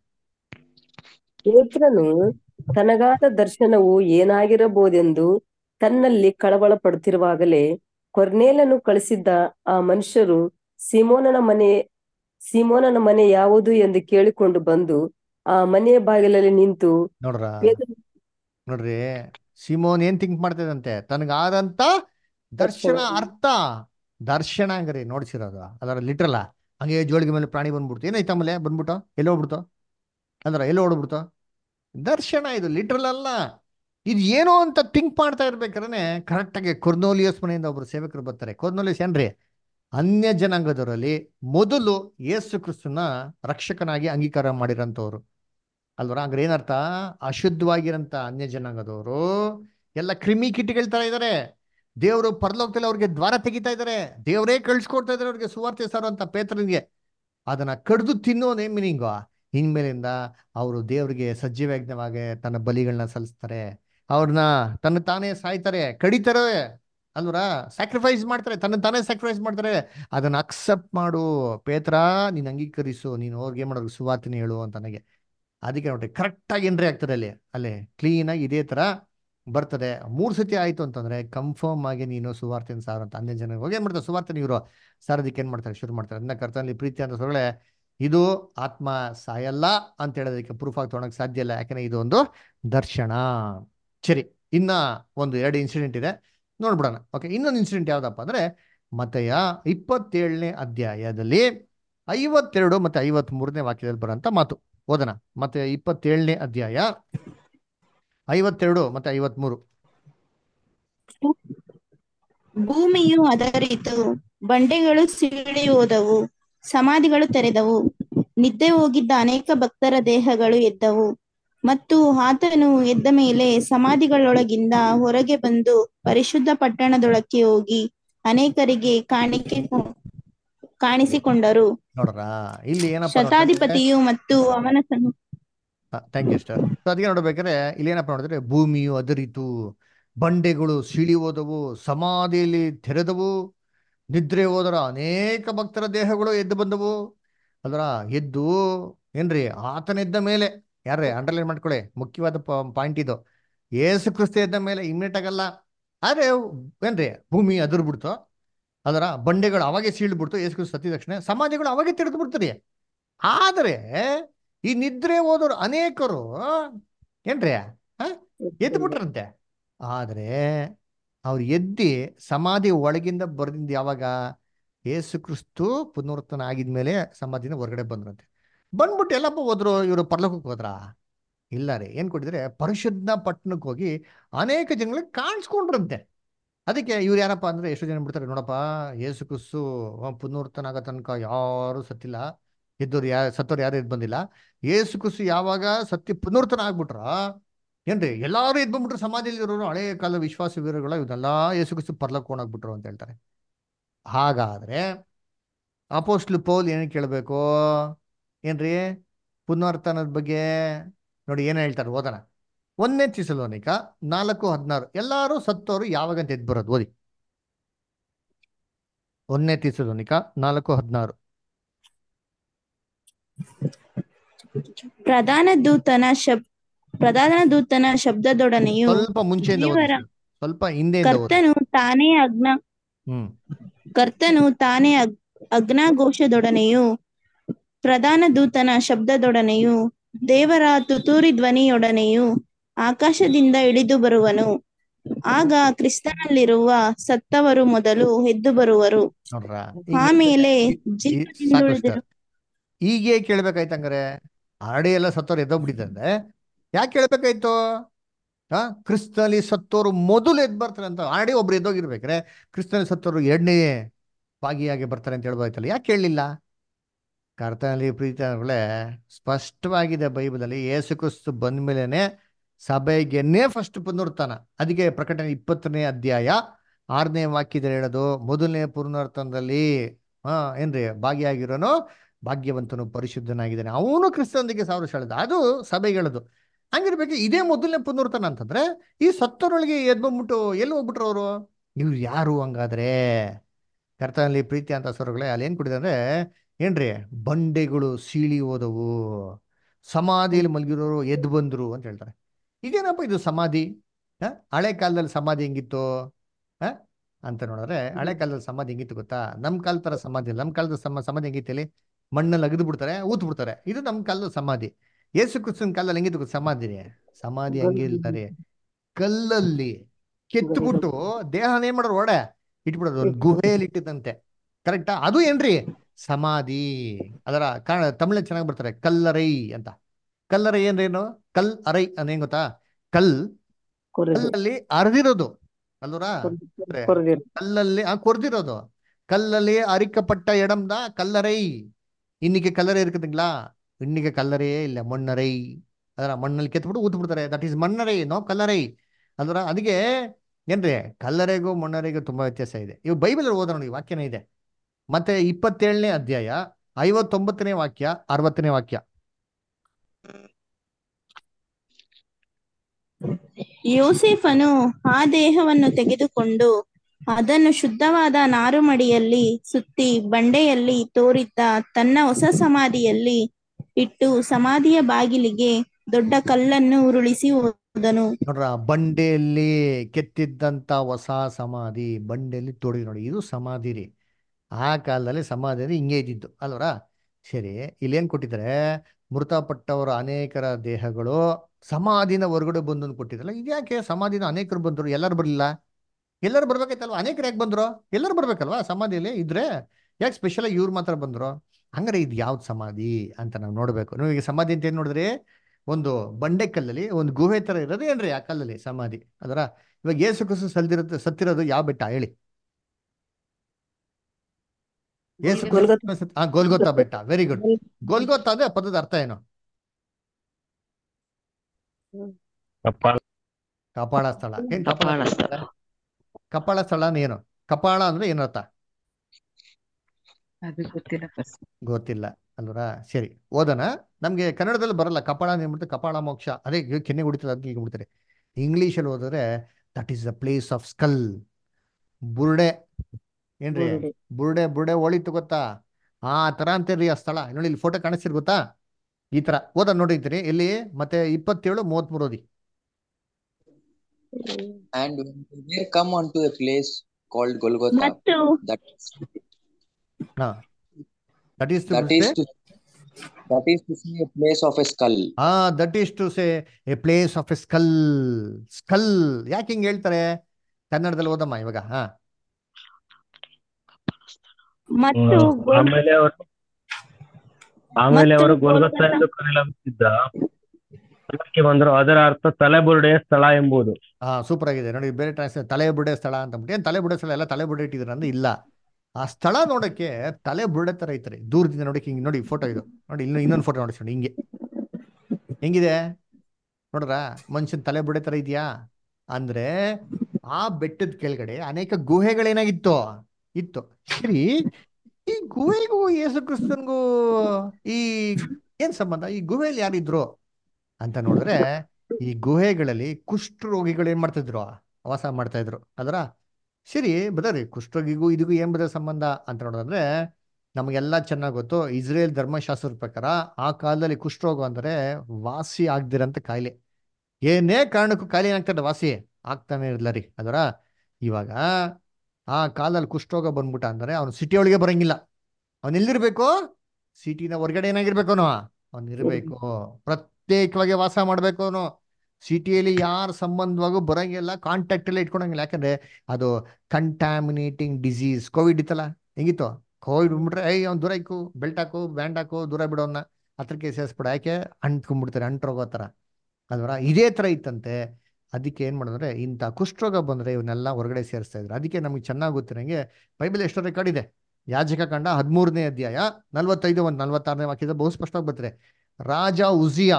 B: ಪೇತ್ರನು ತನಗಾದ ದರ್ಶನವು ಏನಾಗಿರಬಹುದೆಂದು ತನ್ನಲ್ಲಿ ಕಳವಳ ಪಡುತ್ತಿರುವಾಗಲೇ ಕೊರ್ನೇಲನು ಕಳಿಸಿದ್ದ ಆ ಮನುಷ್ಯರು ಸಿಮೋನನ ಮನೆ ಸಿಮೋನನ ಮನೆ ಯಾವುದು ಎಂದು ಕೇಳಿಕೊಂಡು ಬಂದು ಆ ಮನೆಯ ಬಾಗಿಲಲ್ಲಿ ನಿಂತು
C: ನೋಡ್ರ
B: ಪೇತ್ರನು
C: ನೋಡ್ರಿ, ಸಿಮೋನ್ ಏನ್ ಥಿಂಕ್ ಮಾಡ್ತಿದಂತೆ, ತನಗಾದಂತ ದರ್ಶನ. ಅರ್ಥ ದರ್ಶನ ಹಂಗ್ರಿ ನೋಡ್ಸಿರೋದು ಅದರ ಲಿಟ್ರಲ್ಲ. ಹಂಗೆ ಜೋಳಿಗೆ ಮೇಲೆ ಪ್ರಾಣಿ ಬಂದ್ಬಿಡ್ತು, ಏನಾಯ್ತು ಆಮೇಲೆ ಬಂದ್ಬಿಟ್ಟು ಎಲ್ಲೋ ಹೋಗ್ಬಿಡ್ತು ಅಂದ್ರ ಎಲ್ಲೋ ಓಡ್ಬಿಡ್ತು. ದರ್ಶನ ಇದು, ಲಿಟ್ರಲ್ ಅಲ್ಲ. ಇದು ಏನೋ ಅಂತ ಥಿಂಕ್ ಮಾಡ್ತಾ ಇರ್ಬೇಕಾದ್ರೆ ಕರೆಕ್ಟಾಗಿ ಕೊರ್ನೋಲಿಯಸ್ ಮನೆಯಿಂದ ಒಬ್ರು ಸೇವಕರು ಬರ್ತಾರೆ. ಕೊರ್ನೋಲಿಯಸ್ ಏನ್ರಿ, ಅನ್ಯ ಜನಾಂಗದವರಲ್ಲಿ ಮೊದಲು ಯೇಸು ಕ್ರಿಸ್ತನ ರಕ್ಷಕನಾಗಿ ಅಂಗೀಕಾರ ಮಾಡಿರೋಂಥವ್ರು ಅಲ್ವರ. ಹಂಗ್ರೆ ಏನರ್ಥ, ಅಶುದ್ಧವಾಗಿರಂತ ಅನ್ಯ ಜನಾಂಗದವರು ಎಲ್ಲ ಕ್ರಿಮಿ ಕಿಟಿಗಳ ತರ ಇದಾರೆ. ದೇವರು ಪರಲೋಕದಲ್ಲಿ ಅವ್ರಿಗೆ ದ್ವಾರ ತೆಗಿತಾ ಇದಾರೆ, ದೇವರೇ ಕಳ್ಸಿಕೊಡ್ತಾ ಇದಾರೆ ಅವ್ರಿಗೆ ಸುವಾರ್ತೆ ಸಾರು ಅಂತ ಪೇತ್ರನಿಗೆ. ಅದನ್ನ ಕಡ್ದು ತಿನ್ನೋದೇ ಮೀನಿಂಗು. ಇನ್ಮೇಲಿಂದ ಅವರು ದೇವರಿಗೆ ಸಜೀವ ಯಜ್ಞವಾಗಿ ತನ್ನ ಬಲಿಗಳನ್ನ ಸಲ್ಲಿಸ್ತಾರೆ, ಅವ್ರನ್ನ ತನ್ನ ತಾನೇ ಸಾಯ್ತಾರೆ, ಕಡಿತಾರೆ ಅಲ್ವರ, ಸ್ಯಾಕ್ರಿಫೈಸ್ ಮಾಡ್ತಾರೆ, ತನ್ನ ತಾನೇ ಸ್ಯಾಕ್ರಿಫೈಸ್ ಮಾಡ್ತಾರೆ. ಅದನ್ನ ಅಕ್ಸೆಪ್ಟ್ ಮಾಡು ಪೇತ್ರ, ನೀನ್ ಅಂಗೀಕರಿಸು, ನೀನು ಅವ್ರಿಗೆ ಮಾಡೋದು ಸುವಾರ್ತೆನ ಹೇಳು ಅಂತ ನನಗೆ. ಅದಕ್ಕೆ ನೋಡ್ರಿ ಕರೆಕ್ಟಾಗಿ ಎಂಟ್ರಿ ಆಗ್ತಾರೆ ಅಲ್ಲಿ ಅಲ್ಲಿ ಕ್ಲೀನಾಗಿ ಇದೇ ತರ ಬರ್ತದೆ. ಮೂರು ಸತಿ ಆಯ್ತು ಅಂತಂದ್ರೆ ಕನ್ಫರ್ಮ್ ಆಗಿ ನೀನು ಸುವಾರ್ತೆನ ಸಾರು ಅಂತ ಅನ್ಯ ಜನ ಹೋಗಿ ಏನ್ ಮಾಡ್ತಾರೆ, ಸುವಾರ್ತೆನ ಇವರು ಸಾರೋದಕ್ಕೆ ಏನ್ ಮಾಡ್ತಾರೆ, ಶುರು ಮಾಡ್ತಾರೆ. ಅದನ್ನ ಕರ್ತನಲ್ಲಿ ಪ್ರೀತಿ ಅಂತ ಸೊಗಳೆ ಇದು ಆತ್ಮ ಸಾಯಲ್ಲ ಅಂತ ಹೇಳೋದಕ್ಕೆ ಪ್ರೂಫ್ ಆಗಿ ತೊಗೊಳಕ್ ಸಾಧ್ಯ ಇಲ್ಲ, ಯಾಕಂದ್ರೆ ಇದು ಒಂದು ದರ್ಶನ. ಸರಿ, ಇನ್ನ ಒಂದು ಎರಡು ಇನ್ಸಿಡೆಂಟ್ ಇದೆ ನೋಡ್ಬಿಡೋಣ. ಓಕೆ, ಇನ್ನೊಂದು ಇನ್ಸಿಡೆಂಟ್ ಯಾವ್ದಪ್ಪ ಅಂದ್ರೆ ಮತ್ತೆಯ ಇಪ್ಪತ್ತೇಳನೇ ಅಧ್ಯಾಯದಲ್ಲಿ ಐವತ್ತೆರಡು ಮತ್ತೆ ಐವತ್ ಮೂರನೇ ವಾಕ್ಯದಲ್ಲಿ ಬರೋಂಥ ಮಾತು ಓದೋಣ. ಮತ್ತೆ ಇಪ್ಪತ್ತೇಳನೇ ಅಧ್ಯಾಯ ಐವತ್ತೆರಡು ಮತ್ತೆ ಐವತ್ಮೂರು.
A: ಭೂಮಿಯು ಅದರಿತು, ಬಂಡೆಗಳು ಸೀಳಿ ಹೋದವು, ಸಮಾಧಿಗಳು ತೆರೆದವು, ನಿದ್ದೆ ಹೋಗಿದ್ದ ಅನೇಕ ಭಕ್ತರ ದೇಹಗಳು ಎದ್ದವು. ಮತ್ತು ಆತನು ಎದ್ದ ಮೇಲೆ ಸಮಾಧಿಗಳೊಳಗಿಂದ ಹೊರಗೆ ಬಂದು ಪರಿಶುದ್ಧ ಪಟ್ಟಣದೊಳಕ್ಕೆ ಹೋಗಿ ಅನೇಕರಿಗೆ ಕಾಣಿಕೆ ಕಾಣಿಸಿಕೊಂಡರು.
C: ನೋಡ್ರ ಇಲ್ಲಿ ಏನಪ್ಪ ನೋಡ್ತಾರೆ
A: ಶತಾಧಿಪತಿಯು ಮತ್ತು ಅವನ ಸಂ-
C: ಥ್ಯಾಂಕ್ ಯು ಸ್ಟಾರ್. ಸೊ ಅದಕ್ಕೆ ನೋಡ್ಬೇಕಾದ್ರೆ ಇಲ್ಲಿ ಏನಪ್ಪ ನೋಡಿದ್ರೆ ಭೂಮಿಯು ಅದರಿತು, ಬಂಡೆಗಳು ಸಿಳಿ ಹೋದವು, ಸಮಾಧಿಯಲ್ಲಿ ತೆರೆದವು, ನಿದ್ರೆ ಹೋದರ ಅನೇಕ ಭಕ್ತರ ದೇಹಗಳು ಎದ್ದು ಬಂದವು. ಅದರ ಎದ್ದು ಏನ್ರಿ ಆತನೆದ್ದ ಮೇಲೆ, ಯಾರೇ ಅಂಡರ್ಲೈನ್ ಮಾಡ್ಕೊಳ್ಳಿ, ಮುಖ್ಯವಾದ ಪಾಯಿಂಟ್ ಇದು. ಏಸು ಕ್ರಿಸ್ತ ಎದ್ದ ಮೇಲೆ ಇಮ್ಮಿಡಿಯೇಟ್ ಆಗಲ್ಲ, ಆದ್ರೆ ಏನ್ರಿ ಭೂಮಿ ಅದ್ರ ಬಿಡ್ತು, ಅದರ ಬಂಡೆಗಳು ಅವಾಗೆ ಸೀಳ್ಬಿಡ್ತು, ಏಸು ಕ್ರಿಸ್ತ ಸತ್ತಿದ ತಕ್ಷಣ ಸಮಾಧಿಗಳು ಅವಾಗೆ ತೆರೆದು ಬಿಡ್ತಾರೆ. ಆದರೆ ಈ ನಿದ್ರೆ ಹೋದವರು ಅನೇಕರು ಏನ್ರಿ ಹ ಎದ್ದು ಬಿಟ್ರಂತೆ. ಆದ್ರೆ ಅವ್ರು ಎದ್ದಿ ಸಮಾಧಿ ಒಳಗಿಂದ ಬರ್ದಿಂದ ಯಾವಾಗ ಏಸು ಕ್ರಿಸ್ತು ಪುನರುತ್ಥಾನ ಆಗಿದ್ಮೇಲೆ ಸಮಾಧಿನ ಹೊರಗಡೆ ಬಂದ್ರಂತೆ. ಬಂದ್ಬಿಟ್ಟು ಎಲ್ಲಪ್ಪ ಹೋದ್ರು ಇವರು ಪರಲೋಕಕ್ಕೆ ಹೋದ್ರ? ಇಲ್ಲ ರೀ, ಏನ್ ಕೊಟ್ಟಿದ್ರೆ ಪರಿಶುದ್ಧ ಪಟ್ಟಣಕ್ಕೆ ಹೋಗಿ ಅನೇಕ ಜನಗಳಿಗೆ ಕಾಣಿಸ್ಕೊಂಡ್ರಂತೆ. ಅದಕ್ಕೆ ಇವ್ರು ಯಾರಪ್ಪ ಅಂದ್ರೆ ಎಷ್ಟು ಜನ ಬಿಡ್ತಾರೆ ನೋಡಪ್ಪ, ಏಸು ಕ್ರಿಸ್ತು ಪುನರುತ್ಥಾನ ಆಗೋ ತನಕ ಯಾರು ಸತ್ತಿಲ್ಲ, ಎದ್ದವ್ರು ಯಾ ಸತ್ತವ್ರು ಯಾರು ಎದ್ದು ಬಂದಿಲ್ಲ. ಏಸು ಕ್ರಿಸ್ತು ಯಾವಾಗ ಸತ್ಯ ಪುನರುತ್ಥಾನ ಆಗ್ಬಿಟ್ರ ಏನ್ರಿ ಎಲ್ಲಾರು ಎದ್ದು ಬಂದ್ಬಿಟ್ರು, ಸಮಾಧಿಯಲ್ಲಿ ಇರೋರು ಹಳೆ ಕಾಲದ ವಿಶ್ವಾಸ ವೀರಗಳು ಇವನ್ನೆಲ್ಲಾ ಏಸು ಕ್ರಿಸ್ತು ಪರಲೋಕ ಹೋಗ್ಬಿಟ್ರು ಅಂತ ಹೇಳ್ತಾರೆ. ಹಾಗಾದ್ರೆ ಅಪೋಸ್ಟ್ಲು ಪೌಲ್ ಏನ್ ಕೇಳಬೇಕು ಏನ್ರಿ ಪುನರುತ್ಥಾನದ ಬಗ್ಗೆ? ನೋಡಿ ಏನ್ ಹೇಳ್ತಾರೆ, ಓದೋಣ. ಒಂದನೇ ಥೆಸಲೋನಿಕ ನಾಲ್ಕು ಹದಿನಾರು. ಎಲ್ಲಾರು ಸತ್ತೋರು ಯಾವಾಗಂತ ಎದ್ದು ಬರೋದು ಓದಿ. ಒಂದನೇ ಥೆಸಲೋನಿಕ ನಾಲ್ಕು ಹದಿನಾರು.
A: ಪ್ರಧಾನ ದೂತನ ಶಬ್ ಪ್ರಧಾನ ದೂತನ ಶಬ್ದದೊಡನೆಯೂ
C: ಸ್ವಲ್ಪ ಮುಂಚೆಯಿಂದ ಓದಿ,
A: ದೇವರ
C: ಸ್ವಲ್ಪ ಹಿಂದೆಯಿಂದ ಓದಿ.
A: ಕರ್ತನು ತಾನೇ ಅಗ್ನ
C: ಹ್ಮ್
A: ಕರ್ತನು ತಾನೇ ಅಗ್ ಅಗ್ನಾಘೋಷದೊಡನೆಯೂ ಪ್ರಧಾನ ದೂತನ ಶಬ್ದದೊಡನೆಯೂ ದೇವರ ತುತ್ತೂರಿ ಧ್ವನಿಯೊಡನೆಯೂ ಆಕಾಶದಿಂದ ಇಳಿದು ಬರುವನು. ಆಗ ಕ್ರಿಸ್ತನಲ್ಲಿರುವ ಸತ್ತವರು ಮೊದಲು ಎದ್ದು ಬರುವರು.
C: ನೋಡ್ರ
A: ಆಮೇಲೆ
C: ಸಾಕು
A: ಜೀವದಿಂದುಳಿದಿರು
C: ಸರ್. ಹೀಗೆ ಕೇಳ್ಬೇಕಾಯ್ತು. ಹಂಗಾರೆ ಆಡಿ ಎಲ್ಲ ಸತ್ತೋರು ಎದ್ದೋಗ್ಬಿಟ್ಟಿದ್ದಂದ್ರೆ ಯಾಕೆ ಕೇಳ್ಬೇಕಾಯ್ತು? ಆ ಕ್ರಿಸ್ತನಲ್ಲಿ ಸತ್ತೋರು ಮೊದಲು ಎದ್ದು ಬರ್ತಾರೆ ಅಂತ. ಆಡಿ ಒಬ್ರು ಎದ್ದೋಗಿರ್ಬೇಕ್ರೆ ಕ್ರಿಸ್ತನಲ್ಲಿ ಸತ್ತೋರು ಎರಡನೇ ಭಾಗಿಯಾಗಿ ಬರ್ತಾರೆ ಅಂತ ಹೇಳ್ಬೋದಾಯ್ತಲ್ಲ, ಯಾಕೆ ಕೇಳಲಿಲ್ಲ? ಕರ್ತನಲ್ಲಿ ಪ್ರೀತಿಗಳೇ ಸ್ಪಷ್ಟವಾಗಿದೆ ಬೈಬಲಲ್ಲಿ, ಯೇಸು ಕ್ರಿಸ್ತು ಬಂದ ಮೇಲೆನೆ ಸಭೆಗೆನ್ನೇ ಫಸ್ಟ್ ಪುನರುತ್ಥಾನ. ಅದಕ್ಕೆ ಪ್ರಕಟಣೆ ಇಪ್ಪತ್ತನೇ ಅಧ್ಯಾಯ ಆರನೇ ವಾಕ್ಯದಲ್ಲಿ ಹೇಳೋದು, ಮೊದಲನೇ ಪುನರುತ್ಥಾನದಲ್ಲಿ ಹಾ ಏನ್ರಿ ಭಾಗಿಯಾಗಿರೋನು ಭಾಗ್ಯವಂತನು ಪರಿಶುದ್ಧನಾಗಿದ್ದಾನೆ, ಅವನು ಕ್ರಿಸ್ತನೊಂದಿಗೆ ಸಾವಿರ ವರ್ಷ ಹೇಳೋದು, ಅದು ಸಭೆಗೆ ಹೇಳೋದು. ಹಂಗಿರ್ಬೇಕು. ಇದೇ ಮೊದಲನೇ ಪುನರುತ್ಥಾನ ಅಂತಂದ್ರೆ ಈ ಸತ್ತರೊಳಗೆ ಎದ್ದು ಬಂದ್ಬಿಟ್ಟು ಎಲ್ಲಿ ಹೋಗ್ಬಿಟ್ರು ಅವರು? ಇವ್ರು ಯಾರು ಹಂಗಾದ್ರೆ? ಕರ್ತನಲ್ಲಿ ಪ್ರೀತಿ ಅಂತ ಸ್ವರಗಳೇ ಅಲ್ಲಿ ಏನ್ ಕೊಟ್ಟಿದೆ ಏನ್ರಿ ಬಂಡೆಗಳು ಸೀಳಿ ಹೋದವು, ಸಮಾಧಿಯಲ್ಲಿ ಮಲಗಿರೋರು ಎದ್ದು ಬಂದ್ರು ಅಂತ ಹೇಳ್ತಾರೆ. ಇದೇನಪ್ಪ ಇದು ಸಮಾಧಿ? ಹ ಹಳೆ ಕಾಲದಲ್ಲಿ ಸಮಾಧಿ ಹೆಂಗಿತ್ತು ಹ ಅಂತ ನೋಡಿದ್ರೆ, ಹಳೆ ಕಾಲದಲ್ಲಿ ಸಮಾಧಿ ಹೆಂಗಿತ್ತು ಗೊತ್ತಾ? ನಮ್ ಕಾಲ ತರ ಸಮಾಧಿ ಇಲ್ಲ. ನಮ್ ಕಾಲದ ಸಮ ಸಮಾಧಿ ಹೆಂಗಿತ್ತು ಹೇಳಿ? ಮಣ್ಣಲ್ಲಿ ಅಗದು ಬಿಡ್ತಾರೆ, ಊತ್ ಬಿಡ್ತಾರೆ. ಇದು ನಮ್ ಕಾಲದ ಸಮಾಧಿ. ಯೇಸು ಕ್ರಿಸ್ತನ ಕಾಲದಲ್ಲಿ ಹೆಂಗಿತ್ತು ಗೊತ್ತಾ ಸಮಾಧಿ? ಸಮಾಧಿ ಹಂಗಿಲ್ತಾರೆ, ಕಲ್ಲಲ್ಲಿ ಕೆತ್ತಬಿಟ್ಟು ದೇಹನ ಏನ್ ಮಾಡೋರು ಒಡೆ ಇಟ್ಬಿಡೋದು, ಒಂದು ಗುಹೆಯಲ್ಲಿ ಇಟ್ಟಿದ್ದಂತೆ. ಕರೆಕ್ಟಾ? ಅದು ಏನ್ರಿ ಸಮಾಧಿ. ಅದರ ಕಾರಣ ತಮಿಳಲ್ಲಿ ಚೆನ್ನಾಗಿ ಬರ್ತಾರೆ ಕಲ್ಲರೈ ಅಂತ. ಕಲ್ಲರೈ ಏನ್ರೇನು? ಕಲ್ ಅರೈ ಅಂದ್ರೆ ಏನ್ ಗೊತ್ತಾ? ಕಲ್ ಕಲ್ಲಲ್ಲಿ ಅರ್ದಿರೋದು ಅಲ್ವರ, ಕಲ್ಲಲ್ಲಿ ಆ ಕೊರ್ದಿರೋದು, ಕಲ್ಲಲ್ಲಿ ಅರಿಕಪಟ್ಟ ಎಡಂದ ಕಲ್ಲರೈ. ಇನ್ನಿಗೆ ಕಲ್ಲರೈ ಇರುತ್ತಂಗಿಲ್ಲ, ಇನ್ನಿಗೆ ಕಲ್ಲರೇ ಇಲ್ಲ, ಮಣ್ಣರೈ. ಅದರ ಮಣ್ಣಲ್ಲಿ ಕೆತ್ಬಿಟ್ಟು ಊತ್ ಬಿಡ್ತಾರೆ, ದಟ್ ಈಸ್ ಮಣ್ಣರೈ, ನೋ ಕಲ್ಲರೈ ಅಲ್ವರ. ಅದಕ್ಕೆ ಏನ್ರಿ ಕಲ್ಲರೆಗೂ ಮಣ್ಣರೆಗೂ ತುಂಬಾ ವ್ಯತ್ಯಾಸ ಇದೆ. ಇವು ಬೈಬಲ್ ಓದೋಣ, ಈ ವಾಕ್ಯನೇ ಇದೆ. ಮತ್ತೆ ಇಪ್ಪತ್ತೇಳನೇ ಅಧ್ಯಾಯ ಐವತ್ತೊಂಬತ್ತನೇ ವಾಕ್ಯ ಅರವತ್ತನೇ ವಾಕ್ಯ.
A: ಯೋಸೇಫನು ಆ ದೇಹವನ್ನು ತೆಗೆದುಕೊಂಡು ಅದನ್ನು ಶುದ್ಧವಾದ ನಾರುಮಡಿಯಲ್ಲಿ ಸುತ್ತಿ ಬಂಡೆಯಲ್ಲಿ ತೋರಿದ್ದ ತನ್ನ ಹೊಸ ಸಮಾಧಿಯಲ್ಲಿ ಇಟ್ಟು ಸಮಾಧಿಯ ಬಾಗಿಲಿಗೆ ದೊಡ್ಡ ಕಲ್ಲನ್ನು ಉರುಳಿಸಿ ಹೋದನು.
C: ನೋಡ್ರ, ಬಂಡೆಯಲ್ಲಿ ಕೆತ್ತಿದ್ದಂತ ಹೊಸ ಸಮಾಧಿ ಬಂಡೆಯಲ್ಲಿ ತೋಡಿ ನೋಡಿ, ಇದು ಸಮಾಧಿ ರೀ. ಆ ಕಾಲದಲ್ಲಿ ಸಮಾಧಿ ಹಿಂಗೆ ಇದ್ದಿದ್ದು ಅಲ್ವರ. ಸರಿ, ಇಲ್ಲಿ ಏನ್ ಕೊಟ್ಟಿದ್ದಾರೆ? ಮೃತಪಟ್ಟವರ ಅನೇಕರ ದೇಹಗಳು ಸಮಾಧಿನ ಹೊರಗಡೆ ಬಂದು ಕೊಟ್ಟಿದ್ರಲ್ಲ, ಇದ್ಯಾಕೆ ಸಮಾಧಿನ ಅನೇಕರು ಬಂದ್ರು, ಎಲ್ಲರೂ ಬರ್ಲಿಲ್ಲ? ಎಲ್ಲರೂ ಬರ್ಬೇಕೈತಲ್ವಾ? ಅನೇಕರು ಯಾಕೆ ಬಂದ್ರು? ಎಲ್ಲರೂ ಬರ್ಬೇಕಲ್ವಾ ಸಮಾಧಿಯಲ್ಲಿ ಇದ್ರೆ? ಯಾಕೆ ಸ್ಪೆಷಲ್ ಆಗಿ ಇವ್ರು ಮಾತ್ರ ಬಂದ್ರು? ಹಂಗಾರೆ ಇದು ಯಾವ್ದು ಸಮಾಧಿ ಅಂತ ನಾವು ನೋಡ್ಬೇಕು. ನೀವು ಈಗ ಸಮಾಧಿ ಅಂತ ಏನ್ ನೋಡಿದ್ರಿ? ಒಂದು ಬಂಡೆ ಕಲ್ಲಲ್ಲಿ ಒಂದು ಗುಹೆ ತರ ಇರೋದು ಏನ್ರಿ ಆ ಕಲ್ಲಲ್ಲಿ ಸಮಾಧಿ. ಅದರ ಇವಾಗ ಏಸು ಕ್ರಿಸ್ತು ಸಲ್ದಿರುತ್ತೆ ಸತ್ತಿರೋದು ಯಾವ ಬೆಟ್ಟ ಹೇಳಿ? ಏಸು ಕ್ರಿಸ್ತು ಆ ಗೋಲ್ಗೊತ್ತಾ ಬೆಟ್ಟ. Very good. ಗೋಲ್ಗೊತ್ತಾ ಅಂದ್ರೆ ಪದದ ಅರ್ಥ ಏನು? ಕಪಾಳ ಸ್ಥಳ. ಏನ್ ಕಪಾಳ ಸ್ಥಳ? ಕಪಾಳ ಸ್ಥಳ ಏನು? ಕಪಾಳ ಅಂದ್ರೆ ಏನರ್ಥ?
D: ಅದು ಗೊತ್ತಿಲ್ಲ ಪಾಸ್ಟರ್.
C: ಗೊತ್ತಿಲ್ಲ ಅಲ್ವರಾ? ಸರಿ, ಓದೋಣ. ನಮ್ಗೆ ಕನ್ನಡದಲ್ಲಿ ಬರಲ್ಲ. ಕಪಾಳ ನಿಮ್ಬಿಟ್ಟು ಕಪಾಳ ಮೋಕ್ಷ, ಅದೇ ಕೆನ್ನೆ ಹೊಡಿತದೆ ಅದಕ್ಕೆ ಈಗ ಬಿಡ್ತಾರೆ. ಇಂಗ್ಲೀಷಲ್ಲಿ ಓದಿದ್ರೆ that is the place of skull. ಬುರುಡೆ ಏನ್ರಿ?
B: ಬುರುಡೆ.
C: ಬುರುಡೆ ಬುರುಡೆ ಹೋಳಿತ್ತು ಗೊತ್ತಾ? ಆ ತರ ಅಂತೀರಿ ಆ ಸ್ಥಳ. ನೋಡಿ ಇಲ್ಲಿ ಫೋಟೋ ಕಾಣಿಸ್ತಿರ್ ಗೊತ್ತಾ? ಈ ತರ ಓದ ನೋಡಿರ್ತೀರಿ. ಇಲ್ಲಿ ಮತ್ತೆ ಇಪ್ಪತ್ತೇಳು ಮೂವತ್ಮೂರು ಓದಿ.
E: And when they were come unto a place called Golgotha,
A: ಮತ್ತು
E: that
C: ಹಾ, that is to
E: that is to that is to see a place of a skull.
C: ಆ that is to say a place of a skull. Skull ಯಾಕೆ ಹಿಂಗ್ ಹೇಳ್ತಾರೆ ಕನ್ನಡದಲ್ಲಿ? ಓದಮ್ಮ ಇವಾಗ. ಹಾ,
A: ಮತ್ತು
G: ಹ್ಮ್.
A: ಗೋಲ್
G: ಆಮೇಲೆ ಅವರು ಆಮೇಲೆ
A: ಮತ್ತು
G: ಅವರು ಗೋಲ್ಗೊತ್ತಾ
A: ಗೋಲ್ಗೊಥಾ
G: ಎಂದು ಕರೆಯಲಾಗುತ್ತಿದ್ದ ಸ್ಥಳಕ್ಕೆ ಬಂದರು. ಅದರ ಅರ್ಥ ತಲೆಬುರುಡೆಯ ಸ್ಥಳ ಎಂಬುದು.
C: ಹಾ, ಸೂಪರ್ ಆಗಿದೆ ನೋಡಿ. ಬೇರೆ ಟ್ರಾನ್ಸ್ಲೇಟ್ ತಲೆ ಬುಡೆ ಸ್ಥಳ ಅಂತ ಅಂದ್ಬಿಟ್ಟು. ಏನ್ ತಲೆ ಬುಡೆ ಸ್ಥಳ ಎಲ್ಲ ತಲೆ ಬುಡೆ ಇಟ್ಟಿದ್ರ ಅಂದ್ರೆ ಇಲ್ಲ. ಆ ಸ್ಥಳ ನೋಡಕ್ಕೆ ತಲೆ ಬುರುಡೆ ತರ ಐತ್ರಿ. ದೂರದಿಂದ ನೋಡಕ್ಕೆ ಹಿಂಗೆ ನೋಡಿ. ಫೋಟೋ ಇದು ನೋಡಿ. ಇನ್ನು ಇನ್ನೊಂದು ಫೋಟೋ ನೋಡಿಸ್ಕೊಂಡು ಹಿಂಗೆ ಹೆಂಗಿದೆ ನೋಡ್ರ? ಮನುಷ್ಯನ ತಲೆ ಬುಡೆ ತರ ಇದೆಯಾ ಅಂದ್ರೆ ಆ ಬೆಟ್ಟದ ಕೆಳಗಡೆ ಅನೇಕ ಗುಹೆಗಳೇನಾಗಿತ್ತು ಇತ್ತು. ಸರಿ, ಈ ಗುಹೆಗೂ ಯೇಸು ಕ್ರಿಸ್ತನ್ಗೂ ಈ ಏನ್ ಸಂಬಂಧ? ಈ ಗುಹೆಯಲ್ಲಿ ಯಾರಿದ್ರು ಅಂತ ನೋಡಿದ್ರೆ, ಈ ಗುಹೆಗಳಲ್ಲಿ ಕುಷ್ಠರೋಗಿಗಳು ಏನ್ ಮಾಡ್ತಾ ಇದ್ರು? ವಾಸ ಮಾಡ್ತಾ ಇದ್ರು ಅದರ. ಸರಿ ಬದರಿ, ಕುಷ್ಠರೋಗಿಗೂ ಇದಕ್ಕೂ ಏನ್ ಬದ ಸಂಬಂಧ ಅಂತ ನೋಡಿದ್ರೆ, ನಮಗೆಲ್ಲ ಚೆನ್ನಾಗಿ ಗೊತ್ತು. ಇಸ್ರೇಲ್ ಧರ್ಮಶಾಸ್ತ್ರದ ಪ್ರಕಾರ ಆ ಕಾಲದಲ್ಲಿ ಕುಷ್ಠರೋಗ ಅಂದ್ರೆ ವಾಸಿ ಆಗ್ದಿರಂತ ಕಾಯಿಲೆ. ಏನೇ ಕಾರಣಕ್ಕೂ ಕಾಯಿಲೆ ಏನಾಗ್ತದೆ? ವಾಸಿ ಆಗ್ತಾನೆ ಇರ್ಲ ರೀ ಅದರ. ಇವಾಗ ಆ ಕಾಲದಲ್ಲಿ ಕುಷ್ಠರೋಗ ಬಂದ್ಬಿಟ್ಟ ಅಂದ್ರೆ ಅವನು ಸಿಟಿ ಒಳಗೆ ಬರಂಗಿಲ್ಲ. ಅವನ್ ಎಲ್ಲಿರ್ಬೇಕು? ಸಿಟಿನ ಹೊರಗಡೆ ಏನಾಗಿರ್ಬೇಕು? ಅವನು ಅವನ್ ಇರ್ಬೇಕು, ಪ್ರತ್ಯೇಕವಾಗಿ ವಾಸ ಮಾಡ್ಬೇಕು ಅವನು. ಸಿಟಿಯಲ್ಲಿ ಯಾರ ಸಂಬಂಧವಾಗೂ ಬರಂಗಿಲ್ಲ, ಕಾಂಟ್ಯಾಕ್ಟ್ ಎಲ್ಲ ಇಟ್ಕೊಳಂಗಿಲ್ಲ. ಯಾಕಂದ್ರೆ ಅದು ಕಂಟ್ಯಾಮಿನೇಟಿಂಗ್ ಡಿಸೀಸ್. ಕೋವಿಡ್ ಇತ್ತಲ್ಲ, ಹೆಂಗಿತ್ತು? ಕೋವಿಡ್ ಬಂದ್ಬಿಟ್ರೆ ಐ ಅವ್ನು ದೂರ ಇಕ್ಕು, ಬೆಲ್ಟ್ ಹಾಕು, ಬ್ಯಾಂಡ್ ಹಾಕು, ದೂರ ಬಿಡೋನ್ನ ಹತ್ರಕ್ಕೆ ಸೇರಿಸ್ಬಿಡ. ಯಾಕೆ? ಅಂಟ್ಕೊಂಡ್ಬಿಡ್ತಾರೆ, ಅಂಟ್ರೋಗೋ ಥರ ಅಲ್ವರ. ಇದೇ ಥರ ಇತ್ತಂತೆ. ಅದಕ್ಕೆ ಏನು ಮಾಡಿದ್ರೆ, ಇಂಥ ಕುಷ್ಠರೋಗ ಬಂದರೆ ಇವನ್ನೆಲ್ಲ ಹೊರಗಡೆ ಸೇರಿಸ್ತಾ ಇದ್ರು. ಅದಕ್ಕೆ ನಮಗೆ ಚೆನ್ನಾಗಿ ಗೊತ್ತಿರಂಗೆ ಬೈಬಲ್ ಎಷ್ಟೋ ರೆಕಾರ್ಡ್ ಇದೆ. ಯಾಜಕ ಕಂಡ ಹದಿಮೂರನೇ ಅಧ್ಯಾಯ ನಲ್ವತ್ತೈದು ಒಂದು ನಲ್ವತ್ತಾರನೇ ವಾಕ್ಯದ ಬಹು ಸ್ಪಷ್ಟವಾಗಿ ಬರ್ತಾರೆ. ರಾಜ ಉಜಿಯ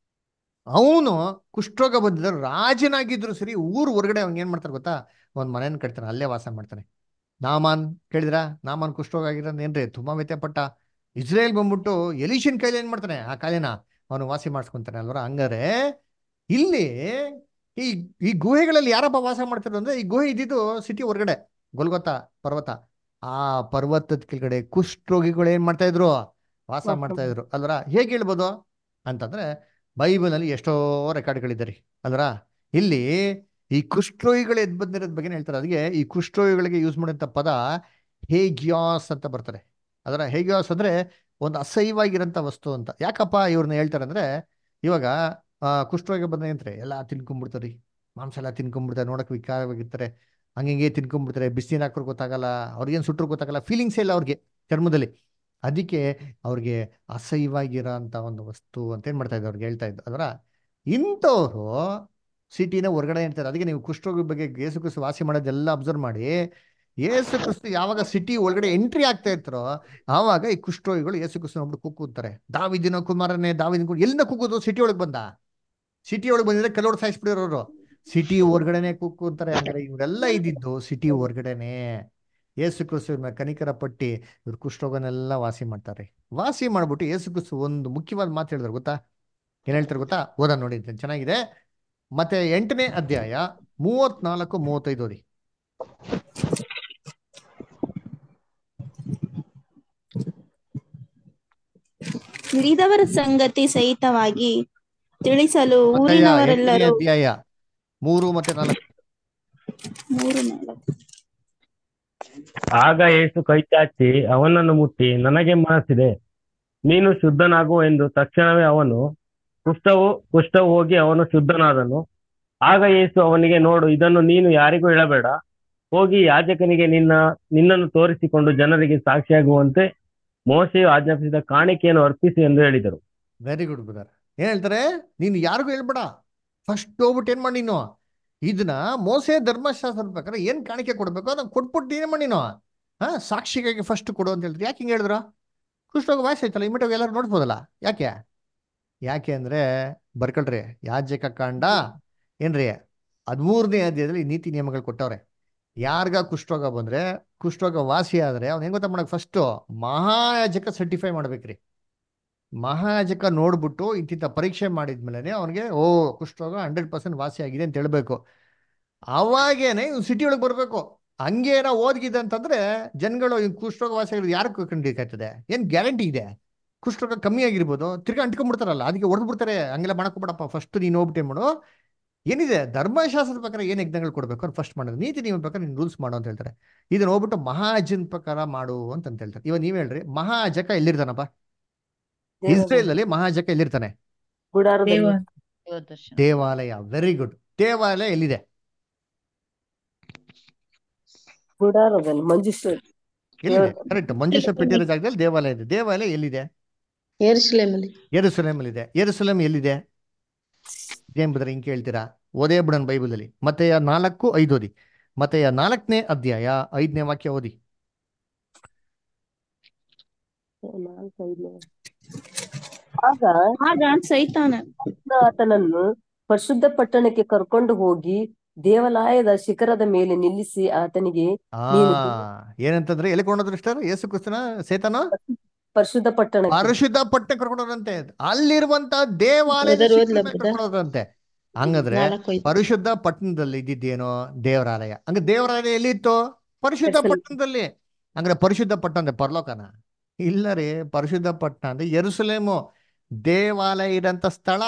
C: ಅವನು ಕುಷ್ಠರೋಗ ಬಂದಿದ್ದ ರಾಜನಾಗಿದ್ರು ಸರಿ, ಊರು ಹೊರಗಡೆ ಅವ್ನು ಏನ್ ಮಾಡ್ತಾರೆ ಗೊತ್ತಾ? ಒಂದ್ ಮನೇನ ಕಟ್ತಾನೆ, ಅಲ್ಲೇ ವಾಸ ಮಾಡ್ತಾನೆ. ನಾಮಾನ್ ಕೇಳಿದ್ರ? ನಾಮಾನ್ ಕುಷ್ಠರೋಗ ಆಗಿರೋದು ಏನ್ರಿ? ತುಂಬಾ ವ್ಯತ್ಯಪಟ್ಟ. ಇಸ್ರೇಲ್ ಬಂದ್ಬಿಟ್ಟು ಎಲಿಶನ್ ಕೈಲಿ ಏನ್ ಮಾಡ್ತಾನೆ? ಆ ಕಾಯಿಲೆನ ಅವನು ವಾಸಿ ಮಾಡಿಸ್ಕೊಂತಾನೆ ಅಲ್ವರ. ಹಂಗಾರೆ ಇಲ್ಲಿ ಈ ಈ ಗುಹೆಗಳಲ್ಲಿ ಯಾರಪ್ಪ ವಾಸ ಮಾಡ್ತಿದ್ರು ಅಂದ್ರೆ, ಈ ಗುಹೆ ಇದ್ದಿದ್ದು ಸಿಟಿ ಹೊರಗಡೆ, ಗೊಲ್ಗೊತ್ತಾ ಪರ್ವತ. ಆ ಪರ್ವತದ ಕೆಳಗಡೆ ಕುಷ್ಠರೋಗಿಗಳು ಏನ್ ಮಾಡ್ತಾ ಇದ್ರು? ವಾಸ
B: ವಾಸ
C: ಮಾಡ್ತಾ
B: ಮಾಡ್-
C: ಇದ್ರು ಅಲ್ವರ. ಹೇಗೆ ಹೇಳ್ಬೋದು ಅಂತಂದ್ರೆ, ಬೈಬಲ್ ಅಲ್ಲಿ ಎಷ್ಟೋ ರೆಕಾರ್ಡ್ಗಳಿದ್ದಾರೆ ಅಲ್ವರ. ಇಲ್ಲಿ ಈ ಕುಷ್ಠರೋಗಿಗಳು ಎದ್ ಬಂದಿರೋದ್ ಬಗ್ಗೆ ಹೇಳ್ತಾರೆ. ಅದಕ್ಕೆ ಈ ಕುಷ್ಠರೋಗಿಗಳಿಗೆ ಯೂಸ್ ಮಾಡೋಂಥ ಪದ ಹೇಗಿಯಾಸ್ ಅಂತ ಬರ್ತಾರೆ ಅದರ. ಹೇಗಿಯಾಸ್ ಅಂದ್ರೆ ಒಂದು ಅಸಹ್ಯವಾಗಿರೋಂಥ ವಸ್ತು ಅಂತ. ಯಾಕಪ್ಪ ಇವ್ರನ್ನ ಹೇಳ್ತಾರೆ ಅಂದ್ರೆ, ಇವಾಗ ಆ ಕುಷ್ಠರೋಗ ಬಂದ ಅಂದ್ರೆ ಎಲ್ಲ ತಿನ್ಕೊಂಡ್ಬಿಡ್ತಾರೆ, ಮಾಂಸ ಎಲ್ಲ ತಿನ್ಕೊಂಡ್ಬಿಡ್ತಾರೆ, ನೋಡಕ್ ವಿಕಾರವಾಗಿರ್ತಾರೆ, ಹಂಗೆ ತಿನ್ಕೊಂಡ್ಬಿಡ್ತಾರೆ. ಬಿಸಿನೀರು ಹಾಕೋರು ಗೊತ್ತಾಗಲ್ಲ, ಅವ್ರಿಗೇನು ಸುಟ್ಟರು ಗೊತ್ತಾಗಲ್ಲ, ಫೀಲಿಂಗ್ಸೇ ಇಲ್ಲ ಅವ್ರಿಗೆ ಚರ್ಮದಲ್ಲಿ. ಅದಕ್ಕೆ ಅವ್ರಿಗೆ ಅಸಹ್ಯವಾಗಿರೋ ಅಂತ ಒಂದು ವಸ್ತು ಅಂತ ಏನ್ ಮಾಡ್ತಾ ಇದ್ರು? ಅವ್ರಿಗೆ ಹೇಳ್ತಾ ಇದ್ದು ಅದರ. ಇಂಥವ್ರು ಸಿಟಿನ ಹೊರಗಡೆ ಇರ್ತಾರೆ. ಅದಕ್ಕೆ ನೀವು ಕುಷ್ಠರೋಗ ಬಗ್ಗೆ ಯೇಸು ಕ್ರಿಸ್ತು ವಾಸಿ ಮಾಡೋದೆಲ್ಲ ಅಬ್ಸರ್ವ್ ಮಾಡಿ. ಯೇಸು ಕ್ರಿಸ್ತು ಯಾವಾಗ ಸಿಟಿ ಒಳಗಡೆ ಎಂಟ್ರಿ ಆಗ್ತಾ ಇರ್ತಾರೋ ಆವಾಗ ಈ ಕುಷ್ಠರೋಗಿಗಳು ಯೇಸು ಕ್ರಿಸ್ತು ನೋಡ್ಬಿಟ್ಟು ಕೂಗ್ತಾರೆ, ದಾವಿದಿನ ಕುಮಾರನೇ, ದಾವಿದಿನ. ಎಲ್ಲಿಂದ ಕೂಗೋದು? ಸಿಟಿ ಒಳಗೆ ಬಂದ. ಸಿಟಿ ಒಳಗೆ ಬಂದಿದ್ರೆ ಕೆಲವರು ಸಾಯಿಸ್ಬಿಡಿರೋರು. ಸಿಟಿ ಹೊರ್ಗಡೆನೆ ಕೂಗ್ತಾರೆ. ಹಂಗಾರೆ ಇವರೆಲ್ಲ ಇದ್ದಿದ್ದು ಸಿಟಿ ಹೊರ್ಗಡೆನೆ. ಯೇಸು ಕ್ರಿಸ್ತು ಇವ್ರ ಕನಿಕರ ಪಟ್ಟಿ ಇವ್ರ ಕುಷ್ಠರೋಗನೆಲ್ಲ ವಾಸಿ ಮಾಡ್ತಾರೆ. ವಾಸಿ ಮಾಡ್ಬಿಟ್ಟು ಯೇಸು ಕ್ರಿಸ್ತು ಒಂದು ಮುಖ್ಯವಾದ ಮಾತು ಹೇಳಿದ್ರು ಗೊತ್ತಾ? ಏನ್ ಹೇಳ್ತಾರೆ ಗೊತ್ತಾ? ಓದ ನೋಡಿ, ಚೆನ್ನಾಗಿದೆ. ಮತ್ತೆ ಎಂಟನೇ ಅಧ್ಯಾಯ ಮೂವತ್ನಾಲ್ಕು ಮೂವತ್ತೈದು ಓದಿ.
A: ಉಳಿದವರ ಸಂಗತಿ ಸಹಿತವಾಗಿ ತಿಳಿಸಲು
C: ಮತ್ತಾಯ ಎಂಟನೇ
A: ಊರಿನವರೆಲ್ಲರೂ
C: ಅಧ್ಯಾಯ ಮೂರು ಮತ್ತೆ ನಾಲ್ಕು.
A: ಮೂರು ನಾಲ್ಕು
G: ಆಗ ಯೇಸು ಕೈಚಾಚಿ ಅವನನ್ನು ಮುಟ್ಟಿ, ನನಗೆ ಮನಸ್ಸಿದೆ, ನೀನು ಶುದ್ಧನಾಗು ಎಂದು ತಕ್ಷಣವೇ ಅವನು ಕುಷ್ಠವು ಕುಷ್ಠವು ಹೋಗಿ ಅವನು ಶುದ್ಧನಾದನು. ಆಗ ಯೇಸು ಅವನಿಗೆ, ನೋಡು, ಇದನ್ನು ನೀನು ಯಾರಿಗೂ ಹೇಳಬೇಡ. ಹೋಗಿ ಯಾಜಕನಿಗೆ ನಿನ್ನ ನಿನ್ನನ್ನು ತೋರಿಸಿಕೊಂಡು ಜನರಿಗೆ ಸಾಕ್ಷಿಯಾಗುವಂತೆ ಮೋಶೆಯು ಆಜ್ಞಾಪಿಸಿದ ಕಾಣಿಕೆಯನ್ನು ಅರ್ಪಿಸು ಎಂದು ಹೇಳಿದರು.
C: Very good brother. ಏನ್ ಹೇಳ್ತಾರೆ? ನೀನು ಯಾರಿಗೂ ಹೇಳ್ಬೇಡ. ಫಸ್ಟ್ ಹೋಗ್ಬಿಟ್ಟು ಏನ್ ಮಾಡಿ, ನೀನು ಇದನ್ನ ಮೋಸೆ ಧರ್ಮಶಾಸ್ತ್ರದ ಪ್ರಕಾರ ಏನ್ ಕಾಣಿಕೆ ಕೊಡ್ಬೇಕು ಅದನ್ನ ಕೊಟ್ಬಿಟ್ಟು ಏನ್ ಮಾಡಿ ನೀನು ಹಾ ಸಾಕ್ಷಿಗಾಗಿ ಫಸ್ಟ್ ಕೊಡು ಅಂತ ಹೇಳ್ತಾರೆ. ಯಾಕೆ ಹಿಂಗೆ ಹೇಳಿದ್ರು? ಕುಷ್ಠರೋಗ ವಾಸಿ ಆಯ್ತಲ್ಲ, ಇಮಿಡಿಯೇಟ್ ಎಲ್ಲರೂ ನೋಡ್ಬೋದಲ್ಲ. ಯಾಕೆ ಯಾಕೆ ಅಂದ್ರೆ ಬರ್ಕೊಳ್ರಿ, ಯಾಜಕ ಕಾಂಡ ಏನ್ರಿ ಹದಿಮೂರನೇ ಅಧ್ಯಾಯದಲ್ಲಿ ನೀತಿ ನಿಯಮಗಳು ಕೊಟ್ಟವ್ರೆ. ಯಾರ್ಗ ಕುಷ್ಠರೋಗ ಬಂದ್ರೆ, ಕುಷ್ಠರೋಗ ವಾಸಿ ಆದ್ರೆ ಅವ್ನು ಹೆಂಗ್ ಗೊತ್ತಾ ಮಾಡಕ್, ಫಸ್ಟ್ ಮಹಾಯಾಜಕ ಸರ್ಟಿಫೈ ಮಾಡ್ಬೇಕ್ರಿ. ಮಹಾಯಾಜಕ ನೋಡ್ಬಿಟ್ಟು ಇಂತಿಂತ ಪರೀಕ್ಷೆ ಮಾಡಿದ್ಮೇಲೆ ಅವನಿಗೆ ಓ ಕುಷ್ಠರೋಗ ಹಂಡ್ರೆಡ್ ಪರ್ಸೆಂಟ್ ವಾಸಿ ಆಗಿದೆ ಅಂತ ಹೇಳ್ಬೇಕು. ಅವಾಗೇನೆ ಇವ್ನು ಸಿಟಿ ಒಳಗೆ ಬರ್ಬೇಕು. ಹಂಗೇನ ಓದ್ಗಿದೆ ಅಂತಂದ್ರೆ ಜನಗಳು ಇವ್ ಕುಷ್ಠರೋಗ ವಾಸಿ ಆಗಿರೋದು ಯಾರು ಕಂಡಿಕಾಯ್ತದೆ? ಏನ್ ಗ್ಯಾರಂಟಿ ಇದೆ? ಕುಷ್ಠರೋಗ ಕಮ್ಮಿ ಆಗಿರ್ಬೋದು, ತಿರ್ಗಾ ಅಂಟ್ಕೊಂಡ್ಬಿಡ್ತಾರಲ್ಲ, ಅದಕ್ಕೆ ಹೊಡೆದು ಬಿಡ್ತಾರೆ. ಹಂಗೆಲ್ಲ ಮಾಡಕೋಬೇಡಪ್ಪ, ಫಸ್ಟ್ ನೀನು ಹೋಗ್ಬಿಟ್ಟೆ ಮಾಡು. ಏನಿದೆ ಧರ್ಮಶಾಸ್ತ್ರದ ಪ್ರಕಾರ ಏನು ಯಜ್ಞಗಳು ಕೊಡ್ಬೇಕು ಅಂತ ಫಸ್ಟ್ ಮಾಡೋದು, ನೀತಿ ನಿಯಮ ಪ್ರಕಾರ ನೀನು ರೂಲ್ಸ್ ಮಾಡು ಅಂತ ಹೇಳ್ತಾರೆ. ಇದನ್ನ ಹೋಗ್ಬಿಟ್ಟು ಮಹಾಜನ್ ಪ್ರಕಾರ ಮಾಡು ಅಂತ ಹೇಳ್ತಾರೆ. ಇವಾಗ ನೀವ್ ಹೇಳ್ರಿ, ಮಹಾಜಕ ಎಲ್ಲಿರ್ತಾನಪ್ಪ? ಇಸ್ರೇಲ್ ಅಲ್ಲಿ ಮಹಾಜಕ ಎಲ್ಲಿರ್ತಾನೆ?
B: ಗುಡಾರದಲ್ಲಿ.
D: ದೇವ
F: ದೇವದರ್ಶನ.
C: ದೇವಾಲಯ. Very good. ದೇವಾಲಯ ಎಲ್ಲಿದೆ?
B: ಗುಡಾರದಲ್ಲಿ ಮಂಜುಶ್ರೀ.
C: ಎಲ್ಲಿದೆ? ಕರೆಕ್ಟ್. ಮಂಜೂಷ ಪೆಟ್ಟಿರೋ ಜಾಗದಲ್ಲಿ ದೇವಾಲಯ ಇದೆ. ದೇವಾಲಯ ಎಲ್ಲಿದೆ?
H: ಯೆರೂಸಲೇಮಲ್ಲಿ.
C: ಯೆರೂಸಲೇಮ್ ಇದೆ. ಯೆರೂಸಲೇಮ್ ಎಲ್ಲಿದೆ? ಏನ್ ಬದ್ರೆ ಹಿಂಗ್ ಕೇಳ್ತೀರಾ? ಓದೇ ಬಿಡೋಣ ಬೈಬಲ್ ಅಲ್ಲಿ. ಮತ್ತೆಯ ನಾಲ್ಕು ಐದು ಓದಿ. ಮತ್ತೆಯ ನಾಲ್ಕನೇ ಅಧ್ಯಾಯ ಐದನೇ ವಾಕ್ಯ ಓದಿ.
B: ನಾಲ್ಕೈದು. ಆಗ
A: ಆಗ ಸೈತಾನ
B: ಆತನನ್ನು ಪರಿಶುದ್ಧ ಪಟ್ಟಣಕ್ಕೆ ಕರ್ಕೊಂಡು ಹೋಗಿ ದೇವಾಲಯದ ಶಿಖರದ ಮೇಲೆ ನಿಲ್ಲಿಸಿ ಆತನಿಗೆ,
C: ಆ
B: ನೀನು
C: ಏನಂತಂದ್ರೆ ಎಲ್ಲಿ ಕೊಂಡೋದ್ರು ಇಷ್ಟ? ಯೇಸು ಕ್ರಿಸ್ತನ ಸೇತನ
B: ಪರಿಶುದ್ಧ ಪಟ್ಟಣಕ್ಕೆ,
C: ಪರಿಶುದ್ಧ ಪಟ್ಟಣ ಕರ್ಕೊಂಡೋದ್ರಂತೆ. ಅಲ್ಲಿರುವಂತ ದೇವಾಲಯದ
H: Brother
C: ಶಿಖರದ
H: ಓದ್ಲಾ
C: ಮೇಲೆ
H: brother?
C: ಕರ್ಕೊಂಡೋದ್ರಂತೆ. ಹಂಗಂದ್ರೆ
H: ನಾಲ್ಕು ಐದು.
C: ಪರಿಶುದ್ಧ ಪಟ್ಟಣದಲ್ಲಿ ಇದ್ದಿದ್ದೇನೋ ದೇವರಾಲಯ. ಹಂಗ ದೇವರಾಲಯ ಎಲ್ಲಿತ್ತು? ಪರಿಶುದ್ಧ
B: ಯೆರೂಸಲೇಮ್.
C: ಪಟ್ಟಣದಲ್ಲಿ. ಹಂಗ್ರೆ ಪರಿಶುದ್ಧ ಪಟ್ಟಣ ಅಂದ್ರೆ ಪರಲೋಕನ? ಇಲ್ಲ ರೀ. ಪರಿಶುದ್ಧ ಪಟ್ಟಣ ಅಂದ್ರೆ ಯೆರೂಸಲೇಮು, ದೇವಾಲಯ ಇರಂತ ಸ್ಥಳ.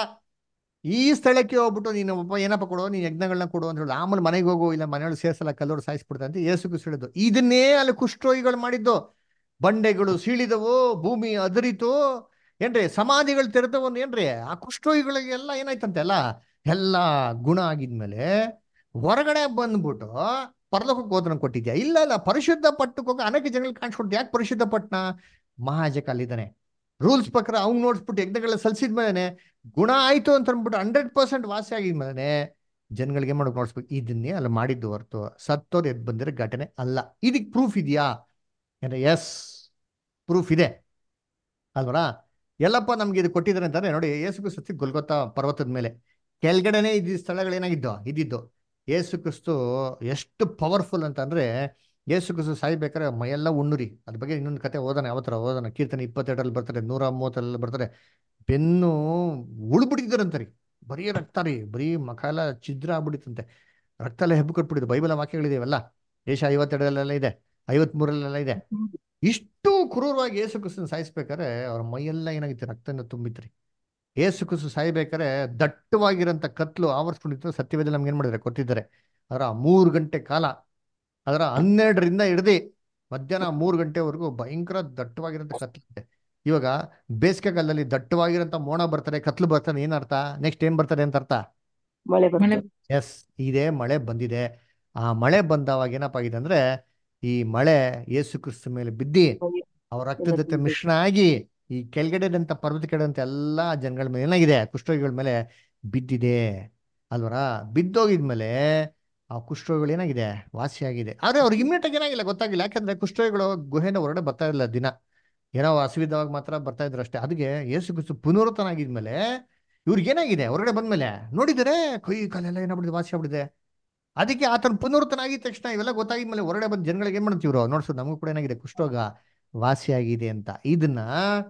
C: ಈ ಸ್ಥಳಕ್ಕೆ ಹೋಗ್ಬಿಟ್ಟು ನೀನು ಒಬ್ಬ ಏನಪ್ಪ ಕೊಡು, ನೀನ್ ಯಜ್ಞಗಳನ್ನ ಕೊಡು ಅಂತ ಹೇಳಿ ಆಮೇಲೆ ಮನೆಗೆ ಹೋಗು, ಇಲ್ಲ ಮನೆಯೊಳಗೆ ಸೇರ್ಸಲ್ಲ, ಕಲ್ಲೋಡು ಸಾಯಿಸ್ಬಿಡ್ತಾರೆ ಅಂತ ಯೇಸು ಕ್ರಿಸ್ತ ಹೇಳಿದ್ದು. ಇದನ್ನೇ ಅಲ್ಲಿ ಕುಷ್ಠರೋಗಿಗಳು ಮಾಡಿದ್ದು. ಬಂಡೆಗಳು ಸೀಳಿದವು, ಭೂಮಿ ಅದರಿತು, ಏನ್ರಿ ಸಮಾಧಿಗಳು ತೆರೆದವು ಏನ್ರಿ. ಆ ಕುಷ್ಠರೋಗಿಗಳಿಗೆಲ್ಲ ಏನಾಯ್ತಂತೆ ಅಲ್ಲ, ಎಲ್ಲ ಗುಣ ಆಗಿದ್ಮೇಲೆ ಹೊರಗಡೆ ಬಂದ್ಬಿಟ್ಟು ಪರಲೋಕಕ್ಕೆ ಹೋದನ ಕೊಟ್ಟಿದ್ಯಾ? ಇಲ್ಲ ಇಲ್ಲ, ಪರಿಶುದ್ಧ ಪಟ್ಟಕ್ಕೆ ಹೋಗಿ ಅನೇಕ ಜನಗಳಿಗೆ ಕಾಣಿಸ್ಕೊಡ್ತು. ಯಾಕೆ ಪರಿಶುದ್ಧ ಪಟ್ಟಣ? ಮಹಾಜಕ ಅಲ್ಲಿದ್ದಾನೆ. ರೂಲ್ಸ್ ಪ್ರಕಾರ ಅವ್ನು ನೋಡ್ಸ್ಬಿಟ್ಟು ಯಜ್ಞಗಳ ಸಲ್ಸಿದ್ಮೇಲೆ ಗುಣ ಆಯ್ತು ಅಂತ ಅಂದ್ಬಿಟ್ಟು ಹಂಡ್ರೆಡ್ ಪರ್ಸೆಂಟ್ ವಾಸಿ ಆಗಿದ್ಮೇಲೆ ಜನಗಳಿಗೆ ಮಾಡೋಕೆ ನೋಡ್ಸ್ಬೇಕು. ಇದನ್ನೇ ಅಲ್ಲಿ ಮಾಡಿದ್ದು ಹೊರತು ಸತ್ತೋರು ಎದ್ದು ಬಂದಿರೋ ಘಟನೆ ಅಲ್ಲ. ಇದಕ್ಕೆ ಪ್ರೂಫ್ ಇದೆಯಾ ಅಂದ್ರೆ ಎಸ್, ಪ್ರೂಫ್ ಇದೆ ಅಲ್ವರಾ? ಎಲ್ಲಪ್ಪ ನಮ್ಗೆ ಇದು ಕೊಟ್ಟಿದ್ದಾರೆ ಅಂತಾರೆ ನೋಡಿ. ಯೇಸು ಕ್ರಿಸ್ತು ಗೊಲ್ಗೊತ್ತಾ ಪರ್ವತದ ಮೇಲೆ ಕೆಳಗಡೆನೆ ಇದ್ದ ಸ್ಥಳಗಳೇನಾಗಿದ್ದು ಇದ್ದಿದ್ದು. ಯೇಸು ಕ್ರಿಸ್ತು ಎಷ್ಟು ಪವರ್ಫುಲ್ ಅಂತಂದ್ರೆ, ಯೇಸು ಕ್ರಿಸ್ತು ಸಾಯ್ಬೇಕಾದ್ರೆ ಮೈಯೆಲ್ಲ ಉಣ್ಣುರಿ. ಅದ್ರ ಬಗ್ಗೆ ಇನ್ನೊಂದು ಕತೆ ಓದೋಣ, ಯಾವತ್ತರ ಓದೋಣ. ಕೀರ್ತನೆ ಇಪ್ಪತ್ತೆರಡರಲ್ಲಿ ಬರ್ತಾರೆ, ನೂರ ಮೂವತ್ತರಲ್ಲಿ ಬರ್ತಾರೆ. ಬೆನ್ನು ಉಳ್ಬಿಟ್ಟಿದ್ದಾರಂತ ರೀ, ಬರೀ ರಕ್ತ ರೀ, ಬರೀ ಮಖ ಎಲ್ಲ ಛಿದ್ರ ಆಗ್ಬಿಟ್ಟಿತ್ತಂತೆ, ರಕ್ತ ಎಲ್ಲ ಹೆಬ್ಬು ಕಟ್ಬಿಟ್ಟಿದ್ದು. ಬೈಬಲ್ ವಾಕ್ಯಗಳಿದೆಯಲ್ಲ, ಏಷ ಐವತ್ತೆರಡರಲ್ಲೆಲ್ಲ ಇದೆ, ಐವತ್ ಮೂರಲ್ಲೆಲ್ಲ ಇದೆ. ಇಷ್ಟು ಕ್ರೂರವಾಗಿ ಯೇಸು ಕ್ರಿಸ್ತನ ಸಾಯಿಸ್ಬೇಕಾದ್ರೆ ಅವ್ರ ಮೈಯೆಲ್ಲ ಏನಾಗಿತ್ತು, ರಕ್ತನ ತುಂಬಿತ್ರಿ. ಯೇಸು ಕ್ರಿಸ್ತು ಸಾಯ್ಬೇಕಾದ್ರೆ ದಟ್ಟವಾಗಿರೋಂಥ ಕತ್ಲು ಆವರಿಸ್ಕೊಂಡಿತ್ತು. ಸತ್ಯವೇದ ನಮ್ಗೆ ಏನ್ ಮಾಡಿದ್ರೆ ಕೊಟ್ಟಿದ್ದಾರೆ. ಅದರ ಮೂರು ಗಂಟೆ ಕಾಲ, ಅದರ ಹನ್ನೆರಡರಿಂದ ಹಿಡ್ದು ಮಧ್ಯಾಹ್ನ ಮೂರು ಗಂಟೆವರೆಗೂ ಭಯಂಕರ ದಟ್ಟವಾಗಿರೋಂಥ ಕತ್ಲುತ್ತೆ. ಇವಾಗ ಬೇಸಿಗೆ ಕಾಲದಲ್ಲಿ ದಟ್ಟವಾಗಿರೋಂಥ ಮೋಡ ಬರ್ತಾರೆ, ಕತ್ಲು ಬರ್ತಾನೆ, ಏನರ್ಥ? ನೆಕ್ಸ್ಟ್ ಏನ್ ಬರ್ತಾರೆ ಅಂತ ಅರ್ಥ?
B: ಮಳೆ
D: ಮಳೆ
B: ಬರ್ತದೆ.
C: ಎಸ್, ಇದೇ ಮಳೆ ಬಂದಿದೆ. ಆ ಮಳೆ ಬಂದವಾಗ ಏನಪ್ಪ ಆಗಿದೆ ಅಂದ್ರೆ, ಈ ಮಳೆ ಯೇಸು ಕ್ರಿಸ್ತ ಮೇಲೆ ಬಿದ್ದಿ ಅವ್ರ ರಕ್ತದ ಜೊತೆ ಮಿಶ್ರಣ ಆಗಿ ಈ ಕೆಳಗಡೆದಂತ ಪರ್ವತ ಕೆಳಗಂತ ಎಲ್ಲಾ ಜನಗಳ ಮೇಲೆ ಏನಾಗಿದೆ, ಕುಷ್ಠರೋಗಿಗಳ ಮೇಲೆ ಬಿದ್ದಿದೆ ಅಲ್ವರಾ? ಬಿದ್ದೋಗಿದ್ಮೇಲೆ ಆ ಕುಷ್ಠರೋಗಿಗಳು ಏನಾಗಿದೆ, ವಾಸಿಯಾಗಿದೆ. ಆದ್ರೆ ಅವ್ರಿಗೆ ಇಮ್ಮಿಡಿಯೇಟ್ ಆಗಿ ಏನಾಗಿಲ್ಲ, ಗೊತ್ತಾಗಿಲ್ಲ. ಯಾಕಂದ್ರೆ ಕುಷ್ಠರೋಗಿಗಳು ಗುಹೆನ ಹೊರಗಡೆ ಬರ್ತಾ ಇರಲಿಲ್ಲ ದಿನ, ಏನೋ ಹಸಿವಿದ್ದವಾಗ ಮಾತ್ರ ಬರ್ತಾ ಇದ್ರು ಅಷ್ಟೇ. ಅದಕ್ಕೆ ಯೇಸು ಕ್ರಿಸ್ತು ಪುನರುತ್ಥಾನ ಆಗಿದ್ಮೇಲೆ ಇವ್ರಿಗೆ ಏನಾಗಿದೆ, ಹೊರಗಡೆ ಬಂದ್ಮೇಲೆ ನೋಡಿದರೆ ಕೈ ಕಾಲೆಲ್ಲ ಏನಾಗ್ಬಿಟ್ಟಿದೆ, ವಾಸಿ ಆಗ್ಬಿಟ್ಟಿದೆ. ಅದಕ್ಕೆ ಆತನ ಪುನರುತ್ಥಾನ ಆಗಿದ ತಕ್ಷಣ ಇವೆಲ್ಲ ಗೊತ್ತಾಗಿದ್ಮೇಲೆ ಹೊರಗಡೆ ಬಂದು ಜನಗಳಿಗೆ ಏನ್ ಮಾಡ್ತೀವ್ರು, ನೋಡ್ಸೋದು ನಮಗೂ ಕೂಡ ಏನಾಗಿದೆ, ಕುಷ್ಠರೋಗ ವಾಸಿಯಾಗಿದೆ ಅಂತ. ಇದನ್ನ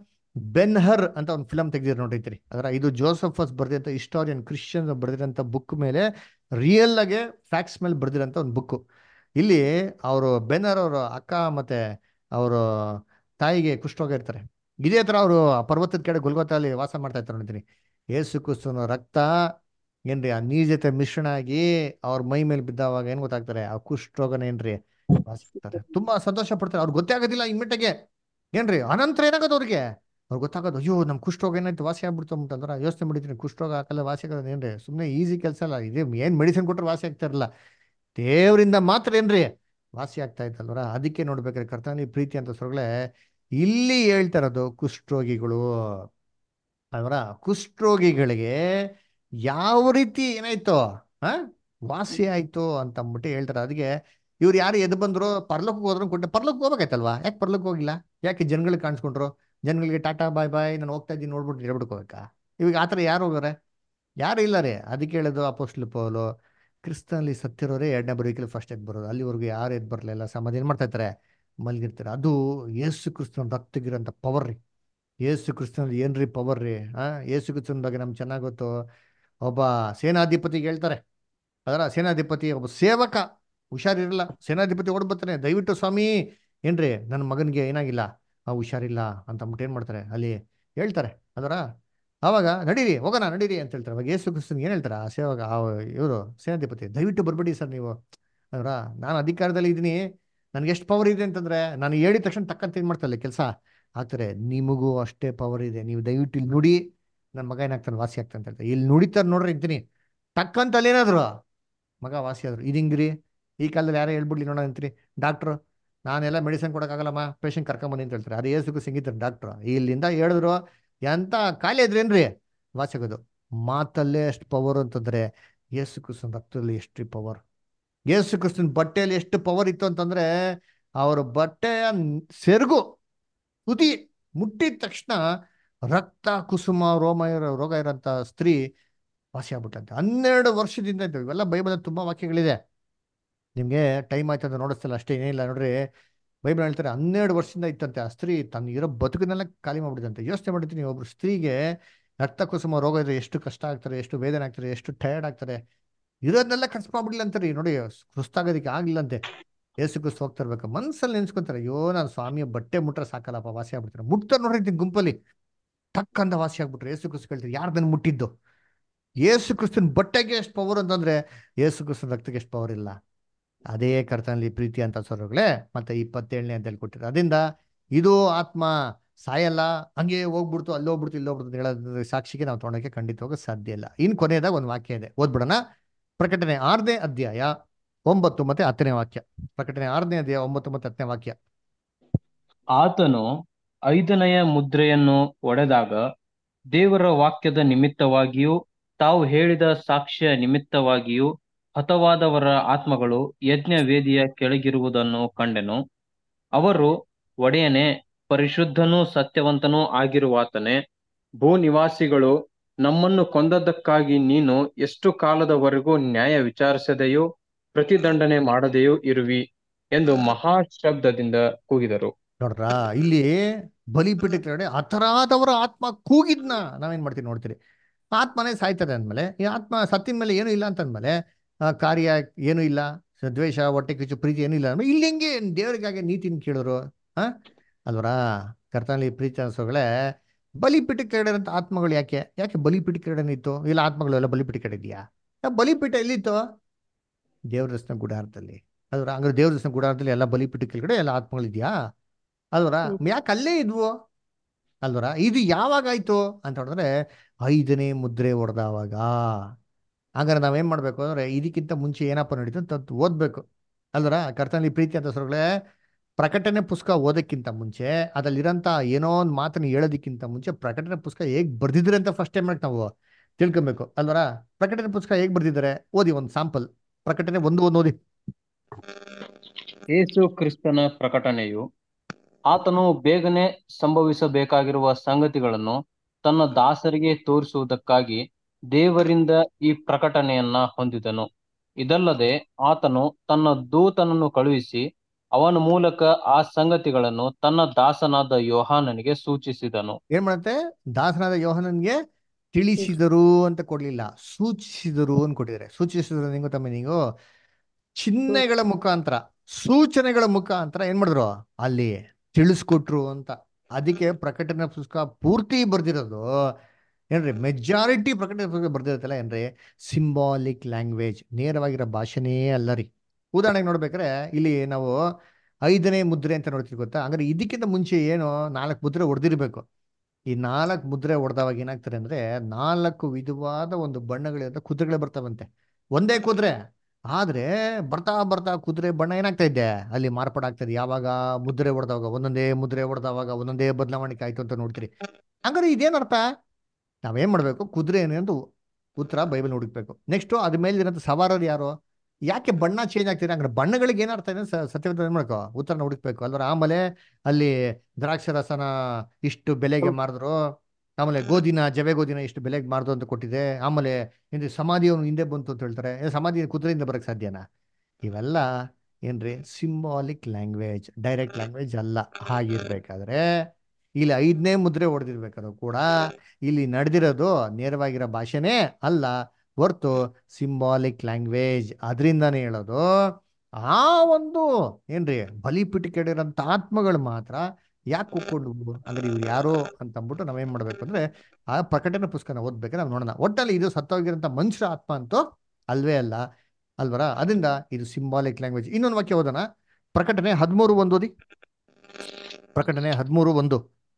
C: ಬೆನ್ಹರ್ ಅಂತ ಒಂದು ಫಿಲಮ್ ತೆಗೆದಿರೋ ನೋಡಿದ್ರಿ. ಅದರ ಇದು ಜೋಸಫಸ್ ಬರ್ದಿರಂತ ಹಿಸ್ಟಾರಿಯನ್ ಕ್ರಿಶ್ಚಿಯನ್ ಬರ್ದಿರೋಂಥ ಬುಕ್ ಮೇಲೆ, ರಿಯಲ್ ಆಗಿ ಫ್ಯಾಕ್ಟ್ಸ್ ಮೇಲೆ ಬರ್ದಿರೋಂಥ ಒಂದು ಬುಕ್. ಇಲ್ಲಿ ಅವರು ಬೆನ್ಹರ್ ಅವರು ಅಕ್ಕ ಮತ್ತೆ ಅವರು ತಾಯಿಗೆ ಕುಷ್ಠರೋಗ ಇರ್ತಾರೆ. ಇದೇ ತರ ಅವರು ಪರ್ವತದ ಕಡೆ ಗೊಲ್ಗೊತ್ತಲ್ಲಿ ವಾಸ ಮಾಡ್ತಾ ಇರ್ತಾರೆ ನೋಡಿದ್ದೀನಿ. ಯೇಸು ಕ್ರಿಸ್ತನ ರಕ್ತ ಏನ್ರಿ ಆ ನೀರ್ ಜೊತೆ ಮಿಶ್ರಣ ಆಗಿ ಅವ್ರ ಮೈ ಮೇಲೆ ಬಿದ್ದಾವಾಗ ಏನ್ ಗೊತ್ತಾಗ್ತಾರೆ, ಆ ಕುಷ್ಠರೋಗನ ಏನ್ರಿ ವಾಸಿಸ್ತಾರೆ. ತುಂಬಾ ಸಂತೋಷ ಪಡ್ತಾರೆ. ಅವ್ರಿಗೆ ಗೊತ್ತೇ ಆಗೋದಿಲ್ಲ ಇಮ್ಮಿಡಿಯೇಟ್ಗೆ, ಏನ್ರಿ ಅನಂತರ ಏನಾಗೋದು ಅವ್ರಿಗೆ, ಅವ್ರಿಗೆ ಗೊತ್ತಾಗೋದು, ಅಯ್ಯೋ ನಮ್ ಕುಷ್ಠರೋಗ ಏನಾಯ್ತು, ವಾಸಿ ಆಗ್ಬಿಡ್ತು ಅಂತಂದ್ರೆ ಯೋಚನೆ ಮಾಡಿದ್ದೀನಿ. ಕುಷ್ಠರೋಗ ಹಾಕಲ್ಲ, ವಾಸಿ ಆಗೋದು ಏನ್ರಿ ಸುಮ್ಮನೆ ಈಸಿ ಕೆಲಸ ಅಲ್ಲ. ಇದೇ ಏನ್ ಮೆಡಿಸಿನ್ ಕೊಟ್ಟರೆ ವಾಸಿ ಆಗ್ತಾ ಇರಲ್ಲ, ದೇವರಿಂದ ಮಾತ್ರ ಏನ್ರಿ ವಾಸಿ ಆಗ್ತಾ ಇತ್ತಲ್ವರ. ಅದಕ್ಕೆ ನೋಡ್ಬೇಕಾದ್ರೆ ಕರ್ತನಲ್ಲಿ ಪ್ರೀತಿ ಅಂತ ಸೊರಗಳೆ ಇಲ್ಲಿ ಹೇಳ್ತಾ ಇರೋದು ಕುಷ್ಠರೋಗಿಗಳು ಅವರ ಕುಷ್ಠರೋಗಿಗಳಿಗೆ ಯಾವ ರೀತಿ ಏನಾಯ್ತು, ಹ ವಾಸಿ ಆಯ್ತು ಅಂತ ಅಂದ್ಬಿಟ್ಟು ಹೇಳ್ತಾರೆ. ಅದಕ್ಕೆ ಇವ್ರು ಯಾರು ಎದ್ದು ಬಂದ್ರು, ಪರ್ಲೋಕಕ್ಕೆ ಹೋದ್ರು ಕೊಟ್ಟೆ, ಪರ್ಲೋಕಕ್ಕೆ ಹೋಗ್ಬೇಕಾಯ್ತಲ್ವಾ, ಯಾಕೆ ಪರ್ಲೋಕಕ್ಕೆ ಹೋಗಿಲ್ಲ? ಯಾಕೆ ಜನಗಳಿಗೆ ಕಾಣಿಸ್ಕೊಂಡ್ರು? ಜನಗಳಿಗೆ ಟಾಟಾ ಬಾಯ್ ಬಾಯ್ ನಾನು ಹೋಗ್ತಾ ಇದ್ದೀನಿ ನೋಡ್ಬಿಟ್ಟು ಹೇಳ್ಬಿಟ್ಟು ಹೋಗ್ಬೇಕಾ? ಇವಾಗ ಆತರ ಯಾರು ಹೋಗಾರೆ? ಯಾರು ಇಲ್ಲ ರೀ. ಅದಕ್ಕೆ ಹೇಳೋದು ಅಪೊಸ್ತಲ ಪೌಲು ಕ್ರಿಸ್ತನಲ್ಲಿ ಸತ್ತಿರೋರೇ ಎರಡನೇ ಬರುವಿಕೆಯಲ್ಲಿ ಫಸ್ಟ್ ಎದ್ದು ಬರೋದು. ಅಲ್ಲಿವರೆಗೂ ಯಾರು ಎದ್ದು ಬರಲಿಲ್ಲ, ಸಮಾಧಿ ಏನು ಮಾಡ್ತಾ ಇರ್ತಾರೆ, ಮಲಗಿರ್ತಾರೆ. ಅದು ಯೇಸು ಕ್ರಿಸ್ತನ ರಕ್ತಗಿರೋಂಥ ಪವರ್ ರೀ. ಯೇಸು ಕ್ರಿಸ್ತನಲ್ಲಿ ಏನ್ರಿ ಪವರ್ ರೀ. ಆ ಯೇಸು ಕ್ರಿಸ್ತನ ಬಗ್ಗೆ ನಮ್ಗೆ ಚೆನ್ನಾಗಿ ಗೊತ್ತು. ಒಬ್ಬ ಸೇನಾಧಿಪತಿಗೆ ಹೇಳ್ತಾರೆ, ಅದರ ಸೇನಾಧಿಪತಿ ಒಬ್ಬ ಸೇವಕ ಹುಷಾರಿರಲ್ಲ, ಸೇನಾಧಿಪತಿ ಓಡ್ ಬರ್ತಾನೆ, ದಯವಿಟ್ಟು ಸ್ವಾಮಿ ಏನ್ರಿ ನನ್ನ ಮಗನಿಗೆ ಏನಾಗಿಲ್ಲ, ಆ ಹುಷಾರಿಲ್ಲ ಅಂತ ಅಂದ್ಬಿಟ್ಟು ಏನು ಮಾಡ್ತಾರೆ ಅಲ್ಲಿ ಹೇಳ್ತಾರೆ. ಅದರ ಆವಾಗ ನಡೀರಿ ಹೋಗೋಣ ನಡೀರಿ ಅಂತ ಹೇಳ್ತಾರೆ. ಅವಾಗ ಯೇಸು ಕ್ರಿಸ್ತನ್ಗೆ ಏನು ಹೇಳ್ತಾರೆ ಆ ಸೇವಕ, ಆ ಇವರು ಸೇನಾಧಿಪತಿ, ದಯವಿಟ್ಟು ಬರ್ಬೇಡಿ ಸರ್ ನೀವು, ಅದರ ನಾನು ಅಧಿಕಾರದಲ್ಲಿ ಇದ್ದೀನಿ, ನನಗೆ ಎಷ್ಟು ಪವರ್ ಇದೆ ಅಂತಂದ್ರೆ ನಾನು ಹೇಳಿದ ತಕ್ಷಣ ತಕ್ಕಂತ ಏನು ಮಾಡ್ತಾರೆ ಕೆಲಸ ಆಗ್ತಾರೆ. ನಿಮಗೂ ಅಷ್ಟೇ ಪವರ್ ಇದೆ, ನೀವು ದಯವಿಟ್ಟು ಇಲ್ಲಿ ನುಡಿ, ನನ್ನ ಮಗ ಏನಾಗ್ತಾನೆ ವಾಸಿ ಆಗ್ತಾನೆ ಅಂತ ಹೇಳ್ತಾರೆ. ಇಲ್ಲಿ ನುಡಿತಾರೆ ನೋಡ್ರಿ ಇದ್ದೀನಿ ಟಕ್ಕಂತ ಅಲ್ಲಿ ಏನಾದ್ರು ಮಗ ವಾಸಿ ಆದ್ರು. ಇದು ಹಿಂಗ್ರಿ ಈ ಕಾಲದಲ್ಲಿ ಯಾರೇ ಹೇಳ್ಬಿಡ್ಲಿ ನೋಡೋಣ ಅಂತೀರಿ, ಡಾಕ್ಟ್ರು ನಾನೆಲ್ಲ ಮೆಡಿಸಿನ್ ಕೊಡೋಕ್ಕಾಗಲ್ಲಮ್ಮ, ಪೇಷಂಟ್ ಕರ್ಕೊಂಬನ್ನಿ ಅಂತ ಹೇಳ್ತಾರೆ. ಅದು ಏಸುಗೂ ಸಿಂಗಿತಾರೆ ಡಾಕ್ಟ್ರು, ಇಲ್ಲಿಂದ ಹೇಳಿದ್ರು ಎಂತ ಖಾಲಿ ಇದ್ರೇನ್ರಿ ವಾಸಿ ಆಗೋದು. ಮಾತಲ್ಲೇ ಎಷ್ಟು ಪವರ್ ಅಂತಂದ್ರೆ ಯೇಸು ಕ್ರಿಸ್ತನ ರಕ್ತದಲ್ಲಿ ಎಷ್ಟು ಪವರ್. ಯೇಸು ಕ್ರಿಸ್ತನ ಬಟ್ಟೆಯಲ್ಲಿ ಎಷ್ಟು ಪವರ್ ಇತ್ತು ಅಂತಂದ್ರೆ ಅವ್ರ ಬಟ್ಟೆಯ ಸೆರಗು ತುದಿ ಮುಟ್ಟಿದ ತಕ್ಷಣ ರಕ್ತ ಕುಸುಮ ರೋಮ ಇರೋ ರೋಗ ಇರೋಂಥ ಸ್ತ್ರೀ ವಾಸಿ ಆಗ್ಬಿಟ್ಟಂತೆ. ಹನ್ನೆರಡು ವರ್ಷದಿಂದ ಇದ್ದವು. ಇವೆಲ್ಲ ಬೈಬಲ್ ತುಂಬಾ ವಾಕ್ಯಗಳಿದೆ, ನಿಮ್ಗೆ ಟೈಮ್ ಆಯ್ತು ಅಂತ ನೋಡಿಸ್ತಲ್ಲ ಅಷ್ಟೇ, ಏನಿಲ್ಲ ನೋಡ್ರಿ. ಬೈಬಲ್ ಹೇಳ್ತಾರೆ ಹನ್ನೆರಡು ವರ್ಷದಿಂದ ಇತ್ತಂತೆ. ಆ ಸ್ತ್ರೀ ತನ್ನ ಇರೋ ಬದುಕನ್ನೆಲ್ಲ ಖಾಲಿ ಮಾಡ್ಬಿಟ್ಟಿದಂತೆ. ಯೋಚನೆ ಮಾಡಿರ್ತೀನಿ, ಒಬ್ರು ಸ್ತ್ರೀಗೆ ರಕ್ತ ಕುಸುಮ ರೋಗ ಇದ್ರೆ ಎಷ್ಟು ಕಷ್ಟ ಆಗ್ತಾರೆ, ಎಷ್ಟು ವೇದನೆ ಆಗ್ತಾರೆ, ಎಷ್ಟು ಟಯರ್ಡ್ ಆಗ್ತಾರೆ. ಇರೋದನ್ನೆಲ್ಲ ಖರ್ಚು ಮಾಡ್ಬಿಡ್ಲಿ ಅಂತಾರೆ ನೋಡಿ, ಸುಸ್ತಾಗೋದಕ್ಕೆ ಆಗ್ಲಿಲ್ಲ ಅಂತೆ. ಏಸು ಕ್ರಿಸ್ತ ಹೋಗ್ತಾ ಇರ್ಬೇಕು, ಮನ್ಸಲ್ಲಿ ನೆನ್ಸ್ಕೊಂತಾರೆ, ಅಯ್ಯೋ ನಾನು ಸ್ವಾಮಿಯ ಬಟ್ಟೆ ಮುಟ್ರೆ ಸಾಕಲ್ಲಪ್ಪ ವಾಸಿ ಆಗ್ಬಿಡ್ತಾರೆ. ಮುಟ್ತಾರೆ ನೋಡ್ರಿ ಗುಂಪಲ್ಲಿ ಟಕ್ ಅಂತ ವಾಸಿ ಆಗ್ಬಿಟ್ರೆ. ಏಸು ಕ್ರಿಸ್ತ ಕೇಳ್ತಾರೆ ಯಾರ್ದನ್ನು ಮುಟ್ಟಿದ್ದು? ಏಸು ಕ್ರಿಸ್ತನ ಬಟ್ಟೆಗೆ ಎಷ್ಟು ಪವರ್ ಅಂತಂದ್ರೆ ಏಸು ಕ್ರಿಸ್ತನ ರಕ್ತಕ್ಕೆ ಎಷ್ಟು ಪವರ್ ಇಲ್ಲ. ಅದೇ ಕರ್ತನಲ್ಲಿ ಪ್ರೀತಿ ಅಂತ ಸ್ವರಗಳೇ ಮತ್ತೆ ಇಪ್ಪತ್ತೇಳನೇ ಅಂತ ಹೇಳ್ಕೊಟ್ಟಿದ್ರು. ಅದರಿಂದ ಇದು ಆತ್ಮ ಸಾಯಲ್ಲ, ಹಂಗೆ ಹೋಗ್ಬಿಡ್ತು, ಅಲ್ಲಿ ಹೋಗ್ಬಿಡ್ತು, ಇಲ್ಲಿ ಹೋಗ್ಬಿಡ್ತು ಅಂತ ಹೇಳೋದ್ರ ಸಾಕ್ಷಿಗೆ ನಾವು ತೊಗೊಳಕ್ಕೆ ಖಂಡಿತ ಹೋಗೋಕೆ ಸಾಧ್ಯ ಇಲ್ಲ. ಇನ್ನು ಕೊನೆಯದಾಗ ಒಂದು ವಾಕ್ಯ ಇದೆ, ಓದ್ಬಿಡೋಣ. ಪ್ರಕಟಣೆ ಆರನೇ ಅಧ್ಯಾಯ ಒಂಬತ್ತು ಮತ್ತೆ ಹತ್ತನೇ ವಾಕ್ಯ. ಪ್ರಕಟಣೆ ಆರನೇ ಅಧ್ಯಾಯ ಒಂಬತ್ತು ಮತ್ತೆ ಹತ್ತನೇ ವಾಕ್ಯ.
I: ಆತನು ಐದನೆಯ ಮುದ್ರೆಯನ್ನು ಒಡೆದಾಗ ದೇವರ ವಾಕ್ಯದ ನಿಮಿತ್ತವಾಗಿಯೂ ತಾವು ಹೇಳಿದ ಸಾಕ್ಷ್ಯ ನಿಮಿತ್ತವಾಗಿಯೂ ಹತವಾದವರ ಆತ್ಮಗಳು ಯಜ್ಞ ವೇದಿಯ ಕೆಳಗಿರುವುದನ್ನು ಕಂಡೆನು. ಅವರು, ಒಡೆಯನೇ, ಪರಿಶುದ್ಧನೂ ಸತ್ಯವಂತನೂ ಆಗಿರುವಾತನೇ, ಭೂನಿವಾಸಿಗಳು ನಮ್ಮನ್ನು ಕೊಂದದ್ದಕ್ಕಾಗಿ ನೀನು ಎಷ್ಟು ಕಾಲದವರೆಗೂ ನ್ಯಾಯ ವಿಚಾರಿಸದೆಯೂ ಪ್ರತಿದಂಡನೆ ಮಾಡದೆಯೂ ಇರುವಿ ಎಂದು ಮಹಾ ಶಬ್ದದಿಂದ ಕೂಗಿದರು.
C: ನೋಡ್ರ, ಇಲ್ಲಿ ಬಲಿಪೀಠ ಕೆಳಗಡೆ ಹತರಾದವರ ಆತ್ಮ ಕೂಗಿದ್ನ ನಾವೇನ್ ಮಾಡ್ತೀವಿ ನೋಡ್ತೀರಿ. ಆತ್ಮನೇ ಸಾಯ್ತದೆ ಅಂದ್ಮೇಲೆ, ಈ ಆತ್ಮ ಸತ್ತಿನ ಮೇಲೆ ಏನೂ ಇಲ್ಲ ಅಂತಂದ್ಮೇಲೆ ಕಾರ್ಯ ಏನೂ ಇಲ್ಲ, ದ್ವೇಷ ಹೊಟ್ಟೆ ಕಿಚ್ಚು ಪ್ರೀತಿ ಏನೂ ಇಲ್ಲ ಅಂದ್ಮೇಲೆ ಇಲ್ಲಿ ಹೆಂಗೆ ದೇವರಿಗಾಗೆ ನೀತಿನ ಕೇಳೋರು ಹಾ ಅಲ್ವರಾ? ಕರ್ತನಲ್ಲಿ ಪ್ರೀತಿ ಅನ್ಸೋಗಳೇ, ಬಲಿಪೀಠ ಕೆಳಗಡೆ ಆತ್ಮಗಳು ಯಾಕೆ ಯಾಕೆ ಬಲಿಪೀಠ ಕೆಳಗಡೆ ಇತ್ತು? ಇಲ್ಲ ಆತ್ಮಗಳು ಎಲ್ಲ ಬಲಿಪೀಠ ಕಡೆ ಇದೆಯಾ? ಬಲಿಪೀಠ ಎಲ್ಲಿತ್ತು? ದೇವ್ರ ದರ್ಶನ ಗುಡಾರದಲ್ಲಿ. ಅಲ್ವರ? ಹಂಗಾರೆ ದೇವ್ರ ದರ್ಶನ ಗುಡಾರದಲ್ಲಿ ಎಲ್ಲ ಬಲಿಪೀಠ ಕೆಳಗಡೆ ಎಲ್ಲ ಆತ್ಮಗಳಿದ್ಯಾ? ಅಲ್ವರ? ಯಾಕೆ ಅಲ್ಲೇ ಇದ್ವು? ಅಲ್ವರ? ಇದು ಯಾವಾಗಾಯ್ತು ಅಂತ ಹೇಳಿದ್ರೆ ಐದನೇ ಮುದ್ರೆ ಹೊಡೆದವಾಗ. ಹಾಗಾದ್ರೆ ನಾವೇನ್ ಮಾಡ್ಬೇಕು ಅಂದ್ರೆ ಇದಕ್ಕಿಂತ ಮುಂಚೆ ಏನಪ್ಪ ನಡೀತು ಅಂತ ಓದ್ಬೇಕು ಅಲ್ವರ? ಕರ್ತನಲ್ಲಿ ಪ್ರೀತಿ ಅಂತ ಸೊರಗಳೇ, ಪ್ರಕಟಣೆ ಪುಸ್ತಕ ಓದಕ್ಕಿಂತ ಮುಂಚೆ, ಅದ್ರಲ್ಲಿರೋಂಥ ಏನೋ ಒಂದು ಮಾತನ್ನು ಹೇಳೋದಕ್ಕಿಂತ ಮುಂಚೆ ಪ್ರಕಟಣೆ ಪುಸ್ತಕ ಹೇಗ್ ಬರ್ದಿದ್ರೆ ಅಂತ ಫಸ್ಟ್ ಟೈಮ್ ನಾವು ತಿಳ್ಕೊಬೇಕು ಅಲ್ವರ? ಪ್ರಕಟಣೆ ಪುಸ್ತಕ ಹೇಗ್ ಬರ್ದಿದ್ದಾರೆ ಓದಿ, ಒಂದು ಸ್ಯಾಂಪಲ್ ಪ್ರಕಟಣೆ ಒಂದು ಒಂದು ಓದಿ.
I: ಯೇಸು ಕ್ರಿಸ್ತನ ಪ್ರಕಟಣೆಯು ಆತನು ಬೇಗನೆ ಸಂಭವಿಸಬೇಕಾಗಿರುವ ಸಂಗತಿಗಳನ್ನು ತನ್ನ ದಾಸರಿಗೆ ತೋರಿಸುವುದಕ್ಕಾಗಿ ದೇವರಿಂದ ಈ ಪ್ರಕಟಣೆಯನ್ನ ಹೊಂದಿದನು. ಇದಲ್ಲದೆ ಆತನು ತನ್ನ ದೂತನನ್ನು ಕಳುಹಿಸಿ ಅವನ ಮೂಲಕ ಆ ಸಂಗತಿಗಳನ್ನು ತನ್ನ ದಾಸನಾದ ಯೋಹಾನನಿಗೆ ಸೂಚಿಸಿದನು.
C: ಏನ್ ಮಾಡುತ್ತೆ? ದಾಸನಾದ ಯೋಹಾನನ್ಗೆ ತಿಳಿಸಿದರು ಅಂತ ಕೊಡ್ಲಿಲ್ಲ, ಸೂಚಿಸಿದರು ಅಂತ ಕೊಟ್ಟಿದ್ದಾರೆ. ಸೂಚಿಸಿದ್ರು ನಿಂಗು ತಮ್ಮ ನೀವು ಚಿಹ್ನೆಗಳ ಮುಖಾಂತರ, ಸೂಚನೆಗಳ ಮುಖಾಂತರ ಏನ್ ಮಾಡಿದ್ರು ಅಲ್ಲಿ ತಿಳಿಸ್ಕೊಟ್ರು ಅಂತ. ಅದಕ್ಕೆ ಪ್ರಕಟಣೆ ಪುಸ್ತಕ ಪೂರ್ತಿ ಬರ್ದಿರೋದು ಏನ್ರಿ, ಮೆಜಾರಿಟಿ ಪ್ರಕಟಣೆ ಪುಸ್ತಕ ಬರ್ದಿರುತ್ತಲ್ಲ ಏನ್ರಿ, ಸಿಂಬಾಲಿಕ್ ಲ್ಯಾಂಗ್ವೇಜ್, ನೇರವಾಗಿರೋ ಭಾಷೆನೇ ಅಲ್ಲ ರೀ. ಉದಾಹರಣೆಗೆ ನೋಡ್ಬೇಕಾರೆ ಇಲ್ಲಿ ನಾವು ಐದನೇ ಮುದ್ರೆ ಅಂತ ನೋಡ್ತೀವಿ ಗೊತ್ತಾ? ಹಂಗಾರೆ ಇದಕ್ಕಿಂತ ಮುಂಚೆ ಏನು ನಾಲ್ಕು ಮುದ್ರೆ ಹೊಡೆದಿರ್ಬೇಕು. ಈ ನಾಲ್ಕು ಮುದ್ರೆ ಹೊಡೆದವಾಗ ಏನಾಗ್ತಾರೆ ಅಂದ್ರೆ ನಾಲ್ಕು ವಿಧವಾದ ಒಂದು ಬಣ್ಣಗಳಿಂದ ಕುದುರೆಗಳೇ ಬರ್ತಾವಂತೆ. ಒಂದೇ ಕುದುರೆ ಆದ್ರೆ ಬರ್ತಾ ಬರ್ತಾ ಕುದುರೆ ಬಣ್ಣ ಏನಾಗ್ತಾ ಇದೆ ಅಲ್ಲಿ ಮಾರ್ಪಾಡಾಗ್ತದೆ. ಯಾವಾಗ? ಮುದ್ರೆ ಹೊಡೆದವಾಗ, ಒಂದೊಂದೇ ಮುದ್ರೆ ಹೊಡೆದವಾಗ ಒಂದೊಂದೇ ಬದಲಾವಣೆ ಆಯ್ತು ಅಂತ ನೋಡ್ತೀರಿ. ಹಂಗಾರೆ ಇದೇನರ್ಥ? ನಾವೇನ್ ಮಾಡ್ಬೇಕು? ಕುದುರೆ ಏನಂತ ಉತ್ತರ ಬೈಬಲ್ ಹುಡುಕ್ಬೇಕು. ನೆಕ್ಸ್ಟ್ ಅದ್ರ ಮೇಲೆ ಇರೋಂಥ ಸವಾರರು ಯಾರು? ಯಾಕೆ ಬಣ್ಣ ಚೇಂಜ್ ಆಗ್ತಿದೆ? ಹಂಗಾರೆ ಬಣ್ಣಗಳಿಗೆ ಏನ್ ಅರ್ಥ ಇದೆ ಸತ್ಯವಂತ ಏನ್ ಮಾಡ್ಕೋ ಉತ್ತರನ ಹುಡುಕ್ಬೇಕು ಅಲ್ವರ? ಆಮೇಲೆ ಅಲ್ಲಿ ದ್ರಾಕ್ಷಿ ರಸನ ಇಷ್ಟು ಬೆಲೆಗೆ ಮಾರಿದ್ರು, ಆಮೇಲೆ ಗೋಧಿನ ಜವೆ ಗೋಧಿನ ಇಷ್ಟು ಬೆಲೆಗೆ ಮಾರ್ದು ಅಂತ ಕೊಟ್ಟಿದೆ. ಆಮೇಲೆ ಏನ್ರಿ ಸಮಾಧಿಯವನು ಹಿಂದೆ ಬಂತು ಅಂತ ಹೇಳ್ತಾರೆ. ಏ, ಸಮಾಧಿ ಕುದುರೆಯಿಂದ ಬರಕ್ ಸಾಧ್ಯನಾ? ಇವೆಲ್ಲ ಏನ್ರಿ ಸಿಂಬಾಲಿಕ್ ಲ್ಯಾಂಗ್ವೇಜ್, ಡೈರೆಕ್ಟ್ ಲ್ಯಾಂಗ್ವೇಜ್ ಅಲ್ಲ. ಹಾಗಿರ್ಬೇಕಾದ್ರೆ ಇಲ್ಲಿ ಐದನೇ ಮುದ್ರೆ ಹೊಡೆದಿರ್ಬೇಕಾದ್ರು ಕೂಡ ಇಲ್ಲಿ ನಡೆದಿರೋದು ನೇರವಾಗಿರೋ ಭಾಷೆನೇ ಅಲ್ಲ, ಹೊರ್ತು ಸಿಂಬಾಲಿಕ್ ಲ್ಯಾಂಗ್ವೇಜ್. ಅದರಿಂದಾನೇ ಹೇಳೋದು ಆ ಒಂದು ಏನ್ರಿ ಬಲಿಪಿಟಿಕೆಡಿರೋಂಥ ಆತ್ಮಗಳು ಮಾತ್ರ ಯಾಕೆ ಕೂತ್ಕೊಂಡು ಅಂದ್ರೆ ಇವ್ರು ಯಾರು ಅಂತ ಅಂದ್ಬಿಟ್ಟು ನಾವೇನ್ ಮಾಡ್ಬೇಕು ಅಂದ್ರೆ ಆ ಪ್ರಕಟಣೆ ಪುಸ್ತಕನ ಓದ್ಬೇಕಾದ್ರೆ ನಾವು ನೋಡೋಣ. ಒಟ್ಟಲ್ಲಿ ಇದು ಸತ್ತೋಗಿರೋಂಥ ಮನುಷ್ಯರ ಆತ್ಮ ಅಂತೂ ಅಲ್ವೇ ಅಲ್ಲ, ಅಲ್ವರ? ಅದರಿಂದ ಇದು ಸಿಂಬಾಲಿಕ್ ಲ್ಯಾಂಗ್ವೇಜ್. ಇನ್ನೊಂದು ವಾಕ್ಯ ಓದೋಣ, ಪ್ರಕಟಣೆ ಹದಿಮೂರು ಒಂದು ಓದಿ. ಪ್ರಕಟಣೆ ಹದಿಮೂರು ಒಂದು.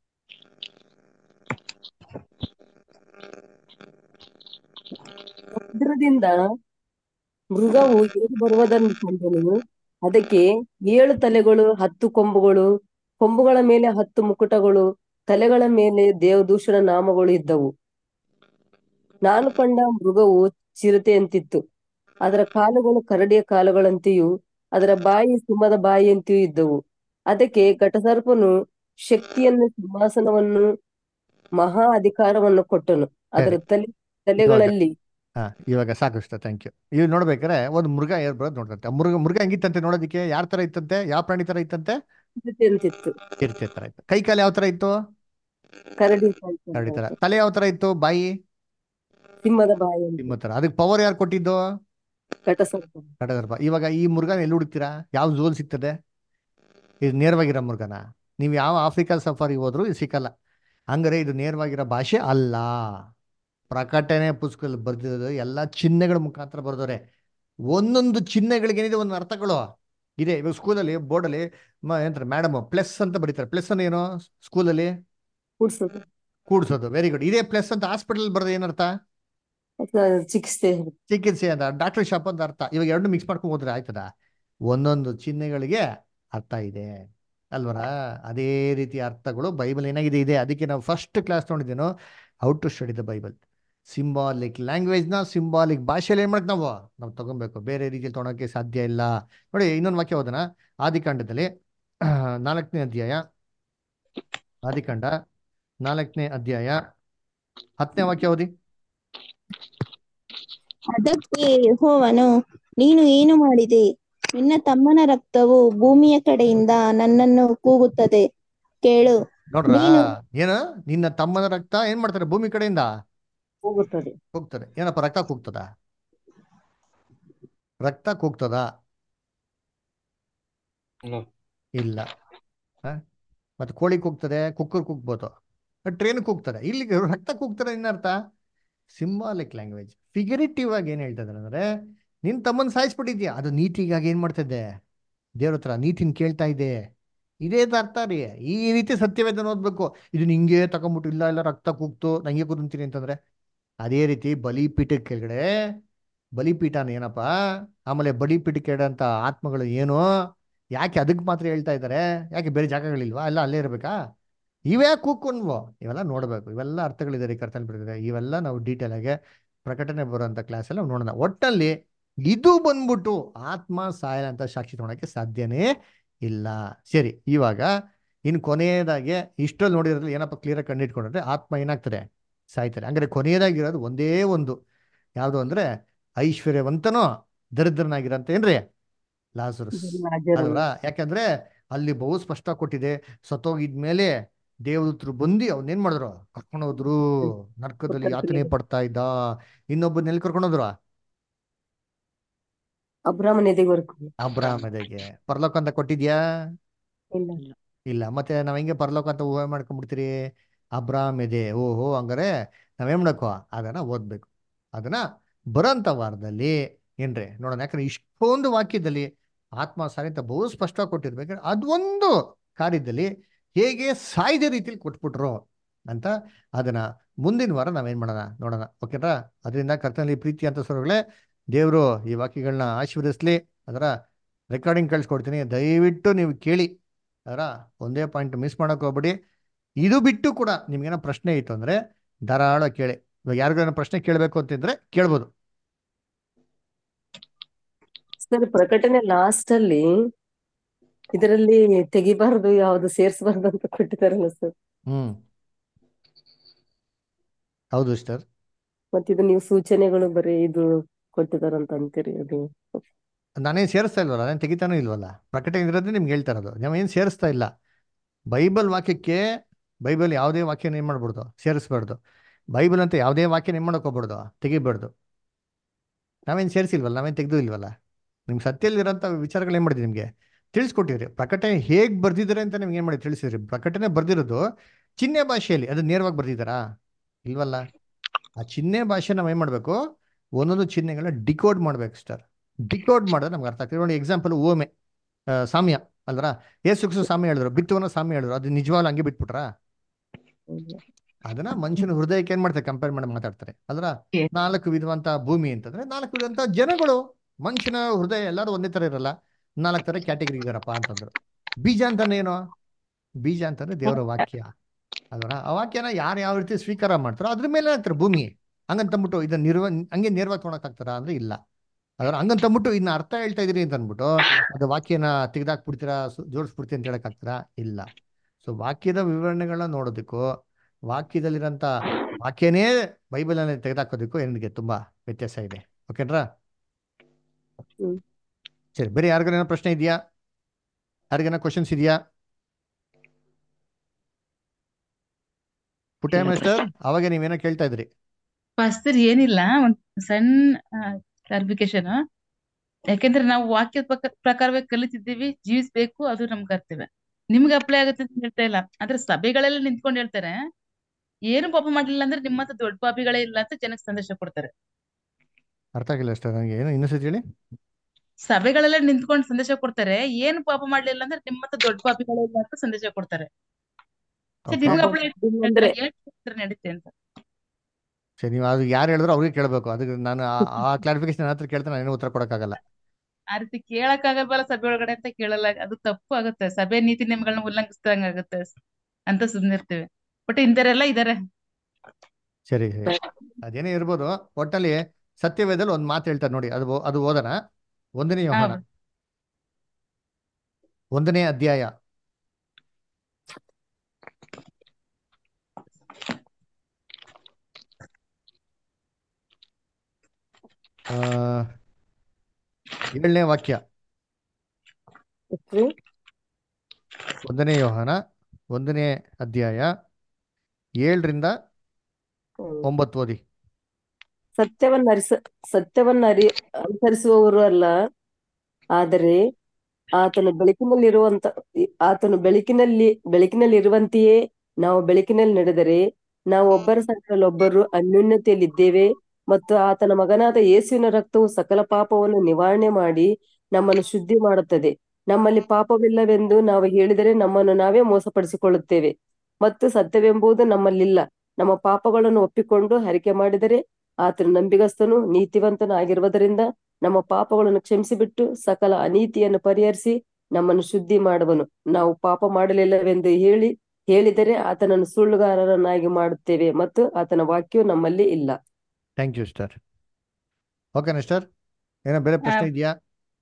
B: ಸಮುದ್ರದಿಂದ ಮೃಗವು ಏರಿ ಬರುವುದನ್ನು ಕಂಡನು. ಅದಕ್ಕೆ ಏಳು ತಲೆಗಳು, ಹತ್ತು ಕೊಂಬುಗಳು, ಕೊಂಬುಗಳ ಮೇಲೆ ಹತ್ತು ಮುಕುಟಗಳು, ತಲೆಗಳ ಮೇಲೆ ದೇವದೂಷಣ ನಾಮಗಳು ಇದ್ದವು. ನಾನು ಕಂಡ ಮೃಗವು ಚಿರತೆಯಂತಿತ್ತು. ಅದರ ಕಾಲುಗಳು ಕರಡಿಯ ಕಾಲುಗಳಂತೆಯೂ ಅದರ ಬಾಯಿ ಸಿಂಹದ ಬಾಯಿಯಂತೆಯೂ ಇದ್ದವು. ಅದಕ್ಕೆ ಘಟಸರ್ಪನು ಶಕ್ತಿಯನ್ನು, ಸಿಂಹಾಸನವನ್ನು, ಮಹಾ ಅಧಿಕಾರವನ್ನು ಕೊಟ್ಟನು. ಅದರ
C: ಸರಿ,
B: ತಲೆ
C: ಇವಾಗ
B: ತಲೆಗಳಲ್ಲಿ
C: ಹಾ ಇವಾಗ ಸಾಕಷ್ಟು. Thank you. ಇವ್ ನೋಡ್ಬೇಕಾರೆ ಒಂದು ಮೃಗ ಏರ್ ಬರೋದು ನೋಡ್ತಂತೆ. ಆ ಮೃಗ ಮೃಗ ಹೆಂಗಿತ್ತಂತೆ ನೋಡೋದಕ್ಕೆ? ಯಾರ ತರ ಇತ್ತಂತೆ? ಯಾವ ಪ್ರಾಣಿ ತರ ಇತ್ತಂತೆ?
B: ಚಿರತೆಯಂತಿತ್ತು.
C: ಚಿರತೆ ತರ ಇತ್ತು. ಕೈ ಕಾಲು ಯಾವ ತರ ಇತ್ತು?
B: ಕರಡಿ
C: ಕರಡಿ ತರ. ತಲೆ ಯಾವ ತರ ಇತ್ತು? ಬಾಯಿ
B: ಸಿಂಹದ ಬಾಯಿಯಂತೆ.
C: ಸಿಂಹ ತರ. ಅದಕ್ಕೆ ಪವರ್ ಯಾರು ಕೊಟ್ಟಿದ್ದು?
B: ಘಟಸರ್ಪ.
C: ಕಡದರ್ಪ. ಇವಾಗ ಈ ಮೃಗನ ಎಲ್ಲಿ ಹುಡುಕ್ತೀರಾ? ಯಾವ ಝೋಲ್ ಸಿಗ್ತದೆ? ಇದು ನೇರವಾಗಿರೋ ಮೃಗನ. ನೀವು ಯಾವ ಆಫ್ರಿಕಾ ಸಫಾರಿ ಹೋದ್ರು ಇದು ಸಿಕ್ಕಲ್ಲ. ಹಂಗಾರೆ ಇದು ನೇರವಾಗಿರೋ ಭಾಷೆ ಅಲ್ಲ. ಪ್ರಕಟಣೆ ಪುಸ್ತಕದಲ್ಲಿ ಬರ್ದಿರೋದು ಎಲ್ಲ ಚಿಹ್ನೆಗಳ ಮುಖಾಂತರ ಬರ್ದವ್ರೆ. ಒಂದೊಂದು ಚಿಹ್ನೆಗಳಿಗೇನಿದೆ ಒಂದು ಅರ್ಥಗಳು ಇದೆ. ಇವಾಗ ಸ್ಕೂಲಲ್ಲಿ ಬೋರ್ಡಲ್ಲಿ ಏನಂತಾರೆ ಮೇಡಮ್ ಪ್ಲಸ್ ಅಂತ ಬರೀತಾರೆ. ಪ್ಲಸ್ ಅನ್ನು ಏನು ಸ್ಕೂಲಲ್ಲಿ?
B: ಕೂಡ್ಸೋದು,
C: ಕೂಡ್ಸೋದು. Very good. ಇದೇ ಪ್ಲಸ್ ಅಂತ ಹಾಸ್ಪಿಟಲ್ ಬರೋದು ಏನರ್ಥ?
B: ಚಿಕಿತ್ಸೆ.
C: ಚಿಕಿತ್ಸೆ ಅಂತ, ಡಾಕ್ಟರ್ ಶಾಪ್ ಅಂತ ಅರ್ಥ. ಇವಾಗ ಎರಡು ಮಿಕ್ಸ್ ಮಾಡ್ಕೊಂಡು ಹೋದ್ರೆ ಆಯ್ತದ? ಒಂದೊಂದು ಚಿಹ್ನೆಗಳಿಗೆ ಅರ್ಥ ಇದೆ ಅಲ್ವರ? ಅದೇ ರೀತಿ ಅರ್ಥಗಳು ಬೈಬಲ್ ಏನಾಗಿದೆ ಇದೆ. ಅದಕ್ಕೆ ನಾವು ಫಸ್ಟ್ ಕ್ಲಾಸ್ ನೋಡಿದ್ದೇನೋ how to study the Bible. Symbolic ಲ್ಯಾಂಗ್ವೇಜ್ನ ಸಿಂಬಾಲಿಕ್ ಭಾಷೆಯಲ್ಲಿ ಏನು ಮಾಡಕ್ಕೆ ನಾವು ನಾವು ತಗೊಬೇಕು, ಬೇರೆ ರೀತಿಯಲ್ಲಿ ತೊಗೊಳಕ್ಕೆ ಸಾಧ್ಯ ಇಲ್ಲ. ನೋಡಿ ಇನ್ನೊಂದು ವಾಕ್ಯ ಓದೋಣ. ಆದಿಕಾಂಡದಲ್ಲಿ ನಾಲ್ಕನೇ ಅಧ್ಯಾಯ, ಆದಿಕಾಂಡ ನಾಲ್ಕನೇ ಅಧ್ಯಾಯ ಹತ್ತನೇ ವಾಕ್ಯ ಓದಿ.
A: ಅದಕ್ಕೆ ಯೆಹೋವನು, ನೀನು ಏನು ಮಾಡಿದೆ? ನಿನ್ನ ತಮ್ಮನ ರಕ್ತವು ಭೂಮಿಯ ಕಡೆಯಿಂದ ನನ್ನನ್ನು ಕೂಗುತ್ತದೆ, ಕೇಳು.
C: ನೋಡ್ರ
A: ನೀನು
C: ಏನು? ನಿನ್ನ ತಮ್ಮನ ರಕ್ತ ಏನ್ ಮಾಡ್ತಾರೆ? ಭೂಮಿ ಕಡೆಯಿಂದ
B: ಹೋಗುತ್ತದೆ.
C: ಕೂಗ್ತದೆ. ಏನಪ್ಪ ರಕ್ತ ಕೂಗ್ತದ? ರಕ್ತ ಕೂಗ್ತದ? ಇಲ್ಲ. ಮತ್ತೆ ಕೋಳಿ ಕೂಗ್ತದೆ, ಕುಕ್ಕರ್ ಕೂಗ್ಬೋದು, ಟ್ರೈನ್ ಕೂಗ್ತದೆ. ಇಲ್ಲಿ ರಕ್ತ ಕೂಗ್ತಾರೆ. ಇನ್ನರ್ಥ ಸಿಂಬಾಲಿಕ್ ಲ್ಯಾಂಗ್ವೇಜ್. ಫಿಗರೇಟಿವ್ ಆಗಿ ಏನ್ ಹೇಳ್ತಾ ಇದ್ದಾರೆ ಅಂದ್ರೆ, ನಿನ್ ತಮ್ಮನ್ ಸಾಯಿಸ್ಬಿಟ್ಟಿದ್ಯಾ, ಅದು ನೀತಿಗಾಗಿ ಏನ್ ಮಾಡ್ತಿದ್ದೆ? ದೇವ್ರ ಹತ್ರ ನೀತಿನ ಕೇಳ್ತಾ ಇದೆ. ಇದೇ ಅರ್ಥ ರೀ. ಈ ರೀತಿ ಸತ್ಯವೇದನ ಓದ್ಬೇಕು. ಇದು ನಿಂಗೆ ತಗೊಂಬಿಟ್ಟು ಇಲ್ಲ ಇಲ್ಲ ರಕ್ತ ಕೂಗ್ತು ನಂಗೆ ಕೂದಂತೀನಿ ಅಂತಂದ್ರೆ ಅದೇ ರೀತಿ ಬಲಿಪೀಠ ಕೆಳಗಡೆ ಬಲಿಪೀಠನ ಏನಪ್ಪ, ಆಮೇಲೆ ಬಲಿಪೀಠ ಕೆಳಗಂತ ಆತ್ಮಗಳು ಏನು, ಯಾಕೆ ಅದಕ್ಕೆ ಮಾತ್ರ ಹೇಳ್ತಾ ಇದ್ದಾರೆ? ಯಾಕೆ ಬೇರೆ ಜಾಗಗಳಿಲ್ವಾ? ಎಲ್ಲ ಅಲ್ಲೇ ಇರ್ಬೇಕಾ? ಇವೇ ಕೂತ್ಕೊಂಡ್ವು. ಇವೆಲ್ಲ ನೋಡ್ಬೇಕು. ಇವೆಲ್ಲ ಅರ್ಥಗಳಿದೆ ರೀ ಕರ್ತನ ಬಿಟ್ಟಿದೆ. ಇವೆಲ್ಲ ನಾವು ಡೀಟೇಲ್ ಆಗಿ ಪ್ರಕಟಣೆ ಬರುವಂತ ಕ್ಲಾಸಲ್ಲಿ ನಾವು ನೋಡೋಣ. ಒಟ್ಟಲ್ಲಿ ಇದು ಬಂದ್ಬಿಟ್ಟು ಆತ್ಮ ಸಾಯಲ್ಲ ಅಂತ ಸಾಕ್ಷಿ ತಗೊಳಕ್ಕೆ ಸಾಧ್ಯನೇ ಇಲ್ಲ. ಸರಿ, ಇವಾಗ ಇನ್ನು ಕೊನೆಯದಾಗಿ ಇಷ್ಟರಲ್ಲಿ ನೋಡಿರೋದ್ರಲ್ಲಿ ಏನಪ್ಪ ಕ್ಲಿಯರ್ ಆಗಿ ಕಂಡಿಟ್ಕೊಂಡ್ರೆ ಆತ್ಮ ಏನಾಗ್ತದೆ? ಸಾಯ್ತಾರೆ. ಹಂಗಾರೆ ಕೊನೆಯದಾಗಿರೋದು ಒಂದೇ ಒಂದು ಯಾವುದು ಅಂದ್ರೆ ಐಶ್ವರ್ಯವಂತನೋ ದರಿದ್ರನಾಗಿರಂತ ಏನ್ರಿ? ಲಾಜರಸ್ ಅಲ್ವರ? ಯಾಕಂದ್ರೆ ಅಲ್ಲಿ ಬಹು ಸ್ಪಷ್ಟ ಕೊಟ್ಟಿದೆ, ಸತ್ತೋಗಿದ್ಮೇಲೆ ದೇವದೂತರು ಬಂದು ಅವನ್ನೇನ್ ಮಾಡಿದ್ರು? ಕರ್ಕೊಂಡು ಹೋದ್ರು. ನರ್ಕದಲ್ಲಿ ಯಾತನೆ ಪಡ್ತಾ ಇದ್ದ. ಇನ್ನೊಬ್ಬನ ಎಲ್ಲಿ ಕರ್ಕೊಂಡು ಹೋದ್ರು? ಅಬ್ರಾಹ್ಮನೆಗೆ. ಪರಲೋಕ ಅಂತ ಕೊಟ್ಟಿದ್ಯಾ? ಇಲ್ಲ. ಮತ್ತೆ ನಾವ್ ಹೆಂಗೆ ಪರಲೋಕ ಅಂತ ಊಹೆ ಮಾಡ್ಕೊಂಡ್ಬಿಡ್ತೀರಿ? ಅಬ್ರಾಹ್ಮೆದೆ. ಓಹೋ, ಹಂಗಾರೆ ನಾವೇನ್ ಮಾಡಬೇಕು? ಅದನ್ನ ಓದ್ಬೇಕು. ಅದನ್ನ ಬರೋಂಥ ವಾರದಲ್ಲಿ ಏನ್ರಿ ನೋಡೋಣ. ಯಾಕಂದ್ರೆ ಇಷ್ಟೊಂದು ವಾಕ್ಯದಲ್ಲಿ ಆತ್ಮ ಸಾರಿ ಅಂತ ಬಹು ಸ್ಪಷ್ಟವಾಗಿ ಕೊಟ್ಟಿರ್ಬೇಕಾದ್ರೆ ಅದೊಂದು ಕಾರ್ಯದಲ್ಲಿ ಹೇಗೆ ಸಾಯ್ದ ರೀತಿಯಲ್ಲಿ ಕೊಟ್ಬಿಟ್ರು ಅಂತ ಅದನ್ನ ಮುಂದಿನ ವಾರ ನಾವೇನ್ ಮಾಡೋಣ ನೋಡೋಣ. ಓಕೆನಾ? ಅದರಿಂದ ಕರ್ತನಲ್ಲಿ ಪ್ರೀತಿ ಅಂತ ಸ್ವರಗಳೇ, ದೇವರು ಈ ವಾಕ್ಯಗಳನ್ನ ಆಶೀರ್ವದಿಸ್ಲಿ. ಅದರ ರೆಕಾರ್ಡಿಂಗ್ ಕಳ್ಸಿಕೊಡ್ತೀನಿ, ದಯವಿಟ್ಟು ನೀವು ಕೇಳಿ. ಅದರ ಒಂದೇ ಪಾಯಿಂಟ್ ಮಿಸ್ ಮಾಡೋಕೆ ಹೋಗ್ಬೇಡಿ. ಇದು ಬಿಟ್ಟು ಕೂಡ ನಿಮ್ಗೇನೋ ಪ್ರಶ್ನೆ ಇತ್ತು ಅಂದ್ರೆ ಧಾರಾಳ ಕೇಳಿ. ಇವಾಗ ಯಾರಿಗೇನೋ ಪ್ರಶ್ನೆ ಕೇಳಬೇಕು ಅಂತಿದ್ರೆ ಕೇಳ್ಬೋದು.
B: ಸರ್, ಪ್ರಕಟಣೆ ಲಾಸ್ಟ್ ಅಲ್ಲಿ ಇದರಲ್ಲಿ ತೆಗಿಬಾರ್ದು, ಯಾವ್ದು ಸೇರ್ಸ್ಬಾರ್ದು ಅಂತ ಕೊಟ್ಟಿದಾರಲ್ಲ ಸರ್.
C: ಹ್ಮ್ ಹೌದು ಸರ್.
B: ಮತ್ತಿದು ನೀವು ಸೂಚನೆಗಳು ಬರೀ ಇದು ಕೊಟ್ಟಿದಾರಂತ ಅಂತೀರಿ, ಅದು
C: ನಾನೇನು ಸೇರಿಸ್ತಾ ಇಲ್ವಲ್ಲ, ನಾನೇನು ತೆಗಿತಾನೂ ಇಲ್ವಲ್ಲ. ಪ್ರಕಟಣೆ ಇರೋದೇ ನಿಮ್ಗೆ ಹೇಳ್ತಾ ಇರೋದು, ನಾವೇನು ಸೇರಿಸ್ತಾ ಇಲ್ಲ. ಬೈಬಲ್ ವಾಕ್ಯಕ್ಕೆ ಬೈಬಲ್ ಯಾವುದೇ ವಾಕ್ಯನ ಏನು ಮಾಡ್ಬಿಡ್ದು, ಸೇರಿಸ್ಬಾರ್ದು. ಬೈಬಲ್ ಅಂತ ಯಾವುದೇ ವಾಕ್ಯನ ಏನು ಮಾಡಕ್ ಹೋಗ್ಬಾರ್ದು, ತೆಗಿಬಾರ್ದು. ನಾವೇನು ಸೇರಿಸಿಲ್ವಲ್ಲ, ನಾವೇನು ತೆಗೆದು ಇಲ್ವಲ್ಲ. ನಿಮ್ಗೆ ಸತ್ಯದಲ್ಲಿರೋಂಥ ವಿಚಾರಗಳು ಏನು ಮಾಡಿದ್ವಿ, ನಿಮಗೆ ತಿಳಿಸ್ಕೊಟ್ಟಿವ್ರಿ. ಪ್ರಕಟಣೆ ಹೇಗೆ ಬರ್ದಿದ್ದಾರೆ ಅಂತ ನಿಮ್ಗೆ ಏನು ಮಾಡಿ ತಿಳಿಸಿದ್ರಿ. ಪ್ರಕಟಣೆ ಬರ್ದಿರೋದು ಚಿಹ್ನೆ ಭಾಷೆಯಲ್ಲಿ, ಅದು ನೇರವಾಗಿ ಬರ್ದಿದ್ದಾರಾ ಇಲ್ವಲ್ಲ. ಆ ಚಿಹ್ನೆ ಭಾಷೆ ನಾವು ಏನು ಮಾಡಬೇಕು, ಒಂದೊಂದು ಚಿಹ್ನೆಗಳನ್ನ ಡಿಕೋಡ್ ಮಾಡ್ಬೇಕು ಸರ್. ಡಿಕೋಡ್ ಮಾಡಿದ್ರೆ ನಮ್ಗೆ ಅರ್ಥ ಆಗ್ತದೆ. ನೋಡಿ, ಎಕ್ಸಾಂಪಲ್ ಓಮೆ, ಆ, ಸಾಮ್ಯ ಅಲ್ವರ. ಏಸು ಕ್ರಿಸ್ತ ಸಾಮ್ಯ ಹೇಳಿದ್ರು, ಬಿತ್ತುವನ ಸಾಮ್ಯ ಹೇಳಿದ್ರು, ಅದು ನಿಜವಾಗ್ಲೂ ಹಂಗೆ ಬಿಟ್ಬಿಟ್ರಾ? ಅದನ್ನ ಮನುಷ್ಯನ ಹೃದಯಕ್ಕೆ ಏನ್ ಮಾಡ್ತಾರೆ, ಕಂಪೇರ್ ಮಾಡಿ ಮಾತಾಡ್ತಾರೆ ಅಲ್ರ. ನಾಲ್ಕು ವಿಧವಂತ ಭೂಮಿ ಅಂತಂದ್ರೆ ನಾಲ್ಕು ವಿಧವಂತ ಜನಗಳು. ಮನುಷ್ಯನ ಹೃದಯ ಎಲ್ಲರೂ ಒಂದೇ ತರ ಇರಲ್ಲ, ನಾಲ್ಕು ತರ ಕ್ಯಾಟಗರಿ ಇದಾರಪ್ಪ ಅಂತಂದ್ರು. ಬೀಜ ಅಂತಾನೆ ಏನು? ಬೀಜ ಅಂತಂದ್ರೆ ದೇವರ ವಾಕ್ಯ ಅಲ್ವರ. ಆ ವಾಕ್ಯನ ಯಾರು ಯಾವ ರೀತಿ ಸ್ವೀಕಾರ ಮಾಡ್ತಾರೋ ಅದ್ರ ಮೇಲೆ ಆಗ್ತಾರೆ ಭೂಮಿ. ಹಂಗಂತಂದ್ಬಿಟ್ಟು ಇದನ್ನ ನಿರ್ವ ಹಂಗೆ ನೇರವಾಗಿ ತೊಗೊಳಕ್ ಆಗ್ತಾರ ಅಂದ್ರೆ ಇಲ್ಲ. ಅದ್ರ ಹಂಗಂತಂದ್ಬಿಟ್ಟು ಇನ್ನ ಅರ್ಥ ಹೇಳ್ತಾ ಇದೀರಿ ಅಂತ ಅಂದ್ಬಿಟ್ಟು ಅದು ವಾಕ್ಯನ ತೆಗೆದಾಕ್ಬಿಡ್ತೀರಾ, ಜೋಡಿಸ್ಬಿಡ್ತೀರಿ ಅಂತ ಹೇಳಕ್ ಆಗ್ತಾರ? ಇಲ್ಲ. ಸೊ ವಾಕ್ಯದ ವಿವರಣೆಗಳನ್ನ ನೋಡೋದಕ್ಕೂ ವಾಕ್ಯದಲ್ಲಿರೋಂಥ ವಾಕ್ಯನೇ ಬೈಬಲಲ್ಲಿ ತೆಗೆದಾಕೋದಕ್ಕೂ ಏನಿಗೆ ತುಂಬಾ ವ್ಯತ್ಯಾಸ ಇದೆ. ಓಕೆನ್ರಾ?
B: ಹ್ಮ್.
C: ಸರಿ, ಬೇರೆ ಯಾರಿಗಾರ ಪ್ರಶ್ನೆ ಇದೆಯಾ? ಯಾರಿಗೇನೋ ಕ್ವಶನ್ಸ್ ಇದೆಯಾ? ಪುಟ್ಟ ಮಾಸ್ಟರ್, ಅವಾಗ ನೀವೇನೋ ಕೇಳ್ತಾ ಇದ್ರಿ.
D: ಪಾಸ್ಟರ್ ಏನಿಲ್ಲ, ಒಂದ್ ಸಣ್ಣ ಕ್ಲಾರಿಫಿಕೇಶನ್. ಯಾಕೆಂದ್ರೆ ನಾವು ವಾಕ್ಯದ ಪ್ರಕ- ಪ್ರಕಾರವೇ ಕಲಿತಿದ್ದೀವಿ, ಜೀವಿಸ್ಬೇಕು, ಅದು ನಮ್ ಕರ್ತವ್ಯ. ನಿಮ್ಗೆ ಅಪ್ಲೈ ಆಗುತ್ತೆ ಅಂತ ಹೇಳ್ತಾ ಇಲ್ಲ. ಆದ್ರೆ ಸಭೆಗಳೆಲ್ಲ ನಿಂತ್ಕೊಂಡು ಹೇಳ್ತಾರೆ, ಏನು ಪಾಪ ಮಾಡ್ಲಿಲ್ಲ ಅಂದ್ರೆ ನಿಮ್ಮ ಹತ್ರ ದೊಡ್ಡ ಪಾಪಿಗಳೇ ಇಲ್ಲ ಅಂತ ಜನಕ್ಕೆ ಸಂದೇಶ ಕೊಡ್ತಾರೆ.
C: ಅರ್ಥ ಆಗಿಲ್ಲ ಅಷ್ಟೇ ನನಗೆ, ಏನು ಇನ್ನೊಂದ್ಸತಿ ಹೇಳಿ.
D: ಸಭೆಗಳೆಲ್ಲ ನಿಂತ್ಕೊಂಡು ಸಂದೇಶ ಕೊಡ್ತಾರೆ, ಏನು ಪಾಪ ಮಾಡ್ಲಿಲ್ಲ ಅಂದ್ರೆ ನಿಮ್ಮ ಹತ್ರ ದೊಡ್ಡ ಪಾಪಿಗಳೇ ಇಲ್ಲ ಅಂತ ಸಂದೇಶ ಕೊಡ್ತಾರೆ.
C: ಓಕೆ,
D: ನಿಮ್ಗೆ ಅಪ್ಲೈ
B: ಅಂದ್ರೆ
D: ನಡೀತೆ ಅಂತ.
C: ಸರಿ, ನೀವು ಅದು ಯಾರು ಹೇಳಿದ್ರು ಅವ್ರಿಗೆ ಕೇಳಬೇಕು. ಅದಕ್ಕೆ ನಾನು ಆ- ಆ ಕ್ಲಾರಿಫಿಕೇಶನ್ ಹತ್ರ ಕೇಳ್ತಾ ನಾನು ಏನೂ ಉತ್ತರ ಕೊಡೋಕ್ಕಾಗಲ್ಲ.
D: ಆ ರೀತಿ ಕೇಳಕ್ ಆಗಲ್ವಲ್ಲ ಸಭೆ ಒಳಗಡೆ ಅಂತ ಕೇಳಲ್ಲ, ಅದು ತಪ್ಪು ಆಗುತ್ತೆ. ಸಭೆ ನೀತಿ ನಿಯಮಗಳನ್ನ ಉಲ್ಲಂಘಿಸ್ದಂಗ ಆಗುತ್ತೆ ಅಂತ ಸುಮ್ನಿರ್ತೀವಿ. ಬಟ್ ಇಂಥರೆಲ್ಲ ಇದಾರೆ.
C: ಸರಿ ಸರಿ, ಅದೇನೇ ಇರ್ಬೋದು. ಒಟ್ಟಲ್ಲಿ ಸತ್ಯವೇದಲ್ಲಿ ಒಂದು ಮಾತು ಹೇಳ್ತಾರೆ ನೋಡಿ, ಅದು ಅದು ಓದೋಣ. ಒಂದನೇ
D: ಹಾ
C: ಯೋಹಾನ ಒಂದನೇ ಅಧ್ಯಾಯ ಆ ಏಳನೇ ವಾಕ್ಯ.
B: ಎಷ್ಟ್ರಿ?
C: ಒಂದನೇ ಯೋಹಾನ ಒಂದನೇ ಅಧ್ಯಾಯ ಏಳರಿಂದ
B: ಹ್ಮ್.
C: ಒಂಬತ್ತು ಓದಿ.
B: ಸತ್ಯವನ್ನ ಅರಿಸ ಸತ್ಯವನ್ನ ಅರಿ ಅನುಸರಿಸುವವರು ಅಲ್ಲ, ಆದರೆ ಆತನು ಬೆಳಕಿನಲ್ಲಿರುವಂತ ಆತನು ಬೆಳಕಿನಲ್ಲಿ ಬೆಳಕಿನಲ್ಲಿರುವಂತೆಯೇ ನಾವು ಬೆಳಕಿನಲ್ಲಿ ನಡೆದರೆ ನಾವು ಒಬ್ಬರ ಸಂಗಡಲ್ಲಿ ಒಬ್ಬರು ಅನ್ಯೋನ್ಯತೆಯಲ್ಲಿದ್ದೇವೆ. ಮತ್ತು ಆತನ ಮಗನಾದ ಯೇಸುವಿನ ರಕ್ತವು ಸಕಲ ಪಾಪವನ್ನು ನಿವಾರಣೆ ಮಾಡಿ ನಮ್ಮನ್ನು ಶುದ್ಧಿ ಮಾಡುತ್ತದೆ. ನಮ್ಮಲ್ಲಿ ಪಾಪವಿಲ್ಲವೆಂದು ನಾವು ಹೇಳಿದರೆ ನಮ್ಮನ್ನು ನಾವೇ ಮೋಸಪಡಿಸಿಕೊಳ್ಳುತ್ತೇವೆ ಮತ್ತು ಸತ್ಯವೆಂಬುದು ನಮ್ಮಲ್ಲಿಲ್ಲ. ನಮ್ಮ ಪಾಪಗಳನ್ನು ಒಪ್ಪಿಕೊಂಡು ಹರಿಕೆ ಮಾಡಿದರೆ ಆತನು ನಂಬಿಗಸ್ತನು ನೀತಿವಂತನು ಆಗಿರುವುದರಿಂದ ನಮ್ಮ ಪಾಪಗಳನ್ನು ಕ್ಷಮಿಸಿಬಿಟ್ಟು ಸಕಲ ಅನೀತಿಯನ್ನು ಪರಿಹರಿಸಿ ನಮ್ಮನ್ನು ಶುದ್ಧಿ ಮಾಡುವನು. ನಾವು ಪಾಪ ಮಾಡಲಿಲ್ಲವೆಂದು ಹೇಳಿ ಹೇಳಿದರೆ ಆತನನ್ನು ಸುಳ್ಳುಗಾರರನ್ನಾಗಿ ಮಾಡುತ್ತೇವೆ ಮತ್ತು ಆತನ ವಾಕ್ಯವು ನಮ್ಮಲ್ಲಿ ಇಲ್ಲ.
C: Thank you star. ಓಕೆನಾ ಸ್ಟಾರ್, ಏನೋ ಬೇರೆ
D: ಆ,
C: ಪ್ರಶ್ನೆ ಇದೆಯಾ?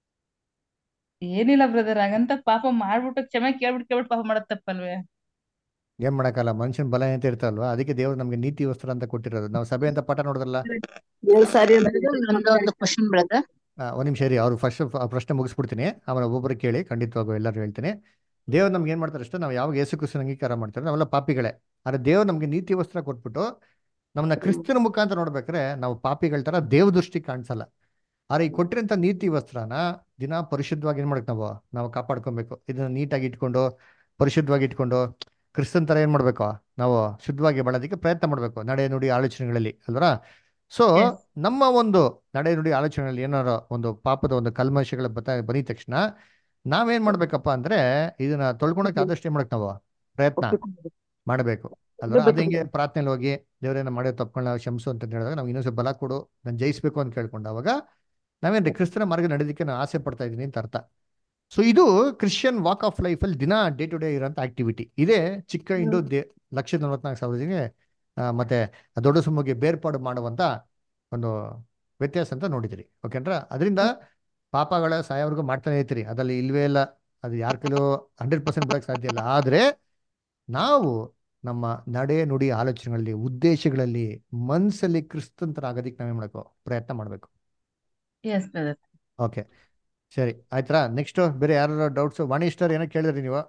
D: ಏನಿಲ್ಲ ಬ್ರದರ್, ಹಾಗಂತ ಪಾಪ ಮಾಡ್ಬಿಟ್ಟು ಕ್ಷಮೆ ಕೇಳ್ಬಿಟ್ಟು ಕೇಳ್ಬಿಟ್ಟು ಪಾಪ ಮಾಡೋದ್ ತಪ್ಪಲ್ವೇ?
C: ಏನ್ ಮಾಡಕ್ಕಲ್ಲ, ಮನುಷ್ಯನ ಬಲ ಅಂತ ಇರ್ತಲ್ವಾ. ಅದಕ್ಕೆ ದೇವ್ರು ನಮ್ಗೆ ನೀತಿ ವಸ್ತ್ರ ಅಂತ ಕೊಟ್ಟಿರೋದು. ನಾವು ಸಭೆ ಅಂತ ಪಾಠ ನೋಡಿದ್ರಲ್ಲ.
B: ಏಳು ಸಾರಿ ಅಂತ
F: ನಂದು ಒಂದು ಕ್ವಶನ್ ಬ್ರದರ್.
C: ಆ, ಒಂದ್ ನಿಮಿಷ ಇರಿ, ಅವ್ರು ಫಸ್ಟ್ ಪ್ರಶ್ನೆ ಮುಗಿಸ್ಬಿಡ್ತೀನಿ, ಆಮೇಲೆ ಒಬ್ಬೊಬ್ಬರು ಕೇಳಿ, ಖಂಡಿತವಾಗೂ ಎಲ್ಲರೂ ಹೇಳ್ತೀನಿ. ದೇವ್ರು ನಮ್ಗೆ ಏನ್ ಮಾಡ್ತಾರೆ ಅಷ್ಟೇ, ನಾವು ಯಾವಾಗ ಯೇಸು ಕ್ರಿಸ್ತನ ಅಂಗೀಕಾರ ಮಾಡ್ತಾರೆ ನಾವೆಲ್ಲ ಪಾಪಿಗಳೇ. ಆದ್ರೆ ದೇವ್ರು ನಮ್ಗೆ ನೀತಿ ವಸ್ತ್ರ ಕೊಟ್ಬಿಟ್ಟು ನಮ್ಮನ್ನ ಕ್ರಿಸ್ತನ ಮುಖಾಂತರ ನೋಡ್ಬೇಕಾದ್ರೆ ನಾವು ಪಾಪಿಗಳ ತರ ದೇವ ದೃಷ್ಟಿ ಕಾಣಿಸಲ್ಲ. ಆದ್ರೆ ಈ ಕೊಟ್ಟಿರೋಂಥ ನೀತಿ ವಸ್ತ್ರನ ದಿನ ಪರಿಶುದ್ಧವಾಗಿ ಏನ್ ಮಾಡಬೇಕು, ನಾವು ನಾವು ಕಾಪಾಡ್ಕೊಬೇಕು. ಇದನ್ನ ನೀಟಾಗಿ ಇಟ್ಕೊಂಡು ಪರಿಶುದ್ಧವಾಗಿ ಇಟ್ಕೊಂಡು ಕ್ರಿಸ್ತನ್ ತರ ಏನ್ ಮಾಡ್ಬೇಕು, ನಾವು ಶುದ್ಧವಾಗಿ ಬಾಳೋದಕ್ಕೆ ಪ್ರಯತ್ನ ಮಾಡ್ಬೇಕು ನಡೆ ನುಡಿ ಆಲೋಚನೆಗಳಲ್ಲಿ ಅಲ್ವರಾ. So
D: Yes.
C: ನಮ್ಮ ಒಂದು ನಡೆ ನುಡಿ ಆಲೋಚನೆಯಲ್ಲಿ ಏನಾರ ಒಂದು ಪಾಪದ ಒಂದು ಕಲ್ಮಶಗಳ ಬತ್ತ ಬಂದಿದ ತಕ್ಷಣ ನಾವೇನ್ ಮಾಡ್ಬೇಕಪ್ಪ ಅಂದ್ರೆ ಇದನ್ನ ತೊಳ್ಕೊಳಕ್ ಆದಷ್ಟು ಏನ್ ಮಾಡಕ್ ನಾವು ಪ್ರಯತ್ನ
B: ಒಪ್ಪಿಕೊಂಡು
C: ಮಾಡಬೇಕು ಅಲ್ವಾ. ಅದು ಹಿಂಗೆ ಪ್ರಾರ್ಥನೆಯಲ್ಲಿ ಹೋಗಿ ದೇವರೇನ ಮಾಡೋ ತಪ್ಕೊಳ್ಳ ಕ್ಷಮಿಸು ಅಂತ ಹೇಳಿದಾಗ ನಾವು ಇನ್ನೊಂದು ಬಲ ಕೊಡು, ನಾನು ಜಯಿಸ್ಬೇಕು ಅಂತ ಕೇಳ್ಕೊಂಡು ಅವಾಗ ನಾವೇನ್ರಿ ಕ್ರಿಸ್ತನ ಮಾರ್ಗ ನಡೆದಕ್ಕೆ ನಾನು ಆಸೆ ಪಡ್ತಾ ಇದ್ದೀನಿ ಅಂತ ಅರ್ಥ. ಸೊ ಇದು ಕ್ರಿಶ್ಚಿಯನ್ ವಾಕ್ ಆಫ್ ಲೈಫ್ ಅಲ್ಲಿ ದಿನ ಡೇ ಟು ಡೇ ಇರೋಂಥ ಆಕ್ಟಿವಿಟಿ. ಇದೇ ಚಿಕ್ಕ ಇಂಡು ದೇ ಲಕ್ಷದ ನಲವತ್ನಾಲ್ಕು ಸಾವಿರದಿಗೆ ಮತ್ತೆ ದೊಡ್ಡ ಸುಮ್ಮಿಗೆ ಬೇರ್ಪಾಡು ಮಾಡುವಂತ ಒಂದು ವ್ಯತ್ಯಾಸ ಅಂತ ನೋಡಿದಿರಿ. ಓಕೆನ್ರಾ? ಅದರಿಂದ ಪಾಪಗಳ ಸಾಯವರೆಗೂ ಮಾಡ್ತಾನೆ ಇರ್ತೀರಿ, ಅದ್ರಲ್ಲಿ ಇಲ್ವೇ ಇಲ್ಲ. ಅದು ಯಾರ ಕೈಲೂ ಹಂಡ್ರೆಡ್ ಪರ್ಸೆಂಟ್ ಬರೋಕ್ಕೆ ಸಾಧ್ಯ ಇಲ್ಲ. ಆದ್ರೆ ನಾವು ನಮ್ಮ ನಡೆ ನುಡಿ ಆಲೋಚನೆಗಳಲ್ಲಿ ಉದ್ದೇಶಗಳಲ್ಲಿ ಮನಸ್ಸಲ್ಲಿ ಕ್ರಿಸ್ತಂತರಾಗೋದಕ್ಕೆ ನಾವೇನ್ ಮಾಡಬೇಕು, ಪ್ರಯತ್ನ ಮಾಡಬೇಕು.
D: S brother.
C: ಓಕೆ, ಸರಿ ಆಯ್ತಾ. ನೆಕ್ಸ್ಟ್ ಬೇರೆ ಯಾರು ಡೌಟ್ಸ್? ವಾಣಿ ಸ್ಟಾರ್ ಏನೋ ಕೇಳಿದ್ರಿ ನೀವು?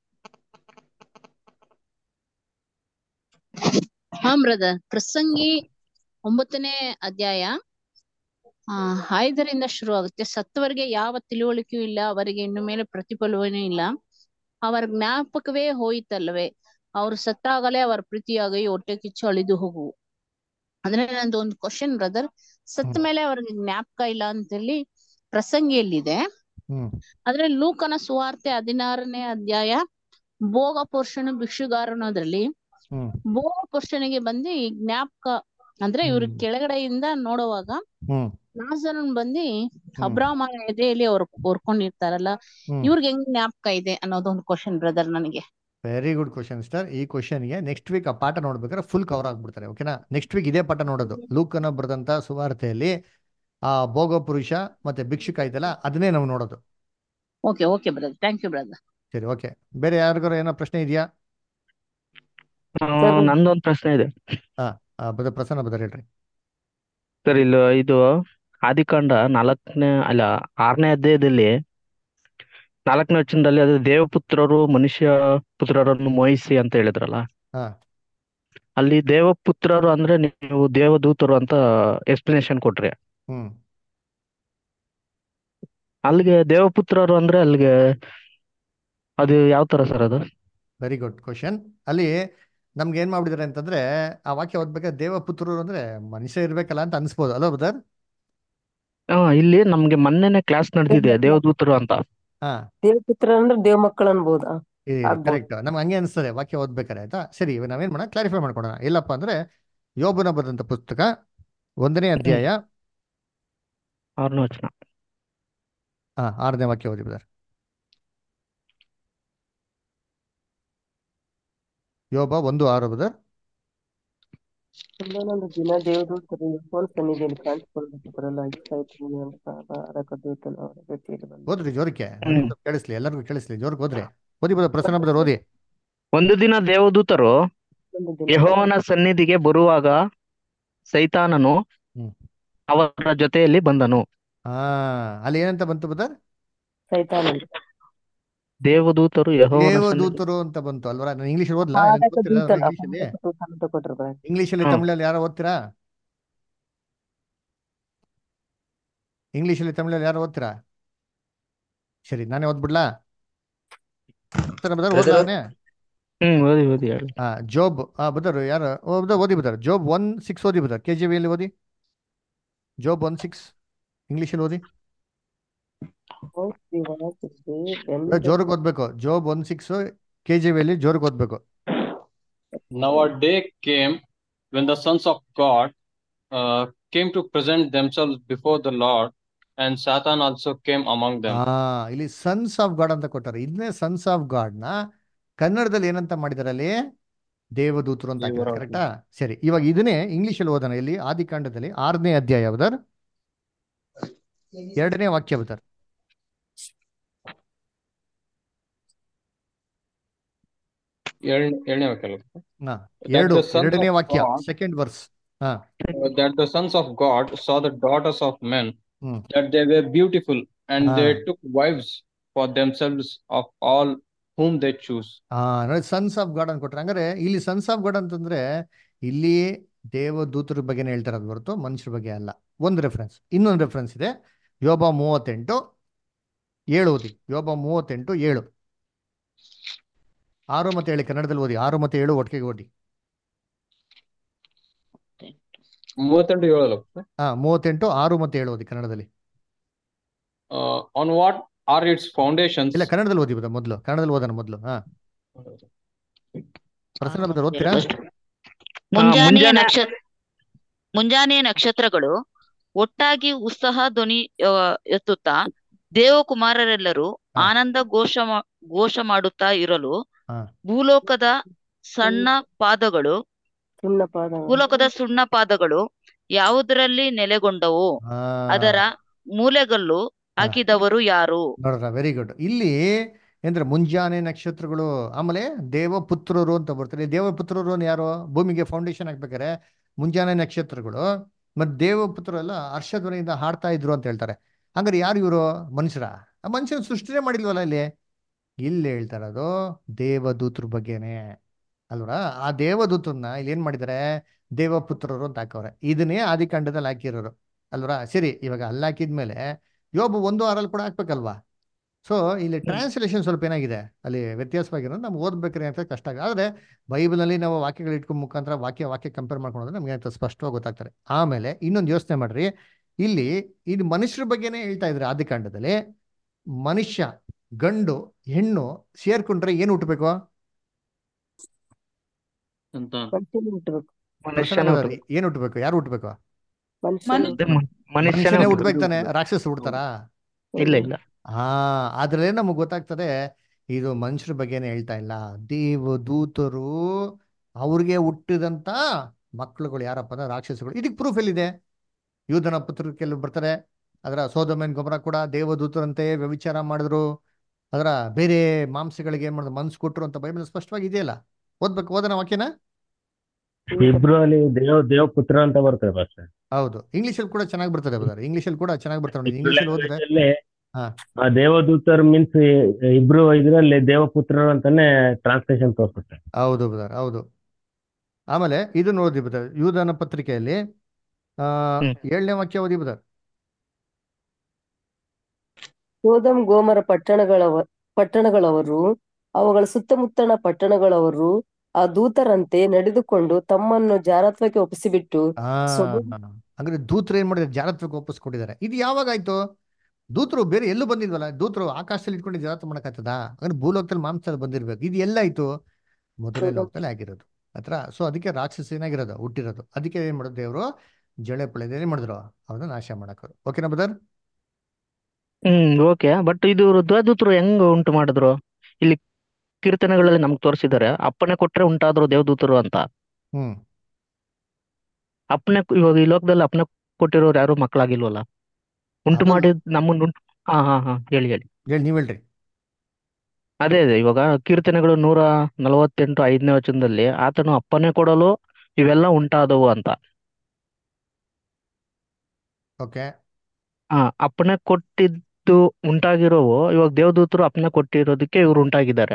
H: ಹಾ ಬ್ರದರ್, ಪ್ರಸಂಗಿ ಒಂಬತ್ತನೇ ಅಧ್ಯಾಯ ಆ ಐದರಿಂದ ಶುರು ಆಗುತ್ತೆ. ಸತ್ತವರಿಗೆ ಯಾವ ತಿಳುವಳಿಕೆಯೂ ಇಲ್ಲ, ಅವರಿಗೆ ಇನ್ನು ಮೇಲೆ ಪ್ರತಿಫಲವೂ ಇಲ್ಲ, ಅವರ ಜ್ಞಾಪಕವೇ ಹೋಯಿತಲ್ಲವೇ, ಅವರು ಸತ್ತಾಗಲೇ ಅವರ ಪ್ರೀತಿಯಾಗಿ ಹೊಟ್ಟೆ ಕಿಚ್ಚು ಅಳಿದು ಹೋಗುವು. ಅಂದ್ರೆ ನಂದು ಒಂದು ಕ್ವಶನ್ ಬ್ರದರ್, ಸತ್ತ ಮೇಲೆ ಅವ್ರಿಗೆ ಜ್ಞಾಪಕ ಇಲ್ಲ ಅಂತೇಳಿ ಪ್ರಸಂಗಿಯಲ್ಲಿದೆ.
C: ಹ್ಮ್
H: ಆದ್ರೆ ಲೂಕನ ಸುವಾರ್ತೆ ಹದಿನಾರನೇ ಅಧ್ಯಾಯ ಭೋಗ ಪುರುಷನು ಭಿಕ್ಷುಗಾರನೋದ್ರಲ್ಲಿ
C: ಹ್ಮ್
H: ಭೋಗ ಪುರುಷನಿಗೆ ಬಂದು ಈ ಜ್ಞಾಪಕ ಅಂದ್ರೆ ಇವ್ರ
C: ಹ್ಮ್
H: ಕೆಳಗಡೆಯಿಂದ ನೋಡುವಾಗ
C: ಹ್ಮ್
H: ಲಾಜರನ್ ಬಂದು
C: ಹ್ಮ್
H: ಅಬ್ರಾಹ್ಮನ ಎದೆಯಲ್ಲಿ ಅವ್ರು ಹೊರ್ಕೊಂಡಿರ್ತಾರಲ್ಲ,
C: ಹ್ಮ್
H: ಇವ್ರಿಗೆ ಹೆಂಗ್ ಜ್ಞಾಪಕ ಇದೆ ಅನ್ನೋದೊಂದು ಕ್ವಶನ್ ಬ್ರದರ್ ನನಗೆ.
C: Very good question star. ಈ ಕ್ವಶನ್ಗೆ ನೆಕ್ಸ್ಟ್ ವೀಕ್ ಆ ಪಾಠ ನೋಡ್ಬೇಕಾದ್ರೆ ಫುಲ್ ಕವರ್ ಆಗ್ಬಿಡ್ತಾರೆ. ಓಕೆನಾ? ನೆಕ್ಸ್ಟ್ ವೀಕ್ ಇದೇ ಪಾಠ ನೋಡೋದು. ಲೂಕನ ಬರೆದಂತ ಸುವಾರ್ತೆಯಲ್ಲಿ ಆ ಭೋಗ ಪುರುಷ ಮತ್ತೆ ಭಿಕ್ಷುಕ ಇದೆಯಲ್ಲ, ಅದನ್ನೇ ನಾವು ನೋಡೋದು.
H: Okay okay brother, thank you brother.
C: ಸರಿ, ಓಕೆ. ಬೇರೆ ಯಾರಿಗಾರು ಏನೋ ಪ್ರಶ್ನೆ ಇದೆಯಾ?
B: ಸರ್
J: ನಂದೊಂದು ಪ್ರಶ್ನೆ ಇದೆ
C: ಹಾ, ಬದ ಪ್ರಸನ್ನ ಬದರ್ ಹೇಳ್ರಿ.
J: ಸರ್. ಇಲ್ಲಿ ಇದು ಆದಿಕಾಂಡ ನಾಲ್ಕನೇ ಅಲ್ಲ ಆರನೇ ಅಧ್ಯಾಯದಲ್ಲಿ ನಾಲ್ಕನೇ ವಚನದಲ್ಲಿ ಅದು ದೇವಪುತ್ರರು ಮನುಷ್ಯ ಪುತ್ರರನ್ನು ಮೋಹಿಸಿ ಅಂತ ಹೇಳಿದ್ರಲ್ಲ,
C: ಹಾ
J: ಅಲ್ಲಿ ದೇವಪುತ್ರರು ಅಂದ್ರೆ ನೀವು ದೇವದೂತರು ಅಂತ ಎಕ್ಸ್ಪ್ಲನೇಷನ್ ಕೊಟ್ರಿ.
C: ಹ್ಮ್
J: ಅಲ್ಲಿಗೆ ದೇವಪುತ್ರರು ಅಂದ್ರೆ ಅಲ್ಲಿಗೆ ಅದು ಯಾವ ತರ ಸರ್ ಅದು?
C: Very good question. ಅಲ್ಲಿ ನಮ್ಗೆ ಏನ್ ಮಾಡ್ಬಿಟ್ಟಿದ್ದಾರೆ ಅಂತಂದ್ರೆ, ಆ ವಾಕ್ಯ ಓದ್ಬೇಕಾದ್ರೆ ದೇವಪುತ್ರರು ಅಂದ್ರೆ ಮನುಷ್ಯ ಇರ್ಬೇಕಲ್ಲ ಅಂತ ಅನ್ಸ್ಬೋದು ಅಲ್ವಾ ಬದರ್?
J: ಹಾ, ಇಲ್ಲಿ ನಮ್ಗೆ ಮೊನ್ನೆನೆ ಕ್ಲಾಸ್ ನಡೆದಿದೆ ದೇವದೂತರು ಅಂತ.
C: ಹಾ,
B: ದೇವಪುತ್ರ ಅಂದ್ರೆ ದೇವ ಮಕ್ಕಳು ಅನ್ಬೋದಾ? ಆಗ್ಬೋದು.
C: ಕರೆಕ್ಟ್. ನಮ್ಗೆ ಹಂಗೆ ಅನಿಸ್ತದೆ ವಾಕ್ಯ ಓದ್ಬೇಕಾರೆ. ಆಯ್ತಾ? ಸರಿ, ಇವಾಗ ನಾವೇನ್ ಮಾಡೋಣ, ಕ್ಲಾರಿಫೈ ಮಾಡ್ಕೊಡೋಣ. ಎಲ್ಲಪ್ಪ ಅಂದ್ರೆ ಯೋಬನ ಬರೆದಂತ ಪುಸ್ತಕ ಒಂದನೇ ಅಧ್ಯಾಯ
J: ಆರನೇ ವಚನ.
C: ಹಾ ಆರನೇ ವಾಕ್ಯ ಓದಿ ಬದರ್. ಯೋಬ ಒಂದು ಆರು ಬದರ್.
B: ಒಂದೊಂದು ದಿನ ದೇವದೂತರು ಯೆಹೋವನ ಸನ್ನಿಧಿಯಲ್ಲಿ ಕಾಣಿಸಿಕೊಳ್ಳಲಿಕ್ಕೆ ಬರಲಾಗಿ ಸಾಯ್ತೀನಿ ಅಂತ ಅರಕದೂತನ ಅವರ ಜೊತೆಯಲ್ಲಿ ಬಂದ.
C: ಓದ್ರಿ ಜೋರಕ್ಕೆ, ನನಗೆ ಸ್ವಲ್ಪ ಕೇಳಿಸ್ಲಿ, ಎಲ್ಲರಿಗೂ ಕೇಳಿಸ್ಲಿ, ಜೋರಕ್ಕೆ ಓದ್ರಿ. ಓದಿ ಬದರ್, ಪ್ರಸನ್ನ ಬದರ್ ಓದಿ.
J: ಒಂದು ದಿನ ದೇವದೂತರು
B: ಒಂದು ದಿನ
J: ಯೆಹೋವನ ಸನ್ನಿಧಿಗೆ ಬರುವಾಗ ಸೈತಾನನು
C: ಹ್ಮ್
J: ಅವರ ಜೊತೆಯಲ್ಲಿ ಬಂದನು.
C: ಹಾ, ಅಲ್ಲಿ ಏನಂತ ಬಂತು ಬದರ್?
B: ಸೈತಾನ
J: ದೇವದೂತರು ಯೆಹೋವನ ಸನ್ನಿಧಿ
C: ದೇವದೂತರು ಅಂತ ಬಂತು ಅಲ್ವರ? ನಾನು ಇಂಗ್ಲಿಷ್ ಓದ್ಲಾ?
B: ಪಾದಕ ದೂತನ
C: ಇಂಗ್ಲಿಷ್ ಅಲ್ಲಿ
B: ಪಾದಕ ದೂತ ಅಂತ ಕೊಟ್ಟಿರ್ತಾರೆ.
C: ಇಂಗ್ಲಿಷ್ ಅಲ್ಲಿ
J: ಹ್ಮ್.
C: ತಮಿಳಲ್ಲಿ ಯಾರೋ ಓದ್ತೀರಾ? ಇಂಗ್ಲಿಷ್ ಅಲ್ಲಿ ತಮಿಳಲ್ಲಿ ಯಾರು ಓದ್ತೀರಾ? ಸರಿ, ನಾನೇ ಓದ್ಬಿಡ್ಲಾ? ಪ್ರಸನ್ನ ಬದರ್ ಓದ್ಲಾ ನಾನೇ?
J: ಹ್ಮ್ ಓದಿ ಓದಿ ಹೇಳಿ.
C: ಹಾ, ಜೋಬ್ ಆ ಬದರ್ ಯಾರು ಓ- ಓದಿ ಬದರ್. ಜೋಬ್ ಒನ್ ಸಿಕ್ಸ್ ಓದಿ ಬದರ್. ಕೆ ಜಿ ವಿ ಅಲ್ಲಿ ಓದಿ. ಜೋಬ್ ಒನ್ ಸಿಕ್ಸ್ ಇಂಗ್ಲಿಷಲ್ಲಿ ಓದಿ.
B: ಎಂದ
C: ಜೋರಿಗೆ ಓದ್ಬೇಕು. Job one six K G V ಅಲ್ಲಿ ಜೋರಿಗೆ ಓದ್ಬೇಕು.
I: Now a day came when the sons of God uh, came to present themselves before the Lord, and Satan also came among them.
C: ಹಾ, ಇಲ್ಲಿ ಸನ್ಸ್ ಆಫ್ ಗಾಡ್ ಅಂತ ಕೊಟ್ಟಾರೆ. ಇದನ್ನೇ sons of god ನ ಕನ್ನಡದಲ್ಲಿ ಏನಂತ ಮಾಡಿದಾರೆ ಅಲ್ಲಿ? ದೇವದೂತರು ಅಂತ ಹಾಕಿದ್ದಾರೆ.
I: ದೇವರ
C: ಕರೆಕ್ಟಾ? ಸರಿ, ಇವಾಗ ಇದನ್ನೇ ಇಂಗ್ಲಿಷ್ ಅಲ್ಲಿ ಓದೋಣ. ಇಲ್ಲಿ ಆದಿಕಾಂಡದಲ್ಲಿ ಆರನೇ ಅಧ್ಯಾಯ ಬದರ್, ಎರಡನೇ ವಾಕ್ಯ ಬದರ್.
I: ಏಳ್- ಏಳನೇ ವಾಕ್ಯ ಅಲ್ಲ?
C: ಹಾ,
I: That
C: ಎರಡು
I: the sons
C: ಎರಡನೇ
I: of
C: ವಾಕ್ಯ,
I: God,
C: ಸೆಕೆಂಡ್ ವರ್ಸ್. ಹಾ
I: uh, that the sons of God saw the daughters of men,
C: hmm
I: that they were beautiful, and
C: ಹಾ
I: they took wives for themselves of all whom they choose.
C: ಹಾ ನೋಡಿ, sons of god ಅಂತ ಕೊಟ್ರೆ. ಹಂಗಾರೆ ಇಲ್ಲಿ sons of god ಅಂತಂದ್ರೆ ಇಲ್ಲಿ ದೇವದೂತರ ಬಗ್ಗೆನೇ ಹೇಳ್ತಾರದು ಹೊರತು ಮನುಷ್ಯರ ಬಗ್ಗೆ ಅಲ್ಲ. ಒಂದು ರೆಫರೆನ್ಸ್. ಇನ್ನೊಂದು ರೆಫರೆನ್ಸ್ ಇದೆ, ಯೋಬ ಮೂವತ್ತೆಂಟು ಏಳು ಓದಿ. ಯೋಬ ಮೂವತ್ತೆಂಟು ಏಳು. ಆರು ಮತ್ತೆ ಏಳು ಕನ್ನಡದಲ್ಲಿ ಓದಿ. ಆರು ಮತ್ತೆ ಏಳು ಒಟ್ಟಿಗೆ ಓದಿ.
I: ಮೂವತ್ತೆಂಟು ಏಳಲ್ಲ?
C: ಹಾ, ಮೂವತ್ತೆಂಟು ಆರು ಮತ್ತೆ ಏಳು ಓದಿ ಕನ್ನಡದಲ್ಲಿ.
I: Uh, on what are its foundations?
C: ಇಲ್ಲ, ಕನ್ನಡದಲ್ಲಿ ಓದಿ ಬದ ಮೊದಲು. ಕನ್ನಡದಲ್ಲಿ ಓದೋಣ ಮೊದಲು. ಹಾ, ಪ್ರಸನ್ನ ಬದರ್ ಓದ್ತೀರಾ?
F: ಮುಂಜಾನೆಯ
J: ಮುಂಜಾನೆ
F: ನಕ್ಷತ್ರ ಮುಂಜಾನೆಯ ನಕ್ಷತ್ರಗಳು ಒಟ್ಟಾಗಿ ಉತ್ಸಾಹ ಧ್ವನಿ ಆ, ಎತ್ತುತ್ತಾ ದೇವಕುಮಾರರೆಲ್ಲರೂ
C: ಹಾ
F: ಆನಂದ ಘೋಷ ಮಾ- ಘೋಷ ಮಾಡುತ್ತಾ ಇರಲು
C: ಹಾ
F: ಭೂಲೋಕದ ಸಣ್ಣ ಪಾದಗಳು
B: ಸುಣ್ಣ ಪಾದ
F: ಭೂಲೋಕದ ಸುಣ್ಣ ಪಾದಗಳು ಯಾವುದರಲ್ಲಿ ನೆಲೆಗೊಂಡವು,
C: ಹಾ
F: ಅದರ ಮೂಲೆಗಲ್ಲು
C: ಹಾ
F: ಹಾಕಿದವರು ಯಾರು?
C: ನೋಡ್ರ, ವೆರಿ ಗುಡ್. ಇಲ್ಲಿ ಅಂದ್ರೆ ಮುಂಜಾನೆ ನಕ್ಷತ್ರಗಳು, ಆಮೇಲೆ ದೇವಪುತ್ರರು ಅಂತ ಬರ್ತಾರೆ. ದೇವಪುತ್ರರು ಅಂದ್ರೆ ಯಾರು? ಭೂಮಿಗೆ ಫೌಂಡೇಶನ್ ಹಾಕ್ಬೇಕಾರೆ ಮುಂಜಾನೆ ನಕ್ಷತ್ರಗಳು ಮತ್ತೆ ದೇವಪುತ್ರರು ಎಲ್ಲ ಹರ್ಷಧ್ವನಿಯಿಂದ ಹಾಡ್ತಾ ಇದ್ರು ಅಂತ ಹೇಳ್ತಾರೆ. ಹಂಗಾರೆ ಯಾರು ಇವರು? ಮನುಷ್ಯರ? ಆ ಮನುಷ್ಯನ ಸೃಷ್ಟಿನೇ ಮಾಡಿಲ್ವಲ್ಲ ಇಲ್ಲಿ. ಇಲ್ಲಿ ಹೇಳ್ತಾ ಇರೋದು ದೇವದೂತರ ಬಗ್ಗೆನೆ ಅಲ್ವರ. ಆ ದೇವದೂತರನ್ನ ಇಲ್ಲಿ ಏನ್ ಮಾಡಿದ್ದಾರೆ? ದೇವಪುತ್ರರು ಅಂತ ಹಾಕವ್ರೆ. ಇದನ್ನೇ ಆದಿಕಾಂಡದಲ್ಲಿ ಹಾಕಿರೋರು ಅಲ್ವರ. ಸರಿ, ಇವಾಗ ಅಲ್ಲಿ ಹಾಕಿದ್ಮೇಲೆ ಯೋಬು ಒಂದು ಆರಲ್ಲಿ ಕೂಡ ಹಾಕ್ಬೇಕಲ್ವಾ? ಸೊ ಇಲ್ಲಿ ಟ್ರಾನ್ಸ್ಲೇಷನ್ ಸ್ವಲ್ಪ ಏನಾಗಿದೆ ಅಲ್ಲಿ ವ್ಯತ್ಯಾಸವಾಗಿರೋದು ನಮ್ಗೆ ಓದ್ಬೇಕ್ರಿ ಅಂತ ಕಷ್ಟ ಆಗಿದೆ. ಆದರೆ ಬೈಬಲಲ್ಲಿ ನಾವು ವಾಕ್ಯಗಳು ಇಟ್ಕೊಂಡ್ ಮುಖಾಂತರ ವಾಕ್ಯ ವಾಕ್ಯ ಕಂಪೇರ್ ಮಾಡ್ಕೊಂಡ್ರೆ ನಮ್ಗೆ ಅಂತ ಸ್ಪಷ್ಟವಾಗಿ ಗೊತ್ತಾಗ್ತಾರೆ. ಆಮೇಲೆ ಇನ್ನೊಂದು ಯೋಚನೆ ಮಾಡ್ರಿ, ಇಲ್ಲಿ ಇದು ಮನುಷ್ಯರ ಬಗ್ಗೆನೇ ಹೇಳ್ತಾ ಇದ್ರೆ ಆದಿಕಾಂಡದಲ್ಲಿ. ಮನುಷ್ಯ ಗಂಡು ಹೆಣ್ಣು ಸೇರ್ಕೊಂಡ್ರೆ ಏನು ಹುಟ್ಟಬೇಕು?
I: ಅಂತ
B: ಮನುಷ್ಯನೇ ಹುಟ್ಟಬೇಕು.
J: ಮನುಷ್ಯನೇ ಹುಟ್ಟಬೇಕು.
C: ಏನು ಹುಟ್ಟಬೇಕು? ಯಾರು ಹುಟ್ಟಬೇಕು?
B: ಮನುಷ್ಯನೇ
D: ಮನುಷ್ಯ
J: ಅದೇ
B: ಹುಟ್ಟಬೇಕು.
J: ಮ- ಮನುಷ್ಯನೇ
C: ಮನುಷ್ಯನೇ
J: ಹುಟ್ಟಬೇಕು.
C: ಹುಟ್ಟಬೇಕು ತಾನೆ? ರಾಕ್ಷಸ ಹುಡ್ತಾರಾ?
J: ಇಲ್ಲ ಇಲ್ಲ.
C: ಹಾ, ಅದ್ರಲ್ಲೇ ನಮಗೆ ಗೊತ್ತಾಗ್ತದೆ ಇದು ಮನುಷ್ಯರ ಬಗ್ಗೆನೇ ಹೇಳ್ತಾ ಇಲ್ಲ. ದೇವದೂತರು ಅವ್ರಿಗೆ ಹುಟ್ಟಿದಂತ ಮಕ್ಕಳುಗಳು ಯಾರಪ್ಪ ಅಂದ್ರೆ ರಾಕ್ಷಸಗಳು. ಇದಕ್ಕೆ ಪ್ರೂಫ್ ಎಲ್ಲಿದೆ? ಯೂದನ ಪುತ್ರರು ಕೆಲವು ಬರ್ತಾರೆ, ಅದರ ಸೋದೋಮನ್ ಗೊಮರ ಕೂಡ ದೇವದೂತರಂತೆ ವ್ಯಭಿಚಾರ ಮಾಡಿದ್ರು, ಅದರ ಬೇರೆ ಮಾಂಸಗಳಿಗೆ ಏನ್ ಮಾಡಿದ್ರು? ಮನ್ಸು ಕೊಟ್ರು ಅಂತ ಬೈಬಲ್ ಸ್ಪಷ್ಟವಾಗಿ ಇದೆಯಲ್ಲ. ಓದ್ಬೇಕು, ಓದನ ವಾಕ್ಯನ.
G: ಇಬ್ರು ಅಲ್ಲಿ ದೇವ ದೇವಪುತ್ರ ಅಂತ ಬರ್ತದೆ ಫಸ್ಟ್.
C: ಹೌದು, ಇಂಗ್ಲೀಷಲ್ಲಿ ಕೂಡ ಚೆನ್ನಾಗಿ ಬರ್ತದೆ ಬದಾರೆ. ಇಂಗ್ಲೀಷಲ್ಲಿ ಕೂಡ ಚೆನ್ನಾಗಿ ಬರ್ತಾರೆ ನೋಡಿ.
G: ಇಬ್ರು
C: ಇಂಗ್ಲೀಷಲ್ಲಿ ಓದಿದ್ರೆ
G: ಲ್ಯಾಂಗ್ವೇಜ್ ಅಲ್ಲಿ
C: ಹಾ
G: ಆ ದೇವದೂತರು ಮೀನ್ಸ್ ಇಬ್ರು ಇದರಲ್ಲಿ ದೇವಪುತ್ರರು ಅಂತಾನೆ ಟ್ರಾನ್ಸ್ಲೇಷನ್ ತೋರಿಸುತ್ತೆ.
C: ಹೌದು ಬದಾರೆ, ಹೌದು. ಆಮೇಲೆ ಇದು ಓದಿ ಬದಾರೆ ಯೂದನ ಪತ್ರಿಕೆಯಲ್ಲಿ ಆ
J: ಹ್ಮ್
C: ಏಳನೇ ವಾಕ್ಯ ಓದಿ ಬದಾರೆ.
B: ಸೋದಮ್ ಗೋಮರ ಪಟ್ಟಣಗಳವ ಪಟ್ಟಣಗಳವರು ಅವುಗಳ ಸುತ್ತಮುತ್ತಣ ಪಟ್ಟಣಗಳವರು ಆ ದೂತರಂತೆ ನಡೆದುಕೊಂಡು ತಮ್ಮನ್ನು ಜಾರತ್ವಕ್ಕೆ ಒಪ್ಪಿಸಿಬಿಟ್ಟು
C: ಆ
B: ಸೊದೋಮ್
C: ಅಂದ್ರೆ ದೂತರು ಏನ್ ಮಾಡಿದ್ದಾರೆ? ಜಾರತ್ವಕ್ಕೆ ವಾಪಸ್ಕೊಟ್ಟಿದ್ದಾರೆ. ಇದು ಯಾವಾಗ ಆಯ್ತು? ದೂತರು ಬೇರೆ ಎಲ್ಲೂ ಬಂದಿದ್ವಲ್ಲ. ದೂತರು ಆಕಾಶದಲ್ಲಿ ಇಟ್ಕೊಂಡು ಜಾರತ್ವ ಮಾಡಕ್ಕಾಗ್ತದ? ಅಂದ್ರೆ ಭೂಲೋಕದಲ್ಲಿ ಮಾಂಸದಲ್ಲಿ ಬಂದಿರ್ಬೇಕು. ಇದು ಎಲ್ಲಾಯ್ತು? ಮೊದಲೇ
B: ಸೊದೋಮ್
C: ಲೋಕದಲ್ಲಿ ಆಗಿರೋದು ಹತ್ರ. ಸೊ ಅದಕ್ಕೆ ರಾಕ್ಷಸ ಏನಾಗಿರೋದು? ಹುಟ್ಟಿರೋದು. ಅದಕ್ಕೆ ಏನ್ ಮಾಡೋದು? ದೇವರು ಜಳೆ ಪಳೆದ ಏನ್ ಮಾಡಿದ್ರು? ಅವನ್ನ ನಾಶ ಮಾಡಕ್. ಓಕೆನಾ ಬದರ್?
J: ಹ್ಮ್ ಓಕೆ. ಬಟ್ ಇದು ದೇವದೂತರು ಹೆಂಗ್ ಉಂಟು ಮಾಡಿದ್ರು? ಇಲ್ಲಿ ಕೀರ್ತನೆಗಳಲ್ಲಿ ನಮ್ಗೆ ತೋರಿಸಿದ್ದಾರೆ ಅಪ್ಪನೆ ಕೊಟ್ರೆ ಉಂಟಾದ್ರು ದೇವದೂತರು ಅಂತ.
C: ಹ್ಮ್
J: ಅಪ್ಪನೆ ಇವಾಗ ಈ ಲೋಕದಲ್ಲಿ ಅಪ್ಪನೆ ಕೊಟ್ಟಿರೋರು ಯಾರು ಮಕ್ಕಳಾಗಿಲ್ವಲ್ಲ. ಉಂಟು
C: ಅದಲ್ಲ,
J: ಮಾಡಿ ನಮ್ಮನ್ನ ಉಂಟು ಹಾ ಹಾ ಹಾ ಹೇಳಿ ಹೇಳಿ.
C: ಹೇಳಿ, ನೀವ್ ಹೇಳ್ರಿ.
J: ಅದೇ ಅದೇ ಇವಾಗ ಕೀರ್ತನೆಗಳು ನೂರ ನಲವತ್ತೆಂಟು ಐದನೇ ವಚನದಲ್ಲಿ ಆತನು ಅಪ್ಪನೆ ಕೊಡಲು ಇವೆಲ್ಲ ಉಂಟಾದವು ಅಂತ.
C: ಓಕೆ,
J: ಆ ಅಪ್ಪನೆ ಕೊಟ್ಟಿದ್ದು ಉಂಟಾಗಿರೋವು ಇವಾಗ ದೇವದೂತರು ಅಪ್ಪನೆ ಕೊಟ್ಟಿರೋದಕ್ಕೆ ಇವ್ರು ಉಂಟಾಗಿದ್ದಾರೆ.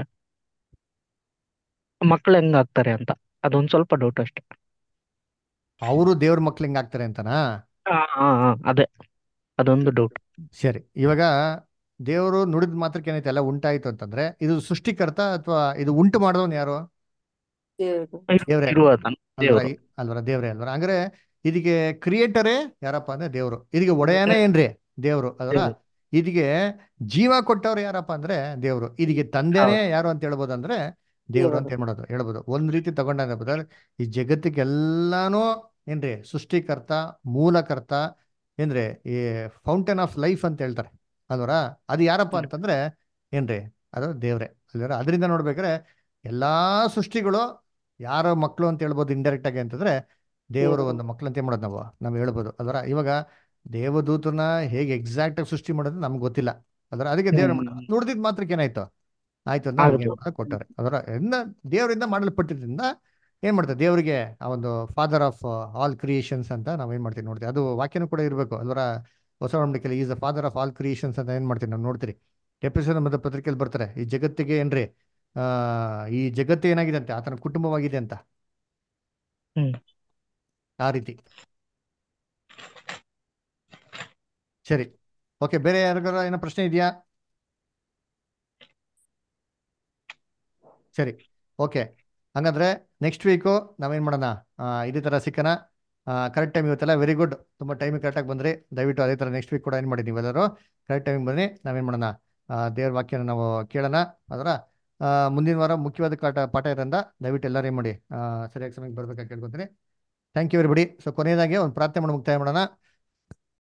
J: ಮಕ್ಕಳು ಹೆಂಗಾಗ್ತಾರೆ ಅಂತ ಅದೊಂದ್ ಸ್ವಲ್ಪ ಡೌಟ್ ಅಷ್ಟೇ.
C: ಅವರು ದೇವ್ರ ಮಕ್ಳು ಹೆಂಗ್ ಆಗ್ತಾರೆ ಅಂತನಾ?
J: ಹಾ ಹಾ ಹಾ ಅದೇ ಅದೊಂದು ಡೌಟ್.
C: ಸರಿ, ಇವಾಗ ದೇವರು ನುಡಿದ ಮಾತ್ರಕ್ಕೆ ಏನೈತೆ ಎಲ್ಲ ಉಂಟಾಯ್ತು ಅಂತಂದ್ರೆ ಇದು ಸೃಷ್ಟಿಕರ್ತ ಅಥವಾ ಇದು ಉಂಟು ಮಾಡಿದವನು ಯಾರು?
B: ದೇವರು.
C: ದೇವ್ರೆ
J: ಇರುವ
C: ಅಲ್ವರ?
J: ದೇವರು.
C: ಈ- ಅಲ್ವರ ದೇವ್ರೆ ಅಲ್ವರ. ಹಂಗಾರೆ ಇದಕ್ಕೆ ಕ್ರಿಯೇಟರೇ ಯಾರಪ್ಪ ಅಂದ್ರೆ ದೇವ್ರು. ಇದಕ್ಕೆ ಒಡೆಯನೇ ಏನ್ರಿ? ದೇವ್ರು ಅಲ್ವರ.
J: ದೇವರು.
C: ಇದಕ್ಕೆ ಜೀವ ಕೊಟ್ಟವ್ರು ಯಾರಪ್ಪ ಅಂದ್ರೆ ದೇವ್ರು. ಇದಕ್ಕೆ ತಂದೆನೇ
J: ಹೌದು.
C: ಯಾರು ಅಂತ ಹೇಳ್ಬೋದು ಅಂದ್ರೆ ದೇವ್ರು ಅಂತ
B: ದೇವರು.
C: ಏನ್ ಮಾಡೋದು ಹೇಳ್ಬೋದು. ಒಂದ್ ರೀತಿ ತಗೊಂಡ ಬದಲ್ ಈ ಜಗತ್ತಿಗೆಲ್ಲಾನು ಏನ್ರಿ ಸೃಷ್ಟಿಕರ್ತ, ಮೂಲಕರ್ತ, ಏನ್ರಿ ಈ ಫೌಂಟೇನ್ ಆಫ್ ಲೈಫ್ ಅಂತ ಹೇಳ್ತಾರೆ ಅಲ್ವರ. ಅದು ಯಾರಪ್ಪ ಅಂತಂದ್ರೆ ಏನ್ರಿ? ಅದು ದೇವ್ರೆ ಅಲ್ವರ. ಅದರಿಂದ ನೋಡ್ಬೇಕಾದ್ರೆ ಎಲ್ಲಾ ಸೃಷ್ಟಿಗಳು ಯಾರ ಮಕ್ಕಳು ಅಂತ ಹೇಳ್ಬೋದು ಇಂಡೈರೆಕ್ಟ್ ಆಗಿ ಅಂತಂದ್ರೆ ದೇವರು
B: ದೇವರು.
C: ಒಂದು ಮಕ್ಳು ಅಂತ ಏನ್ ಮಾಡೋದು ನಾವು ನಾವು ಹೇಳ್ಬೋದು ಅಲ್ವರ. ಇವಾಗ ದೇವದೂತನ ಹೇಗೆ ಎಕ್ಸಾಕ್ಟ್ ಆಗಿ ಸೃಷ್ಟಿ ಮಾಡೋದು ನಮ್ಗೆ ಗೊತ್ತಿಲ್ಲ ಅಲ್ವರ. ಅದಕ್ಕೆ ದೇವ್ರ
J: ಹ್ಮ್
C: ನುಡ್ದಿದ್ ಮಾತ್ರಕ್ಕೆ ಏನಾಯ್ತು? ಆಯ್ತು ಅಂತ ನಮ್ಗೆ
J: ಆಗುತ್ತೆ.
C: ಏನ್ ಮಾಡೋದು ಕೊಟ್ಟಾರೆ ಅದರ ಎಲ್ಲ ದೇವರಿಂದ ಮಾಡಲ್ಪಟ್ಟಿದ್ರಿಂದ ಏನ್ ಮಾಡ್ತಾರೆ? ದೇವರಿಗೆ ಆ ಒಂದು ಫಾದರ್ ಆಫ್ ಆಲ್ ಕ್ರಿಯೇಷನ್ಸ್ ಅಂತ ನಾವ್ ಏನ್ ಮಾಡ್ತೀವಿ ನೋಡ್ತೀವಿ. ಅದು ವಾಕ್ಯನೂ ಕೂಡ ಇರಬೇಕು ಅಲ್ವರ. ಹೊಸ ಒಡಂಬಡಿಕೆಯಲ್ಲಿ is the father of all creations ಅಂತ ಏನ್ ಮಾಡ್ತೀವಿ ನಾವು ನೋಡ್ತೀರಿ. ಎಪಿಸೋಡ್ ಮತ್ತೆ ಪತ್ರಿಕೆಯಲ್ಲಿ ಬರ್ತಾರೆ ಈ ಜಗತ್ತಿಗೆ ಏನ್ರಿ ಆ ಈ ಜಗತ್ತು ಏನಾಗಿದೆ ಅಂತೆ ಆತನ ಕುಟುಂಬವಾಗಿದೆ ಅಂತ.
J: ಹ್ಮ್
C: ಆ ರೀತಿ. ಸರಿ, ಓಕೆ. ಬೇರೆ ಯಾರಿಗಾರ ಏನೋ ಪ್ರಶ್ನೆ ಇದೆಯಾ? ಸರಿ, ಓಕೆ. ಹಂಗಂದ್ರೆ ನೆಕ್ಸ್ಟ್ ವೀಕು ನಾವೇನ್ ಮಾಡೋಣ? ಆ, ಇದೇ ತರ ಸಿಕ್ಕನ. ಕರೆಕ್ಟ್ ಟೈಮ್ ಇವತ್ತೆಲ್ಲ ವೆರಿ ಗುಡ್. ತುಂಬಾ ಟೈಮಿಗೆ ಕರೆಕ್ಟಾಗಿ ಬಂದ್ರಿ. ದಯವಿಟ್ಟು ಅದೇ ತರ ನೆಕ್ಸ್ಟ್ ವೀಕ್ ಕೂಡ ಏನ್ ಮಾಡಿ ನೀವೆಲ್ಲರೂ ಕರೆಕ್ಟ್ ಟೈಮಿಗೆ ಬನ್ನಿ. ನಾವೇನ್ ಮಾಡೋಣ? ಆ, ದೇವ್ರ ವಾಕ್ಯನ ನಾವು ಕೇಳೋಣ ಅದರ. ಆ, ಮುಂದಿನ ವಾರ ಮುಖ್ಯವಾದ ಪಾಠ ಪಾಠ ಇರೋದ್ರಿಂದ ದಯವಿಟ್ಟು ಎಲ್ಲರೂ ಏನ್ ಮಾಡಿ ಆ, ಸರಿಯಾಗಿ ಸಮಯಕ್ಕೆ ಬರ್ಬೇಕಾಗಿ ಕೇಳ್ಕೊತೀನಿ. Thank you everybody. ಸೊ ಕೊನೆಯದಾಗಿ ಒಂದು ಪ್ರಾರ್ಥನೆ ಮಾಡಿ ಮುಕ್ತಾಯ ಮಾಡೋಣ.